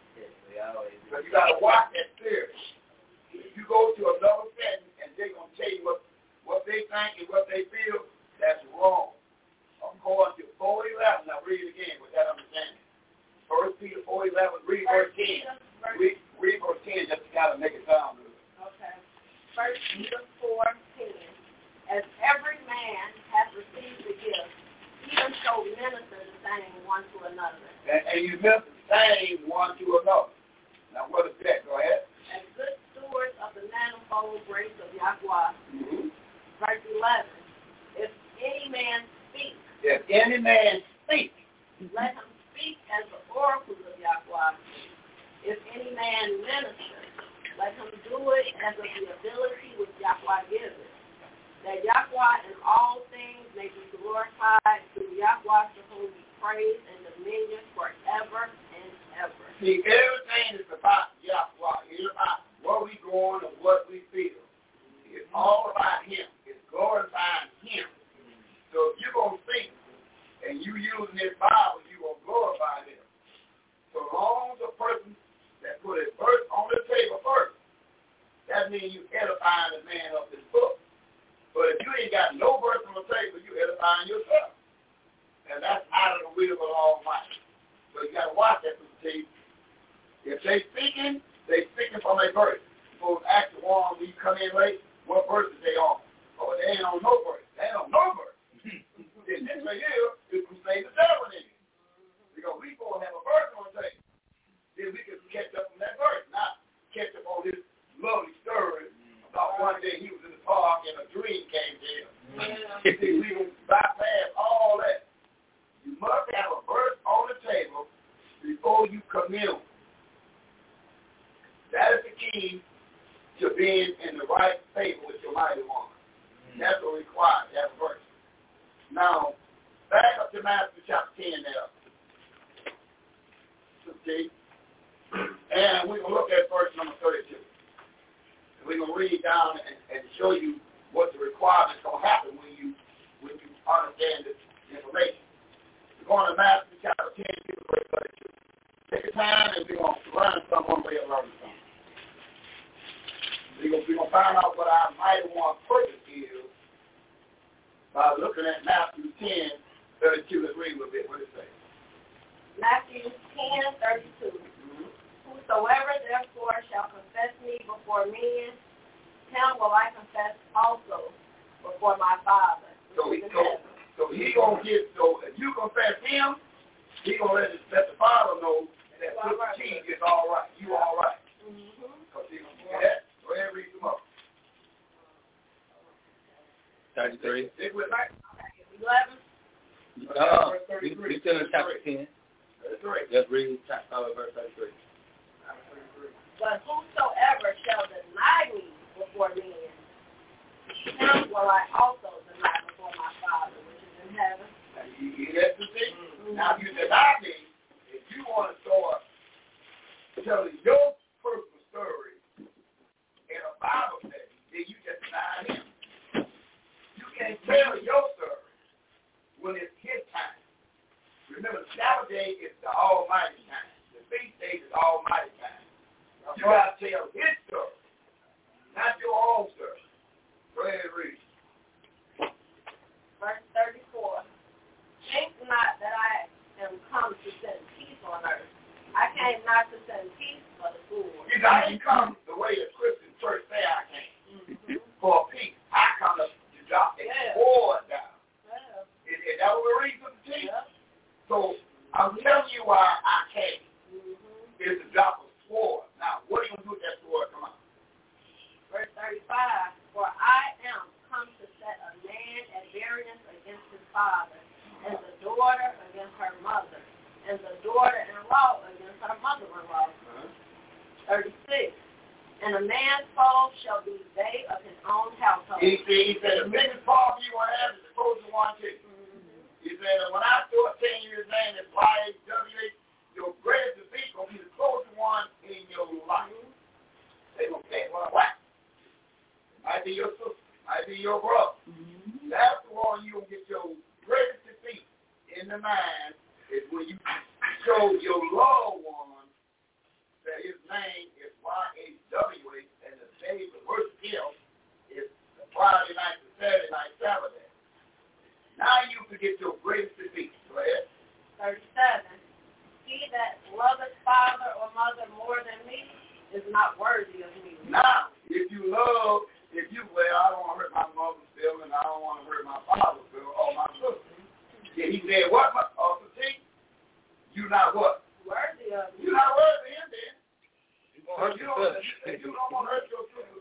So you got to watch that spirit. If you go to another sentence and they're going to tell you what, what they think and what they feel, that's wrong. According to four eleven, now read it again with that understanding. First Peter four eleven, read verse ten. Read, read verse ten just to kind of make it sound good. Okay. First Peter four ten. As every man hath received the gift, even praise of Yahweh. Mm-hmm. Verse eleven. If any man speak, if any man speak, let him speak as the oracles of Yahweh. If any man minister, let him do it as of the ability which Yahweh gives it, that Yahweh in all things may be glorified, through Yahweh to whom be praise and dominion forever and ever. See, everything is about Yahweh. It's about where we going and what we feel. It's all about Him. It's glorifying Him. So if you're going to speak and you using this Bible, you're going to glorify Him. So long as a person that put a verse on the table first, that means you edifying the man of this book. But if you ain't got no verse on the table, you edifying yourself. And that's out of the will of the Almighty. So you got to watch that, Mister T. If they speaking, they speaking from a verse. Supposed to ask the one when you come in late, what verse is they on? Oh, they ain't on no verse. They ain't on no verse. Then this right here is to say the devil in it. Because we supposed to have a verse on the table. Then we can catch up on that verse, not catch up on this lovely story about one day he was in the park and a dream came to him. Yeah. See, we can bypass all that. You must have a verse on the table before you commune. That is the key to being in the right favor with your mighty one. Mm-hmm. That's what requires to have a verse. Now, back up to Matthew chapter ten now. See? And we're going to look at verse number thirty-two. We're going to read down and, and show you what the requirements going to happen when you when you understand this information. We're going to Matthew chapter ten, verse thirty-two. Take your time and we're going to learn some one way of learning something. We're going, we're going to find out what our mighty one purpose is by looking at Matthew ten, thirty-two. Let's read a little bit. What does it say? Matthew ten, thirty-two. Mm-hmm. Whosoever therefore shall confess me before men, him will I confess also before my Father. So he so, so he gonna get so if you confess him, he gonna let, let the Father know that well, right. T is all right. You all right. Mm-hmm. Cause he gonna get that. Go ahead and read them up. thirty-three. Stick with me. Eleven. Uh, we, we still in chapter ten. thirty-three. Let's read uh, verse thirty-three. But whosoever shall deny me before men, him will I also deny before my Father which is in heaven. Now, you hear that, you see? Mm-hmm. Now, if you deny me, if you want to start telling your personal story in a Bible study, then you just deny him. You can't tell your story when it's his time. Remember, the Sabbath day is the Almighty time. The feast day is the Almighty time. You got to tell his story, not your own story. Go ahead and read. Verse thirty-four. Think not that I am come to send peace on earth. I came not to send peace, but a sword. You know, I didn't come the way the Christian church say I came. Mm-hmm. For peace. I come to, to drop a yeah. sword down. Yeah. Is, is that what we're reading for the team? Yeah. So I'm telling you why I came. Mm-hmm. Is to drop a sword. Now, what are you going to do with that sword? Come on. Verse thirty-five. For I am come to set a man at variance against his father, and the daughter against her mother, and the daughter-in-law against her mother-in-law. Uh-huh. thirty-six. And a man's foe shall be they of his own household. He, he said, the biggest problem you want to have is the chosen one too. Mm-hmm. He said, when I start telling you his name is Y H W H, your greatest defeat going to be the chosen one in your life. Mm-hmm. They're going to say, well, what? Might be your sister. Might be your brother. Mm-hmm. That's the one you're going to get your greatest defeat in the mind is when you show your loved one that his name is Y H W H and the day the worst him is the Friday night, the Saturday night, Saturday. Now you can get your greatest defeat. Go ahead. thirty-seven. He that loveth father or mother more than me is not worthy of me. Now, if you love, if you, well, I don't want to hurt my mother's feelings, I don't want to hurt my father's feelings, or my sister. Yeah, he said, what, my officer T? You not what? Worthy of me. You not worthy of him, then. You, you, don't, if you don't want to hurt your sister's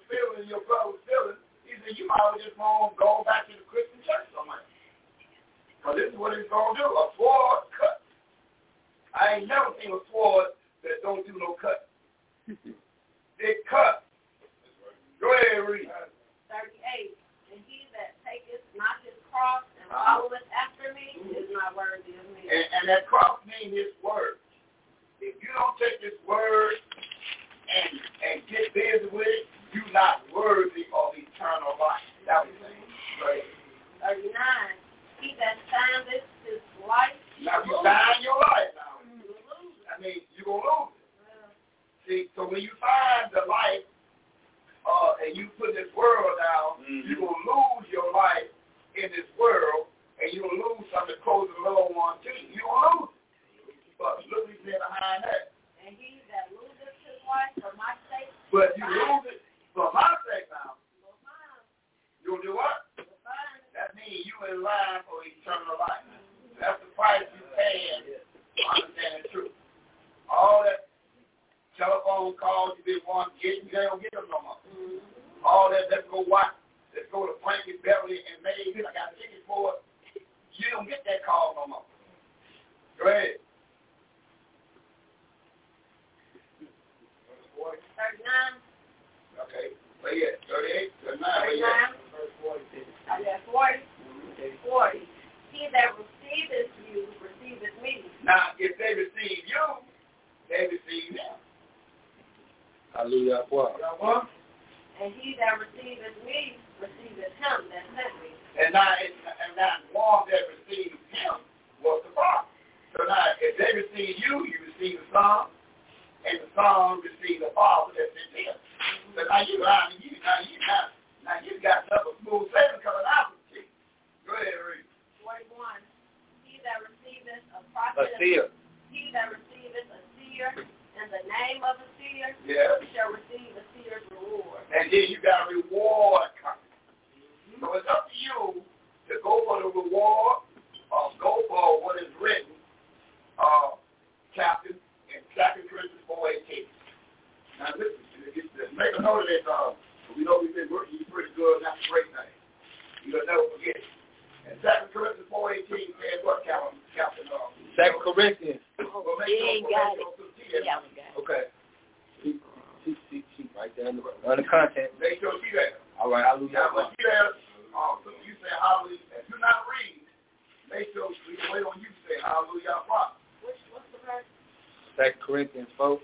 feeling, your brother was feeling, he said, you might as well just go, go back to the Christian church somewhere. Because this is what it's going to do. A sword cut. I ain't never seen a sword that don't do no cut. It cut. Go ahead, read. thirty-eight. And he that taketh not his cross and followeth after me is not worthy of me. And, and that cross means his word. If you don't take this word and and get busy with it, you're not worthy of eternal life. That was saying. Right. thirty-nine. He that findeth his life. Now you find your life now. I mean, you're going to lose it. Yeah. See, so when you find the life uh, and you put this world down, mm-hmm. you're going to lose your life in this world, and you're going to lose something close to the little one to you. You're going to lose it. But look what's there behind that. And he that loseth his life for my sake. But you lose it for my sake now. You'll do what? That means you in line for eternal life. That's the price you pay to understand the truth. All that telephone calls you didn't want to get, you don't get them no more. Mm-hmm. All that, let's go watch, let's go to Frankie, Beverly, and Mays, I got a ticket for it. You don't get that call no more. Go ahead. thirty-nine. Okay. Where you at? thirty-eight, thirty-nine. Where you at? I got forty. forty. He that receiveth you receiveth me. Now, if they receive you, they receive them. Hallelujah. Wow. And he that receiveth me receiveth him that sent me. And now, and now one that received him was the Father. So now, if they receive you, you receive the Son, and the Son receives the Father that sent him. So now you got you now you got now you got another smooth sailing coming out of you. Go ahead, read. forty-one. He that receiveth a prophet, a seer. He that receiveth a seer in the name of a seer, yeah. shall receive a seer's reward. And then you got a reward coming. Mm-hmm. So it's up to you to go for the reward or go for what is written, uh, Captain, in Second Corinthians four eighteen. Now listen, just make a note of this. Uh, we know we've been working pretty good. That's a great thing. You'll never forget it. And Second Corinthians four eighteen says what, Captain? Captain uh, Second Corinthians. Oh, well, he ain't got it. Yeah, we got it. Okay. She, she, she, she right there on the, on the content. Make sure she there. All right, I'll lose that. Now, when one. she there, uh, so you say hallelujah. If you're not reading, make sure we wait on you to say hallelujah. Which, what's the verse? Second Corinthians four.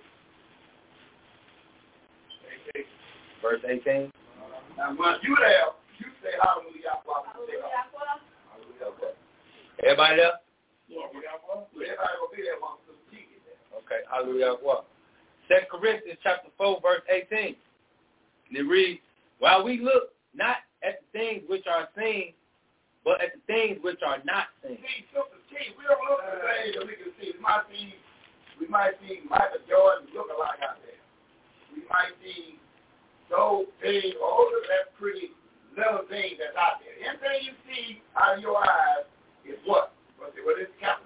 eighteen. Verse eighteen. Now, when you there, you say hallelujah. Hallelujah. Okay. Everybody there? Yeah. Everybody will be there once the T get there. Okay, hallelujah. Second Corinthians chapter four, verse eighteen. And it reads, while we look not at the things which are seen, but at the things which are not seen. See, Sister T, we don't look at the things that we can see. We might see, we might see Michael Jordan look alike out there. We might see those things, all of that pretty little thing that's out there. Anything you see out of your eyes is what? What is capital?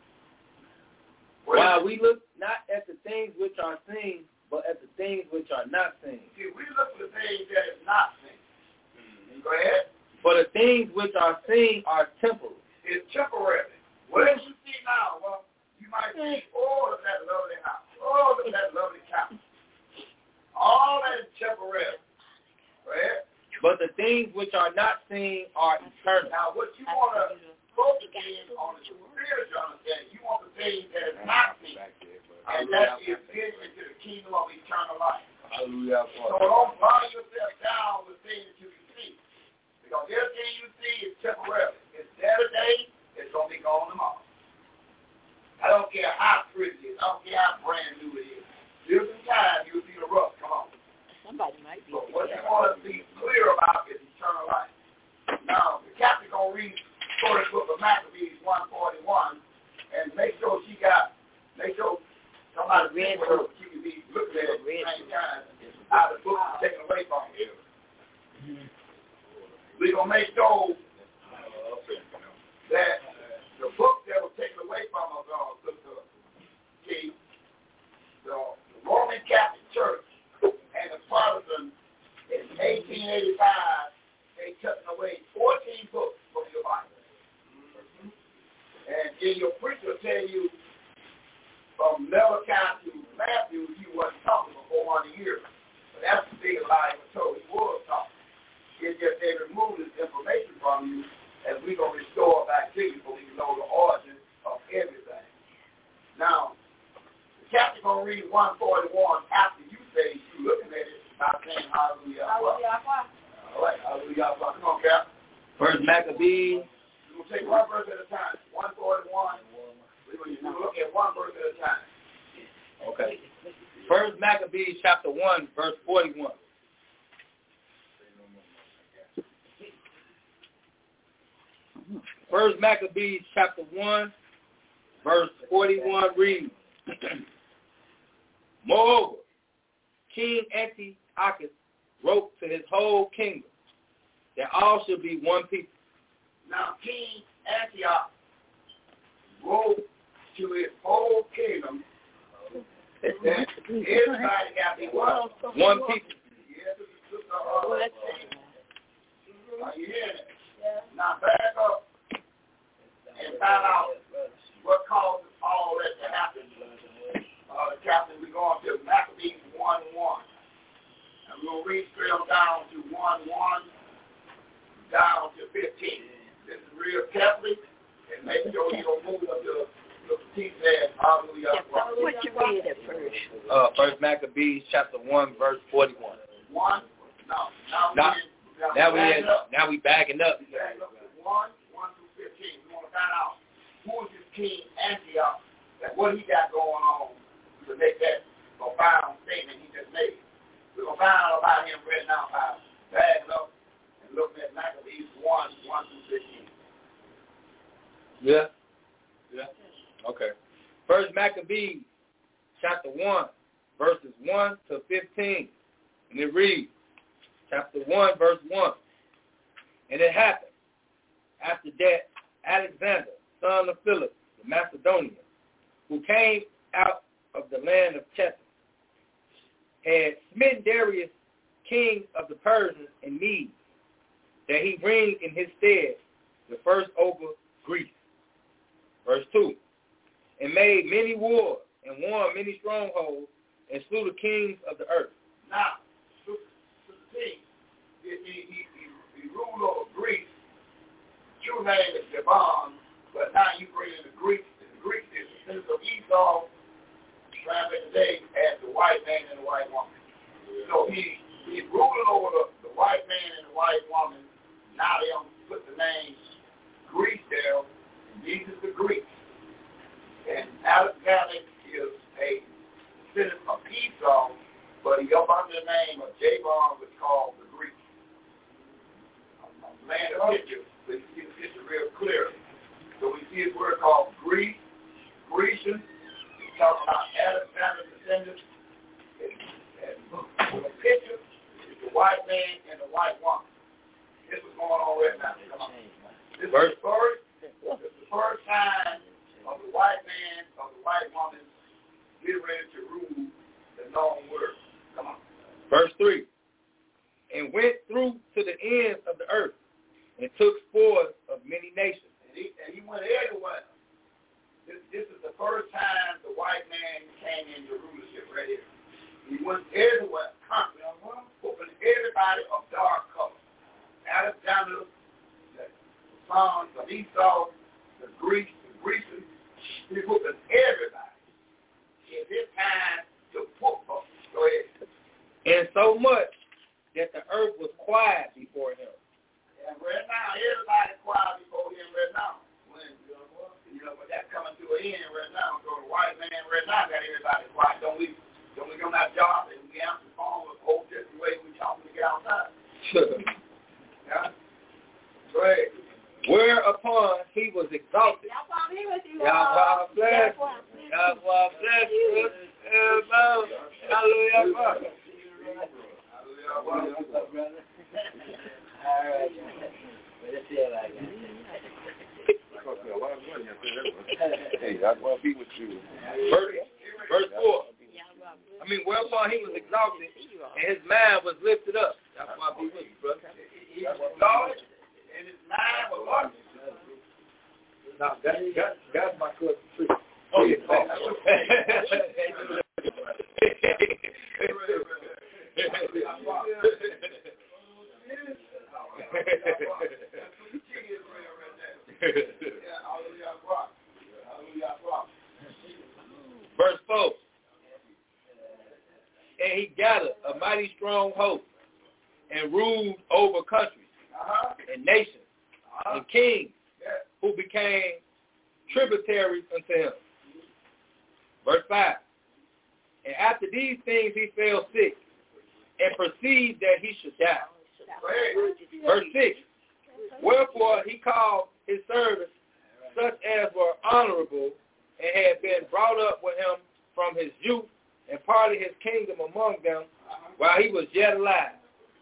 While we look not at the things which are seen, but at the things which are not seen. See, we look for the things that is not seen. Mm-hmm. Go ahead. For the things which are seen are temporal. It's temporary. What do you see now? Well, you might see all of that lovely house, all of that lovely castle. All that is temporary. Go ahead. But the things which are not seen are eternal. Now, what you want to focus in on the spiritual understanding, you want the things that is not seen, and that is getting into the kingdom of eternal life. Hallelujah. So don't bother yourself down with things that you can see, because everything you see is temporary. It's there today, it's going to be gone tomorrow. I don't care how pretty it is. I don't care how brand new it is. There's some time you'll see the rust come on. Somebody might be. So what you want to be clear about is eternal life. Now, the captain going to read Story Book of Maccabees one forty-one and make sure she got, make sure somebody read her, she can be looking at it at the same time. How the book is taken away from you. We're going to make sure that the book that was taken away from us, uh, Sister T, the Roman Catholic Church and the Protestant is tell you from Malachi to Matthew, he wasn't talking for four hundred years. But that's the big lie he was told. He was talking. It's just they removed this information from you as we're going to restore back to you so we can know the origin of everything. Now, the captain going to read one forty-one after you say you looking at it by saying hallelujah. Hallelujah. All right, hallelujah. Come on, Cap. First Maccabees. We'll take one verse at a time. one forty-one. We're going to look at one verse at a time. Okay. First Maccabees chapter one, verse forty-one. First Maccabees chapter one, verse forty-one reads, Moreover, King Antiochus wrote to his whole kingdom that all should be one people. Now, King Antiochus wrote to his whole kingdom that everybody got to be one. One people. Yes, uh, are you hearing it? Now, back up and find out what causes all that to happen. Uh, Captain, we're going to Maccabees one one. And we're going to read straight on down to one one, down to fifteen. This is real carefully, and make sure you don't move up to the T said, hallelujah. What you read at first? Uh, First Maccabees chapter one, verse forty-one. One? No. Now, now, now, now we in, up. now we backing up. Back up to one, one through fifteen. We want to find out who is this King Antioch, and what he got going on to make that profound statement he just made. We're going to find out about him right now by backing up and looking at Maccabees one, one through fifteen. Yeah. Yeah. Okay. First Maccabees chapter one, verses one to fifteen. And it reads, chapter one, verse one. And it happened after that Alexander, son of Philip, the Macedonian, who came out of the land of Chethon, had smitten Darius, king of the Persians and Medes, that he reigned in his stead the first over Greece. Verse two. And made many wars and won many strongholds and slew the kings of the earth. Now, to the king, he, he, he, he ruled over Greece. True name is Jabon, but now you bring in the Greeks. The Greeks is the descendants of Esau, translated today as the white man and the white woman. So he he's ruling over the, the white man and the white woman. Now they don't put the name Greece there. These is the Greeks. And Alexander is a descendant of Esau, but he up under the name of Jabon, which is called the Greeks. Man of picture, but you see the picture real clearly. So we see his word called Greece, Grecian. He's talking about Alexander's descendants. And with a picture is the white man and the white woman. This is going on right now. Come on. This is the first, this is the first time of the white man, of the white woman, getting ready to rule the known world. Come on. Verse three. And went through to the ends of the earth and took spoils of many nations. And he, and he went everywhere. This, this is the first time the white man came into rulership right here. He went everywhere, conquering, opened everybody of dark color. Alexander, the sons of Esau, the Greeks, the Grecians, he opened everybody. It's his time to whoop them. Go ahead. And so much that the earth was quiet before him. And right now, everybody's quiet before him right now. When, you know, but that's coming to an end right now. So the white man right now got everybody quiet. Don't we, don't we go to that job and we answer the phone with whole different way we talking to get outside? Yeah? Go ahead. Whereupon he was exalted. Yahweh bless. Yahweh bless you. Hallelujah. Hey, I want to be with you. Verse, verse four. I mean, whereupon he was exalted, and his mind was lifted up. That's why I be with you, brother. He was exalted, and his mind was lifted. No, that, that, that's my cousin too. Oh, yeah. Oh. Verse four. And he gathered a mighty strong host and ruled over countries uh-huh. and nations uh-huh. and kings yeah. who became tributaries unto him. Verse five. And after these things he fell sick and perceived that he should die. Verse six. Wherefore he called his servants such as were honorable and had been brought up with him from his youth and parted his kingdom among them while he was yet alive.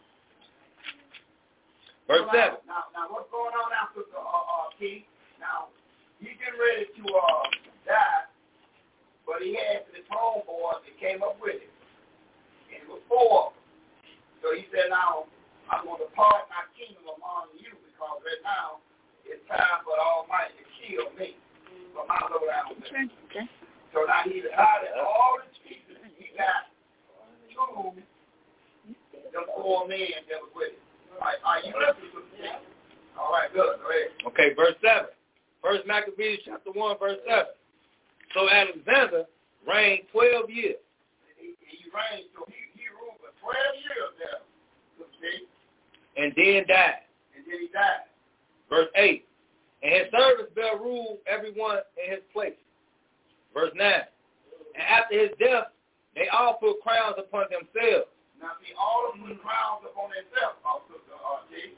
Verse now, seven. Now, now, what's going on now, Sister uh, uh, Keith? Now, he's getting ready to uh, die, but he had his homeboys that came up with him. And it was four of them. So he said, now, I'm going to part my kingdom among you because right now it's time for the Almighty to kill me for my low down thing. So now he divided all the pieces. He got two, them four men that was with him. Are, are you listening to me? All right, good. Go ahead. Okay, verse seven. First Maccabees chapter one, verse seven. So Alexander reigned twelve years. He, he reigned, so he, he ruled for twelve years there. See? And then died. And then he died. Verse eight. And his servants bare rule everyone in his place. Verse nine. And after his death, they all put crowns upon themselves. Now see, all of them put crowns upon themselves, also, uh, see?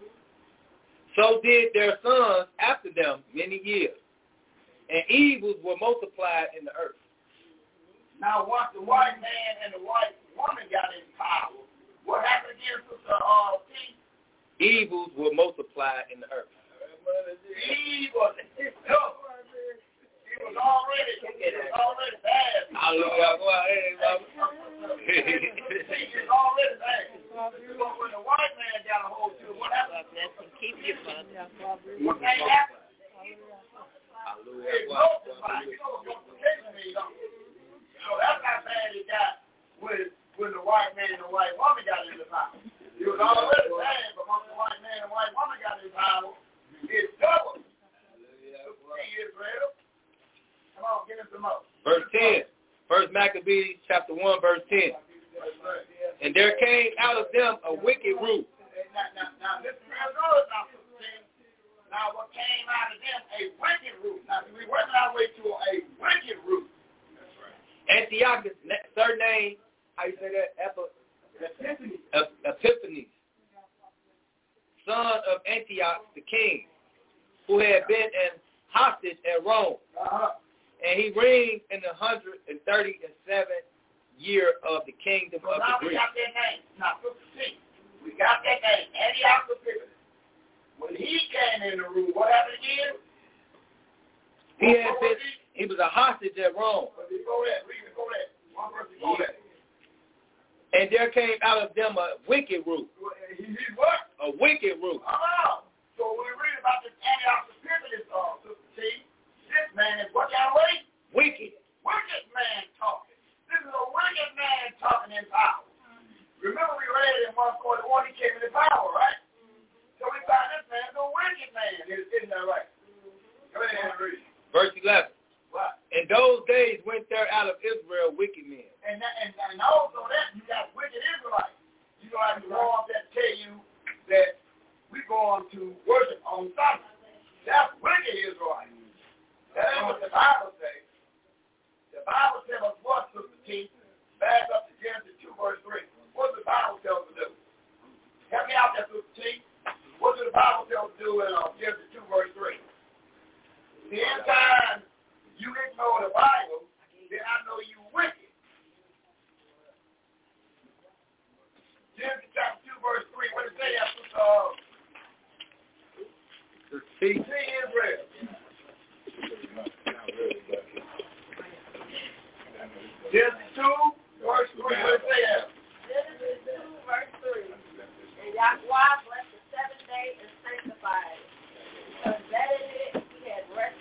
So did their sons after them many years. And evils were multiplied in the earth. Now once the white man and the white woman got in power, what happened again, Sister uh, P? Evils were multiplied in the earth. Evil. It was already, it was already bad. Hallelujah. Go ahead, Mama. It was already bad. But when the white man got a hold to it, what happened? Keep your father. What thing happened? Hallelujah. It multiplied. You know what multiplication means, don't you? So that's how bad it got when, when the white man and the white woman got in the power. It was already bad, but once the white man and white woman got in power, it doubled. Israel. Come on, give us some more. Verse ten. First Maccabees chapter one, verse ten. And there came out of them a wicked root. Now, now, now listen real good now, Sister Tim. Now, what came out of them, a wicked root. Now, we working our way to a wicked root. That's right. Antiochus, surname, how you say that? Epiphanes. Epiphanes, son of Antioch the king, who had been an hostage at Rome. Uh-huh. And he reigned in the hundred and thirty and seventh year of the kingdom so of now the Greeks. We got that name. Now, Sister T, we got that name, Antiochus Epiphanes. When he came in the room, what happened again? He had been, he was a hostage at Rome. Before that, read before that. One verse before that. And there came out of them a wicked root. He, he what? A wicked root. Oh, so when we read about this Antiochus Epiphanes, uh, Sister T, this man is what kind of way? Wicked. Wicked man talking. This is a wicked man talking in power. Remember we read in one forty-one, he came into power, right? So we find this man is a wicked man. Isn't that right? Go ahead and read. Verse eleven. What? In those days went there out of Israel wicked men. And, that, and, and also that, you got wicked Israelites. You know, I can go on that tell you that we're going to worship on Sunday. That's wicked Israelites. That ain't what the Bible says. The Bible tells us what, Sister T? Back up to Genesis two, verse three. What does the Bible tell us to do? Help me out there, Sister T. What does the Bible tell us to do in uh, Genesis two, verse three? The anytime you ignore the Bible, then I know you wicked. Genesis chapter two, verse three. What does it say after uh, See Israel? Genesis two, verse three. What does it say after? Genesis two, verse three. And Yahweh blessed the seventh day and sanctified it, because that in it he had rest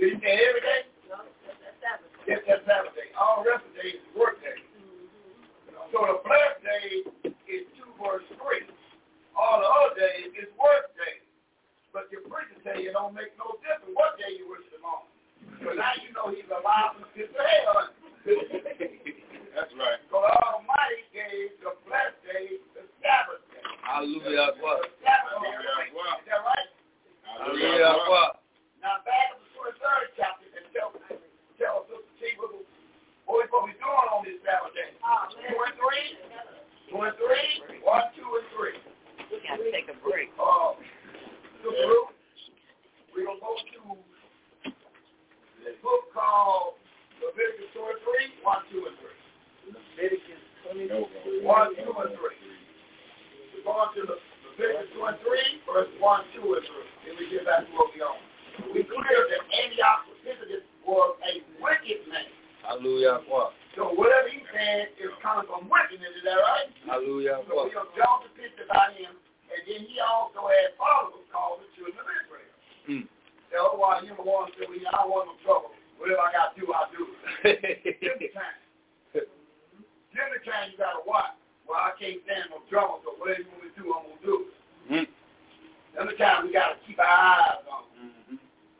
Did he say every day? No, that's that Sabbath. Yes, that's Sabbath day. All the rest of the days is work day. Mm-hmm. So the blessed day is two verse three. All the other days is work day. But your preacher tell you it don't make no difference what day you worship him on. Because now you know he's alive and still hell. That's right. So the Almighty gave the blessed day the Sabbath day. Hallelujah. The Sabbath day. Is that right? Hallelujah. Now back in the twenty-third chapter and tell tell Sister T what we what we doing on this Sabbath day. twenty-three, twenty-three, one, two, and three. We got to take a break. Uh, Sister Ruth, we're gonna go to the book called Leviticus twenty-three, one, two, and three. Leviticus twenty-three. one, two, and three. We're going to the Leviticus twenty-three, verse one, two, and three. Then we get back to what we on. We clear that Antiochus Epiphanes was a wicked man. Hallelujah. So whatever he's saying is coming from wickedness, is that right? Hallelujah. So we have John the picture about him, and then he also had followers called the children of Israel. Hmm. So otherwise, you don't want to say, well, I don't want no trouble. Whatever I got to do, I'll do. Give the time. Give the time you got to watch. Well, I can't stand no trouble, so whatever you want me to do, I'm going to do. Hmm. Another time we got to keep our eyes on it. Mm-hmm.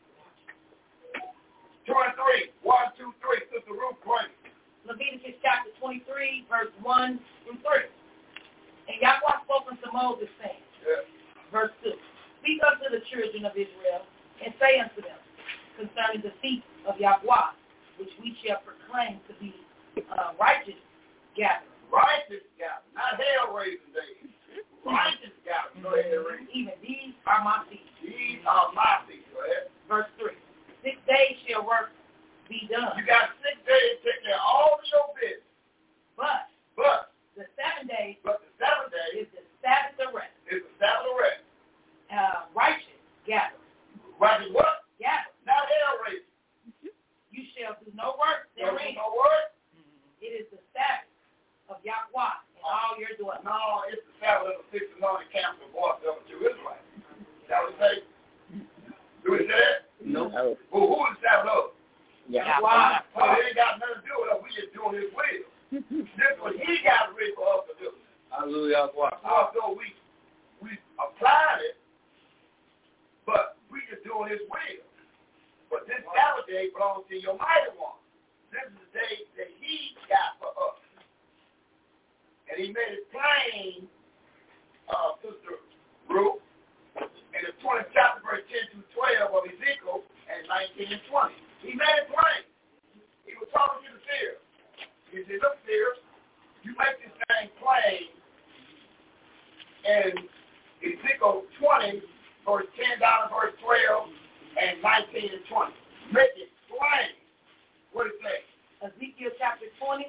twenty-three, one, two, three, Sister Ruth Queen. Leviticus chapter twenty-three, verse one through three. And Yahweh spoke unto Moses, saying, Yeah. verse two, speak unto the children of Israel, and say unto them, concerning the feast of Yahweh, which we shall proclaim to be uh, righteous gathering. Righteous gathering, not hell-raising days. Righteous gathering. Go ahead, read. Even these are my feasts. These are my feasts. Go ahead. Verse three, six days shall work be done. You got six days to take care of all of your business. But But the seven days but the seventh day is the Sabbath of rest, is the Sabbath of rest. uh, righteous gathering. Righteous what? Gathering. Not hell-raising. You shall do no work There therein. ain't no word? It is the Sabbath of Yahweh in all your dwellings. No, it's the Sabbath of the sixth anointed camp of voice of the Israelites. That would say? Do we say that? No. Well, who is the Sabbath of? Yahweh. So it ain't got nothing to do with us. We just doing his will. This is what he got ready for us to do. Hallelujah. Although we we applied it, but we just doing his will. But this Sabbath day belongs to your mighty one. This is the day that he got for us. And he made it plain, uh, Sister Ruth, in the twentieth chapter, verse ten through twelve of Ezekiel, and nineteen and twenty. He made it plain. He was talking to the seers. He said, look, seers, you make this thing plain. And Ezekiel twenty, verse ten down to verse twelve, and nineteen and twenty. Make it plain. What does it say? Ezekiel chapter twenty,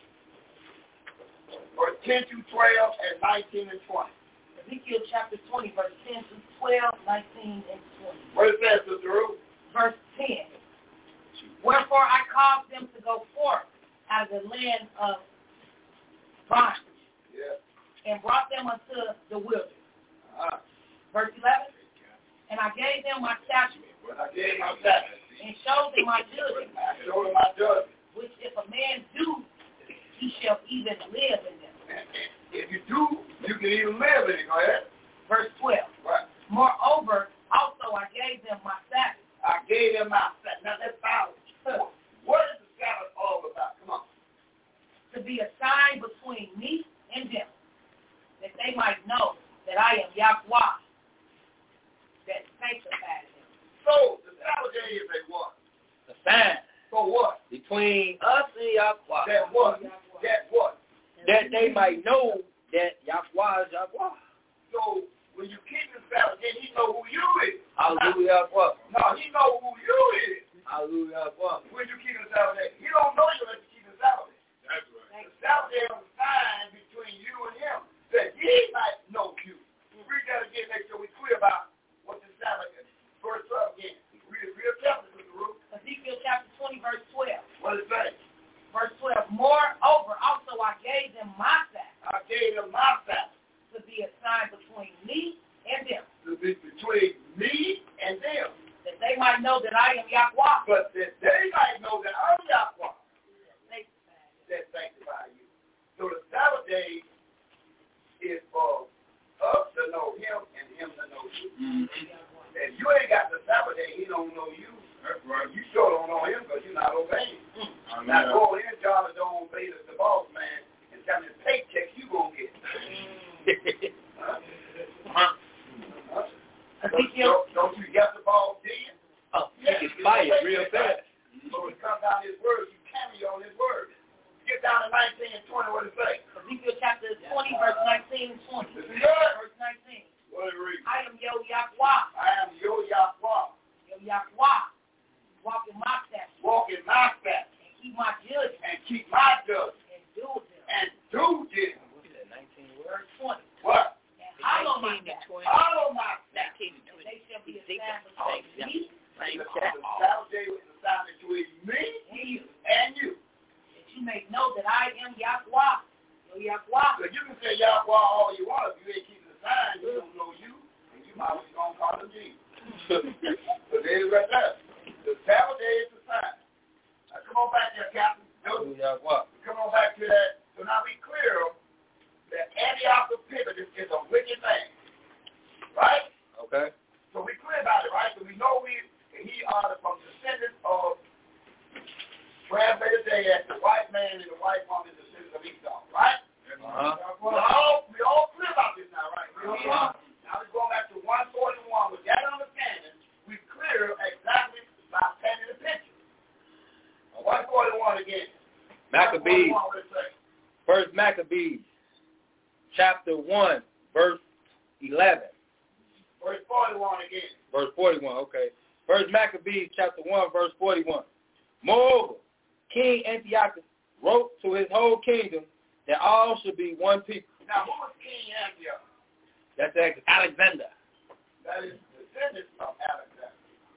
Verse ten through twelve, and nineteen and twenty. Ezekiel chapter twenty, verse ten through twelve, nineteen, and twenty. What does it say, Sister Ruth? Verse ten. Wherefore I caused them to go forth out of the land of bondage, Yeah. and brought them unto the wilderness. Uh-huh. Verse eleven. And I gave them my statutes, When I gave my Sabbath, and showed them my judgments, I showed them my judgment. which if a man do, he shall even live in them. And if you do, you can even live in it. Go ahead. Verse twelve. Right. Moreover, also I gave them my Sabbath. I gave them my Sabbath. Now that's power. What is the Sabbath all about? Come on. To be a sign between me and them, that they might know that I am Yahweh, that sanctifies them. So the Sabbath day is a what? The sign For what? between us and Yahweh. That what? That what? That they might know that Yahweh is Yahweh. So when you keep the Sabbath day, he know who you is. Hallelujah. No, he know who you is. Hallelujah. When you keep the Sabbath day, he don't know you unless you keep the Sabbath day. That's right. The Sabbath day is a sign between you and him that he might know you. Read that again, make sure we're clear about what the Sabbath is. Verse twelve again. Read it real carefully, Sister Ruth. Ezekiel chapter twenty, verse twelve. What does it say? Verse twelve. Moreover, also I gave them my Sabbath, I gave them my Sabbath to be a sign between me and them, to be between me and them, that they might know that I am Yahweh. But that they might know that I'm Yahweh. That sanctify you. So the Sabbath day is for us to know him and him to know you. Mm-hmm. If you ain't got the Sabbath day, he don't know you. That's right. You sure don't know him because you're not obeying. Mm-hmm. Now go in his job and don't obey the, the boss man and tell him the paycheck you gonna get. huh? Huh? Huh? Don't, don't, don't you get the boss then? Oh, yeah, you get fired real fast. So it comes down his word, you carry on his word. Get down to nineteen and twenty, what it say? Ezekiel chapter twenty, verse nineteen and twenty. This is good. Verse nineteen. What it read? I am Yo Yahweh. I am Yo Yahweh. Yo Yahweh. Walk in my steps. Walk in my steps. And keep my judgment. And keep my judgment. And do them. And do them. nineteen Verse twenty. What? And follow my steps. Follow my steps. And they shall be established for me. The Sabbath day was established between me and you. You may know that I am Yahweh. Yo Yahweh. So you can say Yahweh all you want. If you ain't keeping the sign, you don't know you. And you might as well call him Jesus. So there is right there. The Sabbath day is the sign. Now come on back there, Captain. No, Yahweh. come on back to that. So now we clear that Antiochus Epiphanes is a wicked man. Right? Okay. So we clear about it, right? So we know we he are from descendants of translated today as the white man and the white woman is the descendants of Esau, right? Uh-huh. We all we all clear about this now, right? Uh-huh. Now we're going back to one forty-one. With that understanding, we clear exactly by painting the picture. Okay. one forty-one again. Maccabees. First Maccabees, chapter one, verse eleven. Verse forty-one again. Verse forty-one, okay. First Maccabees, chapter one, verse forty-one. Moreover, King Antiochus wrote to his whole kingdom that all should be one people. Now, who was King Antiochus? That's Alexander. That is the descendants of Alexander.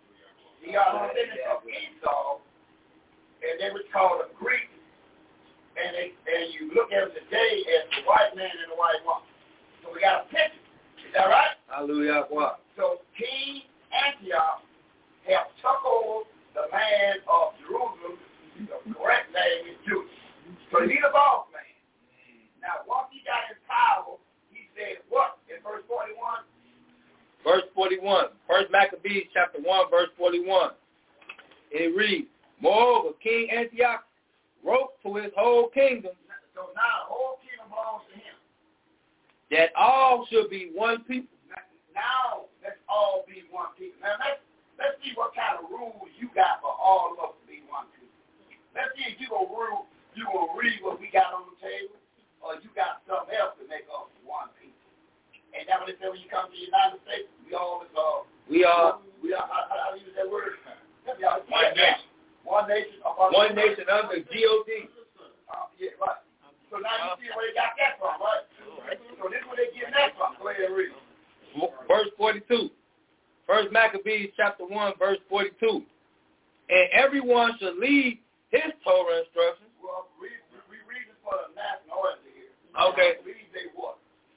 He are the descendants of Esau, and they were called the Greeks. And they and you look at them today as the white man and the white woman. So we got a picture. Is that right? Hallelujah. So King Antiochus have took over the land of Jerusalem. The correct name is Judah. So he's the boss man. Now, once he got his power, he said what in verse forty-one? Verse forty-one. First Maccabees chapter one, verse forty-one. It reads, Moreover, King Antiochus wrote to his whole kingdom. So now the whole kingdom belongs to him. That all should be one people. Now, let's all be one people. Now, let's Let's see what kind of rules you got for all of us to be one people. Let's see if you gonna rule, you gonna read what we got on the table, or you got something else to make us one people. And that's what they say when you come to the United States. We all is uh. We are. We are. How, how do you use that word? One nation. One nation. One nation under G O D. Uh, yeah, right. So now you see where they got that from, right? So this is where they getting that from. Go ahead and read. Verse forty-two. First Maccabees chapter one, verse forty-two. And everyone should lead his Torah instructions. Well, we, we read this for the national order here. Okay. Read they what?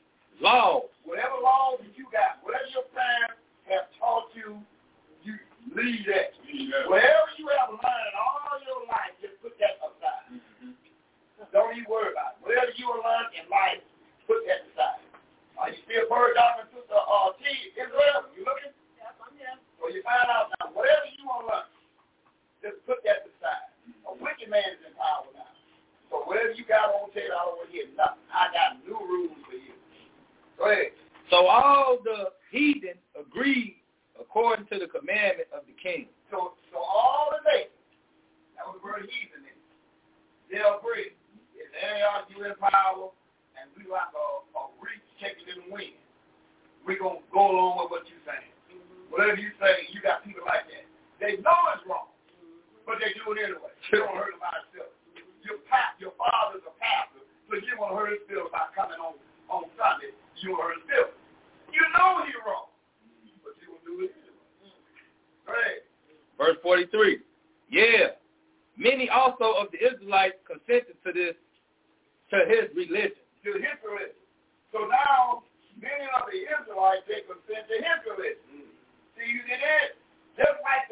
Laws. Whatever laws that you got, whatever your parents have taught you, you lead that. Yeah. Whatever you have learned all your life, just put that aside. Mm-hmm. Don't even worry about it. Whatever you have learned in life, put that aside. Are you still bird dogging to the uh, T, Israel? You looking? So you find out now, whatever you want to learn, just put that aside. A wicked man is in power now. So whatever you got on table, I don't want to hear nothing. I got new rules for you. Go ahead. So all the heathen agreed according to the commandment of the king. So so all the nations, that was the word heathen in, they agree. If they are you in power, and we like a, a reach taking in the wind, we're going to go along with what you're saying. Whatever you say, you got people like that. They know it's wrong, but they do it anyway. You don't hurt them by itself. Your pap, your father's a pastor, so you won't hurt his feelings by coming on, on Sunday. You won't hurt his feelings. You know he's wrong, but you will do it anyway. Right. Verse forty-three. Yeah. Many also of the Israelites consented to this, to his religion. To his religion. So now, many of the Israelites, they consent to his religion. See, you did it. Just like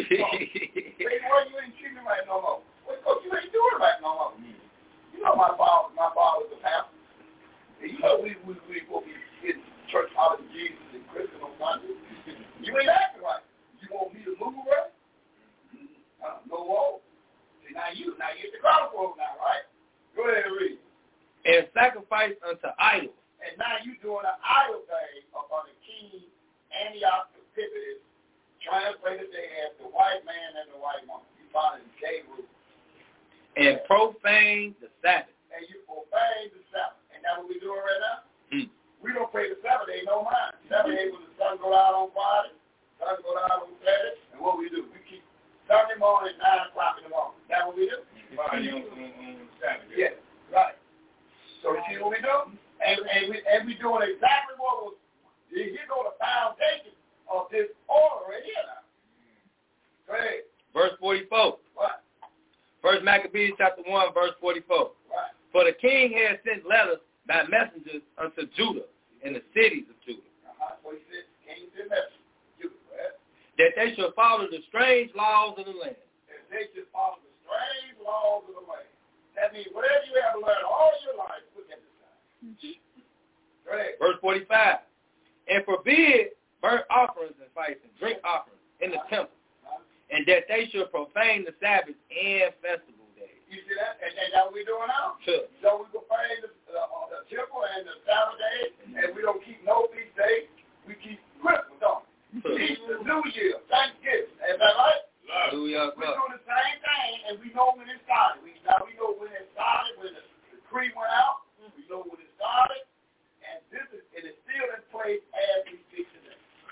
Say, well, you ain't treating me right no more. Well, coach, you ain't doing it right no more. You know my father, my father was a pastor. And you know we we we will be getting church out of Jesus and Christian on Sunday. You ain't acting right. You want me to move right? Uh, no more. See, now you now you at the crossroads now, right? Go ahead and read. And sacrifice unto idols. And now you doing an idol thing upon the king Antiochus Epiphanes, translated there as the white man and the white woman. You find it in J-Root. And profane the Sabbath. And you profane the Sabbath. And that's what we doing right now? Hmm. We don't pray the Sabbath day no mind. Sabbath day when the sun go out on Friday, sun go out on Saturday, and what we do? We keep Sunday morning, nine o'clock in the morning. That's what we do? Friday on, on, on Saturday. Yeah, right. So you see what we do? And, and, we, and we doing exactly what was, here go the foundation of this order right here now. Go ahead. Verse forty-four. What? First Maccabees chapter one, verse forty-four. Right. For the king had sent letters by messengers unto Judah and the cities of Judah. Uh-huh. So he said, king sent messengers to Judah, right? That they should follow the strange laws of the land. That they should follow the strange laws of the land. That means whatever you have learned all your life, put that aside. Mm-hmm. Go ahead. Verse forty-five. And forbid burnt offerings and fights and drink offerings in the temple, and that they should profane the Sabbath and festival days. You see that? And, and that's what we're doing now? Sure. So we profane the, uh, the temple and the Sabbath days, and we don't keep no feast days. We keep Christmas, don't we? Sure. Easter, New Year, Thanksgiving. Is that right? Hallelujah. We're doing the same thing, and we know when it started. We, now we know when it started, when the decree went out. We know when it started. And this is, it is still in place as we speak today.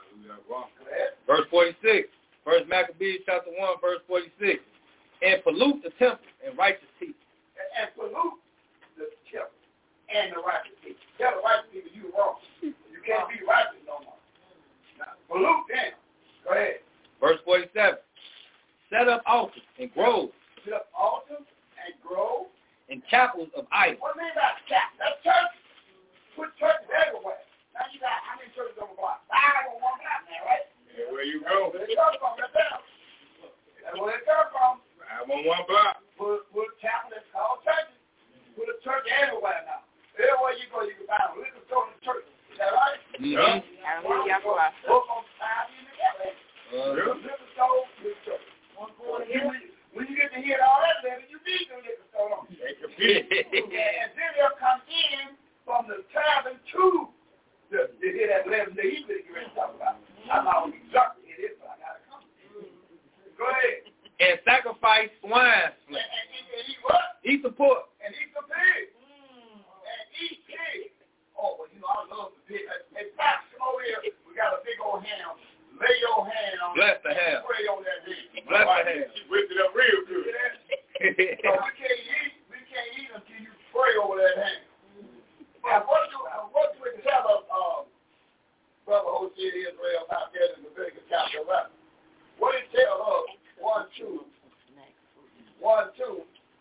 Verse forty-six, First Maccabees chapter one, verse forty-six. And pollute the temple and righteous people. And, and pollute the temple and the righteous people. Tell the righteous people you wrong. You can't be righteous no more. Now, pollute them. Go ahead. Verse forty-seven. Set up altars and groves. Set up altars and groves. And chapels of idols. What do you mean by chapel? That's church. Put churches everywhere. Now you got how many churches on the block? Five on one block now, right? Yeah, where you go? Where they come from, right there. That's where they come from. I'm on one block. Put, put a chapel that's called churches. Put a church everywhere now. Everywhere you go, you can find a liquor store in the church. Is that right? Mm-hmm. Hallelujah. Book on five in the together. Uh, Liquor store, liquor church. When you get to hear all that, then you need the liquor store. They compete. And then they'll come in from the tavern to the, to hear that eleven day evening you're talking about. I'm not only drunk to hear this, but I got to come. Go ahead. And sacrifice swine And, and, and, and eat what? Eat the pork. And eat the pig. Mm. And eat pig. Oh, well, you know, I love the pig. Hey, Pops, come over here. We got a big old ham. Lay your hand on Bless it. the ham. Pray on that ham. Bless the ham. She whipped it up real good. So we can't eat, we can't eat until you pray over that ham. Now, what do, what do it tell us, um, Brother Hosea Israel, out there in Leviticus chapter eleven? What it tell us, one, two, one, two,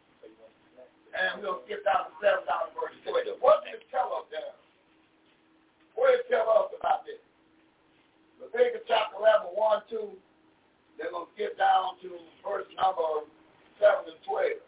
and we'll skip down to seven down to verse twenty. What did it tell us there? What did it tell us about this? Leviticus chapter eleven, one, two, they're going to skip down to verse number seven and twelve.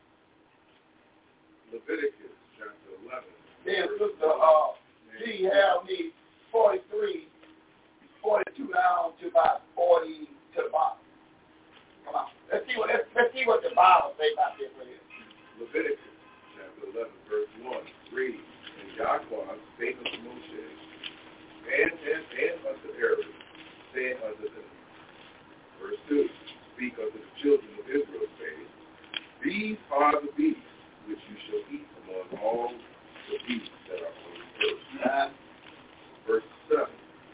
Leviticus chapter eleven. Then Sister uh, G held me forty-three, forty-two down to about forty to the bottom. Come on. Let's see what let's, let's see what the Bible says about this right here. Leviticus chapter eleven, verse one. Read. And Yahweh spake unto Moshe, and, and, and unto Aaron, saying unto them. Verse two. Speak unto the children of Israel, saying, These are the beasts which you shall eat among all the beasts that are on the earth. Uh, Verse seven.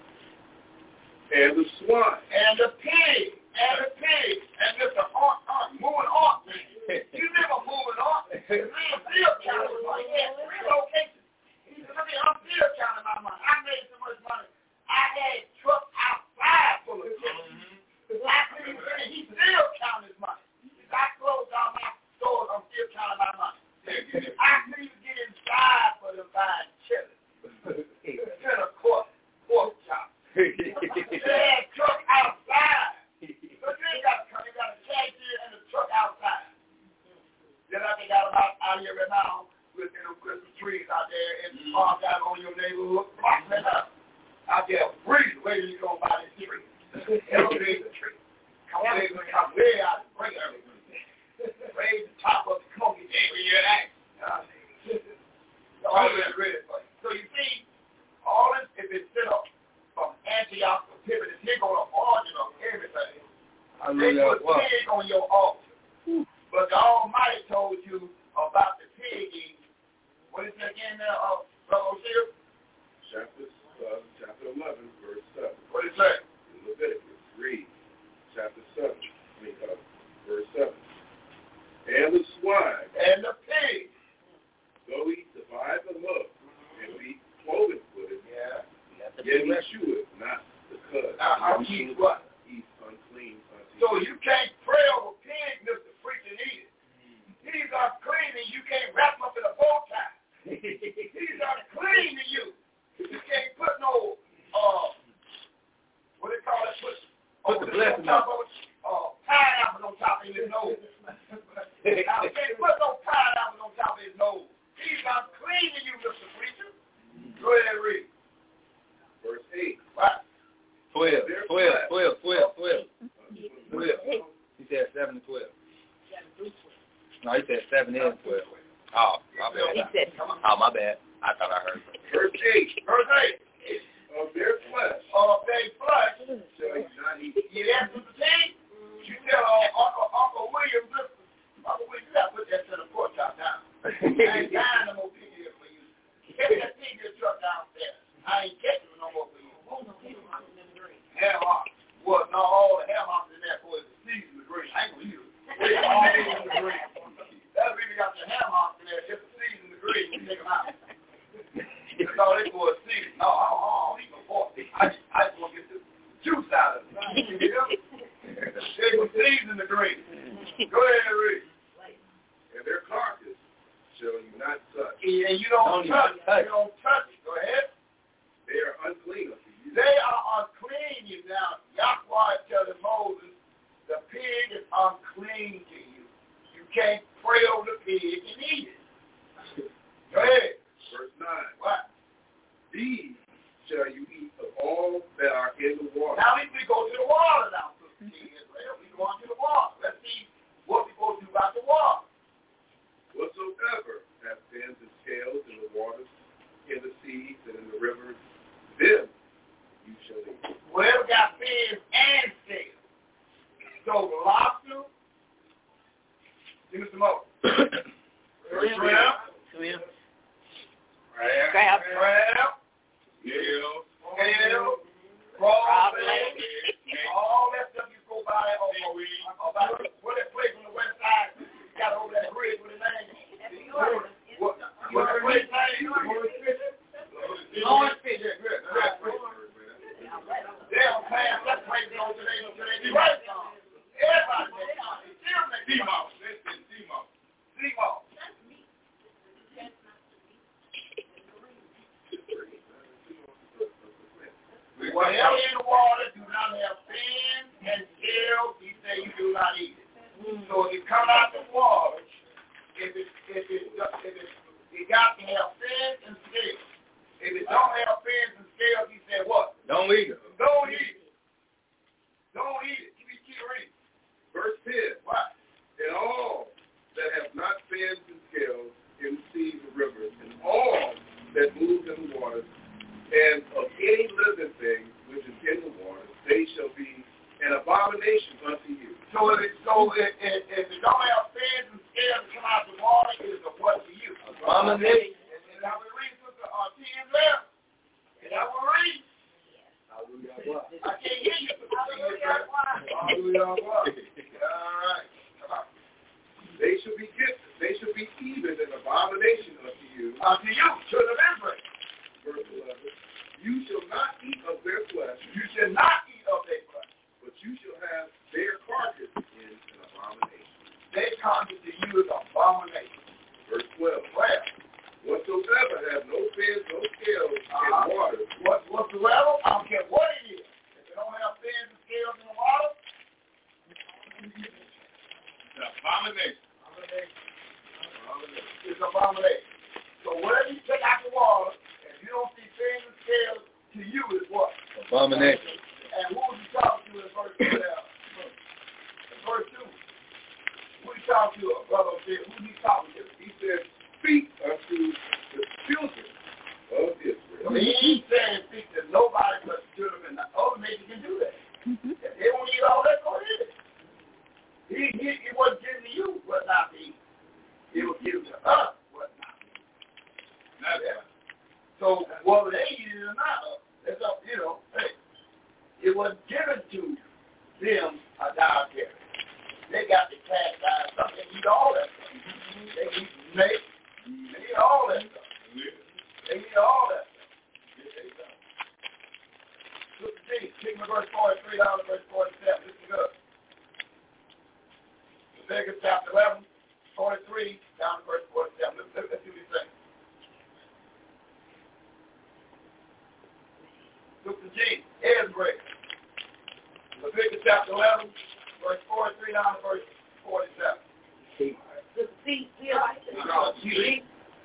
And the swine. and the pig, and the pig, and just the art, art, moving art thing. You never moving art. The man still counting money. He had three locations. He said, look at, I'm still counting my money. I made so much money. I had a truck outside full of chicken. I couldn't even finish. He still counting his money. He said, I closed all my stores. I'm still counting my money. I couldn't even get inside for them buying chili. It's in a court, pork chop. They had truck outside. your neighborhood, propping up. Out there, breathe, where you go by this tree. Elevate the tree. Come way, come way out, bring everything. Raise the top of the smoky day where you're at. All that's ready for you. So you see, all this, if it's set up from Antioch to Pivot, it's here on the origin of everything. They put pig on your altar. But the Almighty told you about the pig eating. What is it again there, uh, Brother O'Shea? Chapter, uh, chapter eleven, verse seven. What is that? Leviticus, read. Chapter seven, I mean, uh, verse seven. And the swine. And the pig. Go eat the five and love, and be cloven footed. Yeah. Yet he chew it, not the cud. Now, how eat what? Eat unclean unto So you. you can't pray over pig, Mister Preacher, eat it. He's unclean and you can't wrap him up in a bow tie. He's unclean to you. You can't put no, uh, what do they call it? Put, Put the blessing on. Uh, pineapple on top of his nose. Now, you can't put no pineapple on top of his nose. He's unclean to you, Mister Preacher. Go ahead and read. Verse eight. What? Twelve, twelve, twelve, twelve, twelve. Twelve. He said seven and twelve. No, he said seven and twelve. Oh, my bad. Oh, my bad. I thought I heard. Verse eight. Verse eight. Of their flesh. Of their flesh. Shall you not eat. You ask Mister T? You tell uh, Uncle, Uncle William, listen, Uncle William, you got to put that to the pork chop down. I ain't buying no more pig here for you. Get that pig here truck downstairs. I ain't catching no more for you. Ham hock. Well, no, all the ham hocks in there for is the season of green. I ain't going to eat it. All season of green. That's really got the ham hocks in there just the season of green. You take them out. That's all they for a season. No, I don't, I don't eat no pork. I just, I just want to get the juice out of it. You know? They will season the green. Go ahead and read. And their carcass shall you not touch. And you don't, don't touch it. You don't touch it. Go ahead. They are unclean unto you. They are unclean. You now, Yahweh telling Moses, the pig is unclean to you. You can't pray over the pig and eat it. Go ahead. Verse nine. What? These shall you eat of all that are in the water. Now we, we go to the water now, Sister King Israel. We go on to the water. Let's see what we go to about the water. Whatsoever have fins and scales in the waters, in the seas, and in the rivers, them you shall eat. Whoever got fins and scales. So the lobster, give me some more. Shrimp. Shrimp. Crab. Crab. Crab. Scales. Scales. Frog legs. All that stuff you go by on about what that place on the west side got over that bridge with his name. What what that place name? Lawrence Fish. They'll pass that place on today until they be right. Everybody makes Seamouse. Listen, Seamouse. Seamouse. Whatever in the water do not have fins and scales, he say you do not eat it. Mm. So if it come out the water, if it if it if it it got to have fins and scales. If it don't have fins and scales, he said what? Don't eat it. Don't eat it. Don't eat it. Keep keep reading. Verse ten. What? And all that have not fins and scales in the seas and rivers, and all that move in the waters, and of any living thing which is in the water, they shall be an abomination unto you. So if it, so if, if, if it don't have fins and scales to come out the water, it is a what to you? Abomination. And that we read Sister uh, T M L. And that we read. I can't hear you. Hallelujah. Hallelujah. All right. Come on. They shall be gifted. They shall be even an abomination unto you. Unto you, children of Israel. Verse eleven. You shall not eat of their flesh. You shall not eat of their flesh. But you shall have their carcass in an abomination. Their carcass to you is an abomination. Verse twelve. Well, whatsoever have no fins, no scales uh, in water. What, whatsoever, I don't care what it is. If it don't have fins and scales in the water, it's an abomination. Abomination. It's an abomination. So whatever you take out the water, if you don't see thin the scales to you is what? Abomination. And who was he talking to in verse two? In verse two. Who he talking to? A brother said, who he talking to? He said, speak unto the children of Israel. I mean, he ain't saying speak to nobody but the children. And the other nation can do that. Mm-hmm. If they don't need all that, go ahead. He, he, he wasn't giving to you what not be. He was giving to us what not be. Not that. So whether they need it or not, it's up, you know, hey, it was given to them a dietary. They got the cash out, something. They eat all that stuff. They eat snake. They eat all that stuff. They eat all that stuff. Look at these. Take me verse forty-three down to verse forty-seven. Listen good. Leviticus chapter eleven, forty-three down to verse forty-seven. Let's, let's, let's see what he's saying. Look at G. Ezra. Leviticus chapter eleven, verse forty-three down to verse forty-seven. See, see, see, like this. No, G.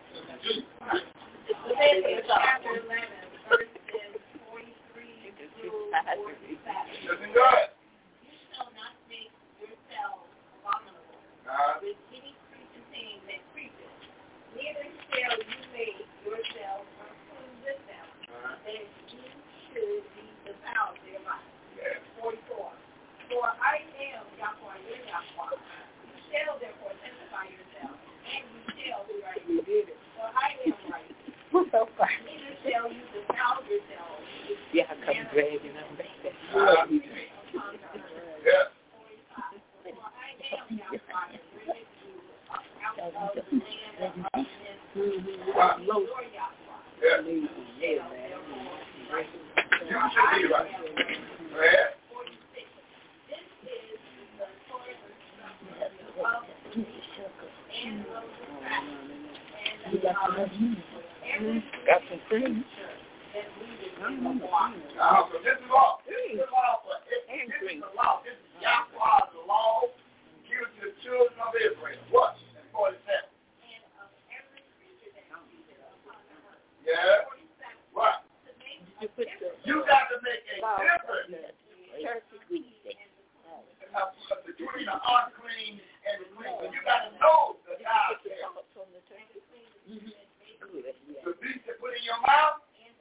Leviticus chapter eleven, verses forty-three through forty-seven. Listen good. You shall not make yourself abominable Uh, with any creeping thing that creepeth. Neither shall you make yourself unclean with them, uh, that you should be devoured thereby. yeah. forty-four. For I am Yahweh, your Yahweh. You shall therefore sanctify yourself, and you shall be righteous. For I am righteous. Neither shall you defile yourselves. Yeah, I come dragging them back. Uh, yeah. For I am Yahweh, bringing you up out of the land of uprightness. Wow. Your Yahweh. Yeah. You shall therefore be righteous. You should be right. Go ahead. forty-six. This is the Torah of the and of the fact and the knowledge. Every Got some cream. that leadeth in the law. Now, so this is law. This is the law for this, this is the law. This is Yahweh's law given to the children of Israel. What? In forty-seven. And of every creature that creepeth upon the earth. Yeah. forty-seven. What? To make You put the You got to make a difference turkey weed. between the unclean and the clean. But you got to know the God there. From the turkey. The beast to put in your mouth,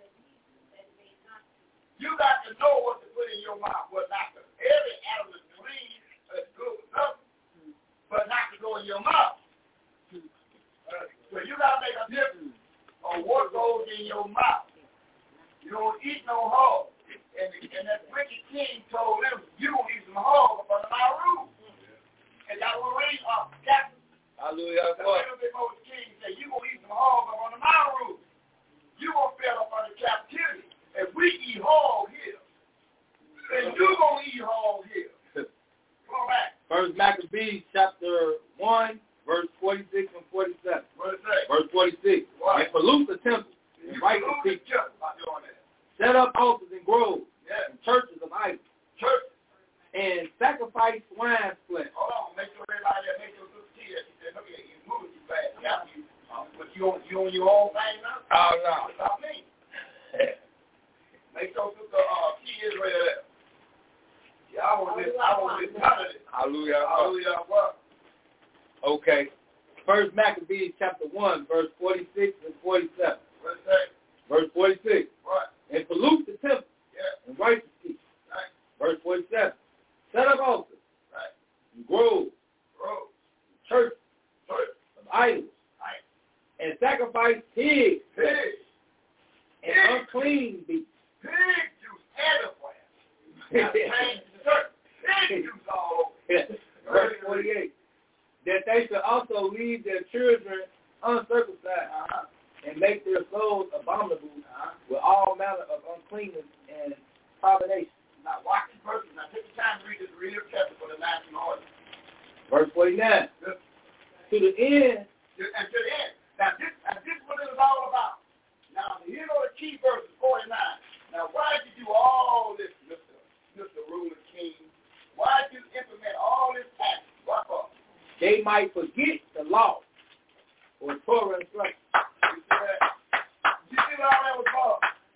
you got to know what to put in your mouth, what not to. Every animal is clean, is good with something, but not to go in your mouth. Uh, so you got to make a difference on what goes in your mouth. You don't eat no hog. And, and that wicked king told them, you don't eat some hog up under my roof. And y'all will read off captain. Hallelujah. The little bit more king said, you going to eat some hog up under my roof. You going to fail up under captivity. And we eat hog here. And you going to eat hog here. Come on back. First Maccabees chapter one, verse forty-six and forty-seven. What does it say? Verse forty-six. What? And pollute the temple and righteous Who's people. just about doing that? Set up altars and groves Yeah. and churches of idols. Church. And sacrifice swine's flesh. Hold on. Make sure everybody there make your little tea. She said, look at you. Moving too fast. Got you. Um, but you on, you on your own thing now? Oh, no. What about me? Make sure sister uh, T Israel there. Yeah, I want this. I want this. None of this. Hallelujah. Hallelujah. What? Okay. First Maccabees chapter one, verse forty-six and forty-seven. What does it say? Verse forty-six. What? And pollute the temple Yeah. and righteous people. Right. Verse forty-seven. Set up altars Right. and groves, Bro. churches Church. of idols, Right. and sacrifice pigs Pig. and unclean beasts. Pig juice everywhere. Now, change the church. Pig juice all over. Verse forty-eight. That they should also leave their children uncircumcised Uh-huh. and make their souls abominable Uh-huh. with all manner of uncleanness and profanation. Now watch this verse. Now take the time to read this real chapter for the national audience. Verse forty-nine. This, To the end, this, and to the end. Now this, and this is what it is all about. Now you know the key verse is forty-nine. Now why did you do all this, Mister Mister Ruler King? Why did you implement all this action? What for? they might forget the law or Torah instruction. You see that? You see what all that was for?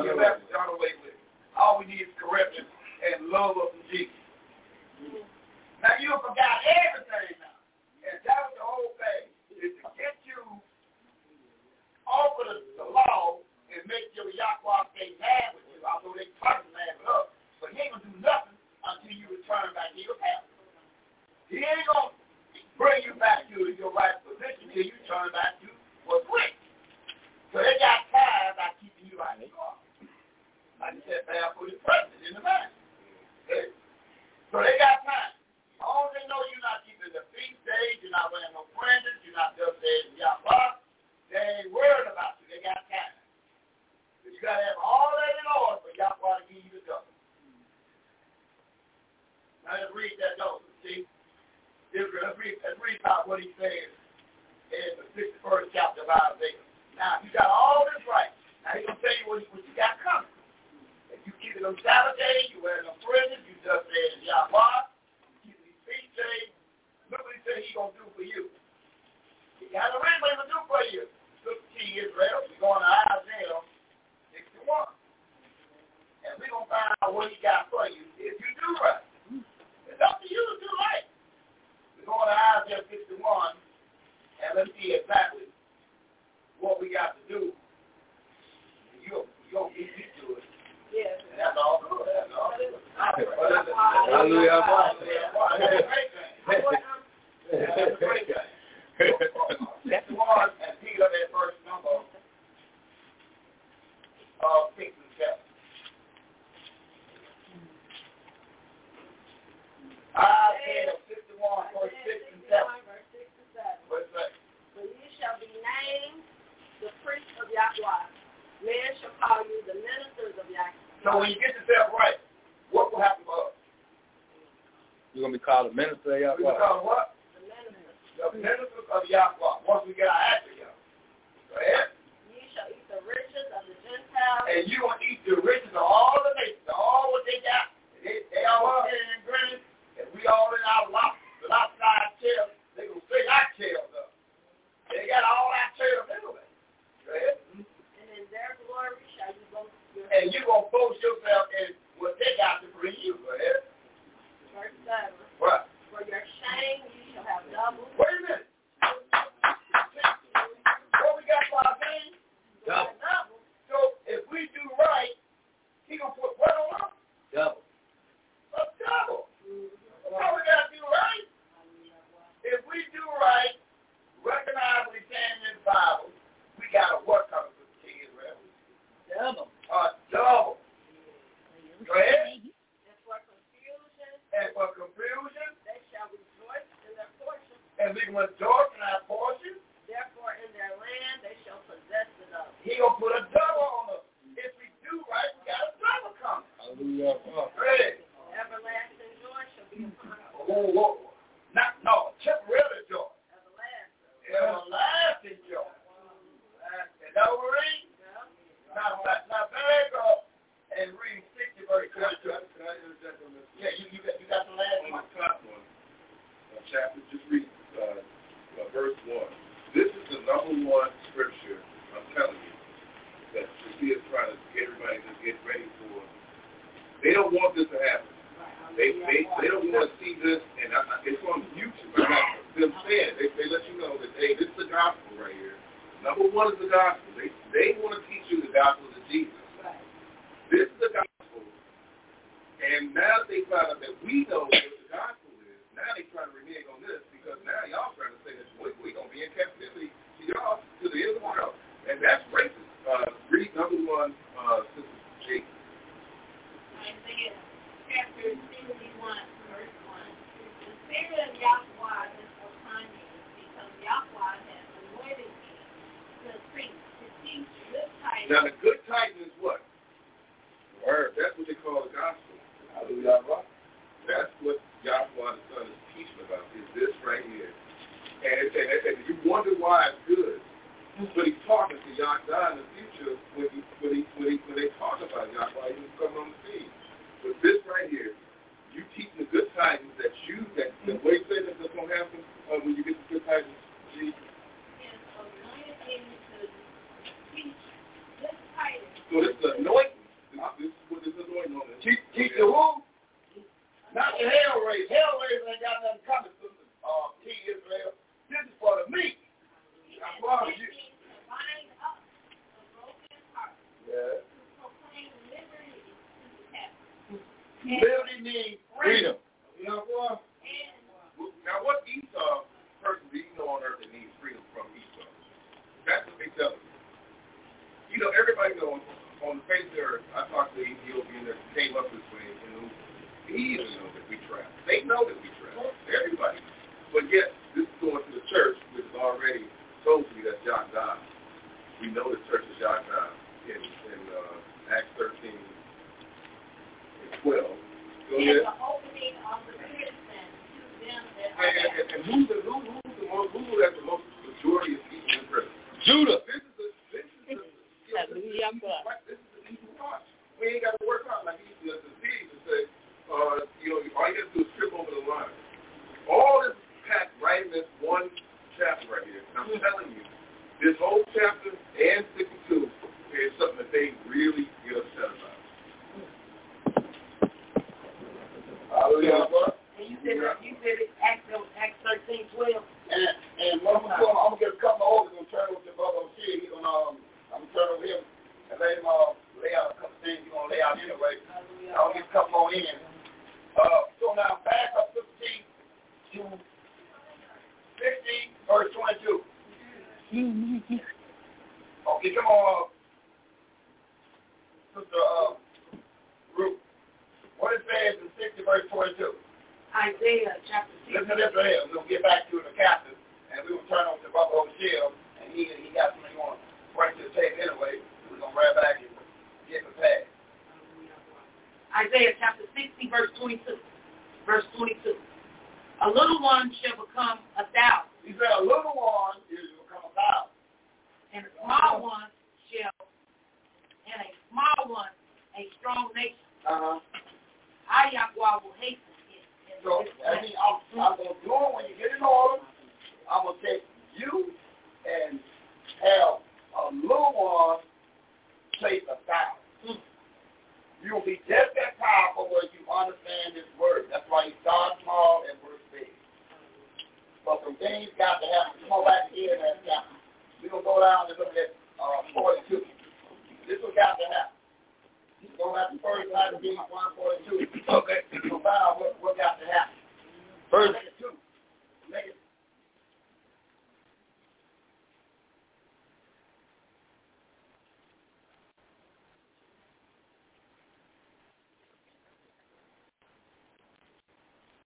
the message done away with. All we need is correction and love of Jesus. Now you forgot everything now. And that was the whole thing. Is to get you off of the, the law and make your Yahweh stay mad with you, although they try to mad with us. But he ain't going to do nothing until you return back to your path. He ain't going to bring you back to your right position until you turn back to what's quick. So they got tired by keeping you right in the car. Like you said, man, put his presence in the mind. Okay. So they got time. All they know you're not keeping the feast days, you're not wearing no fringes, you're not just saying Yahweh. They ain't worried about you. They got time. But you got to have all that in order for Yahweh to give you the government. Now let's read that note. See? Let's read, let's read about what he says in the sixty-first chapter of Isaiah. Now, if you got all this right, now he's going to tell you what, what you got coming. If you keep it on Sabbath days, you wear no fringes, you just say Yahweh, you keep these feast days, look what he said he's going to do for you. He got a ring what he's going to do for you. Look to Israel, we're going to Isaiah sixty-one. And we're going to find out what he got for you if you do right. It's up to you to do right. We're going to Isaiah sixty-one, and let's see exactly what we got to do. You're, you're going to get used to it. Yes. And that's all good. That's all good. Hallelujah. That's a great thing. That's a great thing. sixty-one, and pick up that first number of six and seven. Isaiah sixty-one, verse six and seven. What's that? For you shall be named the priest of Yahweh. Men shall call you the ministers of Yahweh. So when you get yourself right, what will happen for us? You're going to be called a minister of Yahweh. We're going to call what? The ministers. The ministers of Yahweh. Once we get our act together. Go ahead. You shall eat the riches of the Gentiles. And you will eat the riches of all the nations, all what they got. They, they all sitting and grinning, and we all in our lop, lopsided chairs. They going to straight our chairs up. They got all our chairs anyway. Go ahead. And in their glory shall you boast yourself. And you're going to boast yourself in what they got to bring you. Go ahead. Verse seven. What? For your shame you shall have double. Wait a minute. What we got for our shame? Double. Double. So if we do right, he going to put what on us? Double. A double. Mm-hmm. How we got to do right? If we do right, recognize what he's saying in the Bible, we got to work on it with the Israel. Double. Uh, double. Go ahead. And for confusion, And for confusion, they shall rejoice in their portion. and we can rejoice in our portion. Therefore in their land they shall possess the double. He going to put a double on us. If we do right, we got a double coming. Hallelujah. Ready? Everlasting joy shall be upon us. Oh, whoa. Not, no, temporary joy. Everlasting. Everlasting joy. Is that what we read? Now, now back up and read sixty verse twenty-two. Can I interject on this? Yeah, you, you, got, you got the last On one. the top one, uh, chapter, just read uh, uh, verse one. This is the number one scripture, I'm telling you, that Sophia is trying to get everybody to get ready for. They don't want this to happen. They they, they don't want to see this, and I, it's on YouTube. I got them saying, they, they let you know that, hey, this is the gospel right here. Number one is the gospel. They they want to teach you the gospel of Jesus. This is the gospel. And now they find out that we know what the gospel is. Now they trying to renege on this because now y'all trying to say that we're we going to be in captivity to y'all to the end of the world. And that's racist. Uh, read number one, uh, Sister G. Isaiah chapter sixty-one, verse one. The Spirit of Yahweh is upon me, because Yahweh has anointed me to preach, to teach good tidings. Now the good tidings is what? The word. That's what they call the gospel. Hallelujah. That's what Yahweh the Son is teaching about, is this right here. And they say, they say, you wonder why it's good. But he's talking to Yahweh in the future when he when he when he when they talk about Yahweh, he was coming on the scene. But this right here, you teach the good tidings that you that the way you say that that's gonna happen uh, when you get the good tidings, Jesus. And anointed me to teach good tidings. So this is anointing. This, this is what this is going on. Teach, teach the who? Not the hell race. Hell race ain't got nothing coming to uh, T Israel. This is for the meat. That's why you. Yeah. Liberty means freedom. You know what? Now, what Esau person do you know on earth that needs freedom from Esau? That's what they tell us. You know, everybody knows on the face of the earth, I talked to Ethiopian that came up this way, you know, he even knows that we travel. They know that we travel. Everybody. But yet, this is going to the church, which is already told to me that's John God. We know the church is John God in, in uh, Acts thirteen and twelve. So it's the opening of the prison to them that are and, and, and who's the, who, who's the most, who has the most majority of people in prison? Judah. This is the, this is the, you know, this, is, this is the easy watch. We ain't got to work out like he does the cities to say, uh, you know, all you got to do is trip over the line. All this packed right in this one chapter right here. And I'm telling you, this whole chapter and sixty-two is something that they really get upset about. Hallelujah. And you said that, you said it, Acts, Acts thirteen, twelve. And, and I'm going to get a couple of orders and turn over to Brother O'Shea. He's going to, um, I'm going to turn over him and let him uh, lay out a couple of things he's going to lay out anyway. I'll get a couple more in. Uh, so now back up fifteen to fifteen, verse twenty-two. Okay, come on, Sister uh, Ruth. What it says in sixty, verse twenty-two. Isaiah chapter six. Listen to this right here. We'll get back to the captain, and we will turn over to Brother O'Shea, and he he got something he want to bring to the table anyway. We're going to run back and get prepared. Isaiah chapter sixty, verse twenty-two. Verse twenty-two. A little one shall become a thousand. He said a little one is become a thousand. And a small one shall, and a small one, a strong nation. Uh-huh. I, Yahweh, will hasten it. So, I mean, I'm, I'm going to do it when you get in order. I'm going to take you and have a little one place a thousand. Mm. You will be just that powerful where you understand this word. That's why you start small and work big. But some things got to happen. Come on back here and that's happened. We're going to go down and look at uh, forty-two. This will got to happen. Go back to first night of being one forty-two. Okay.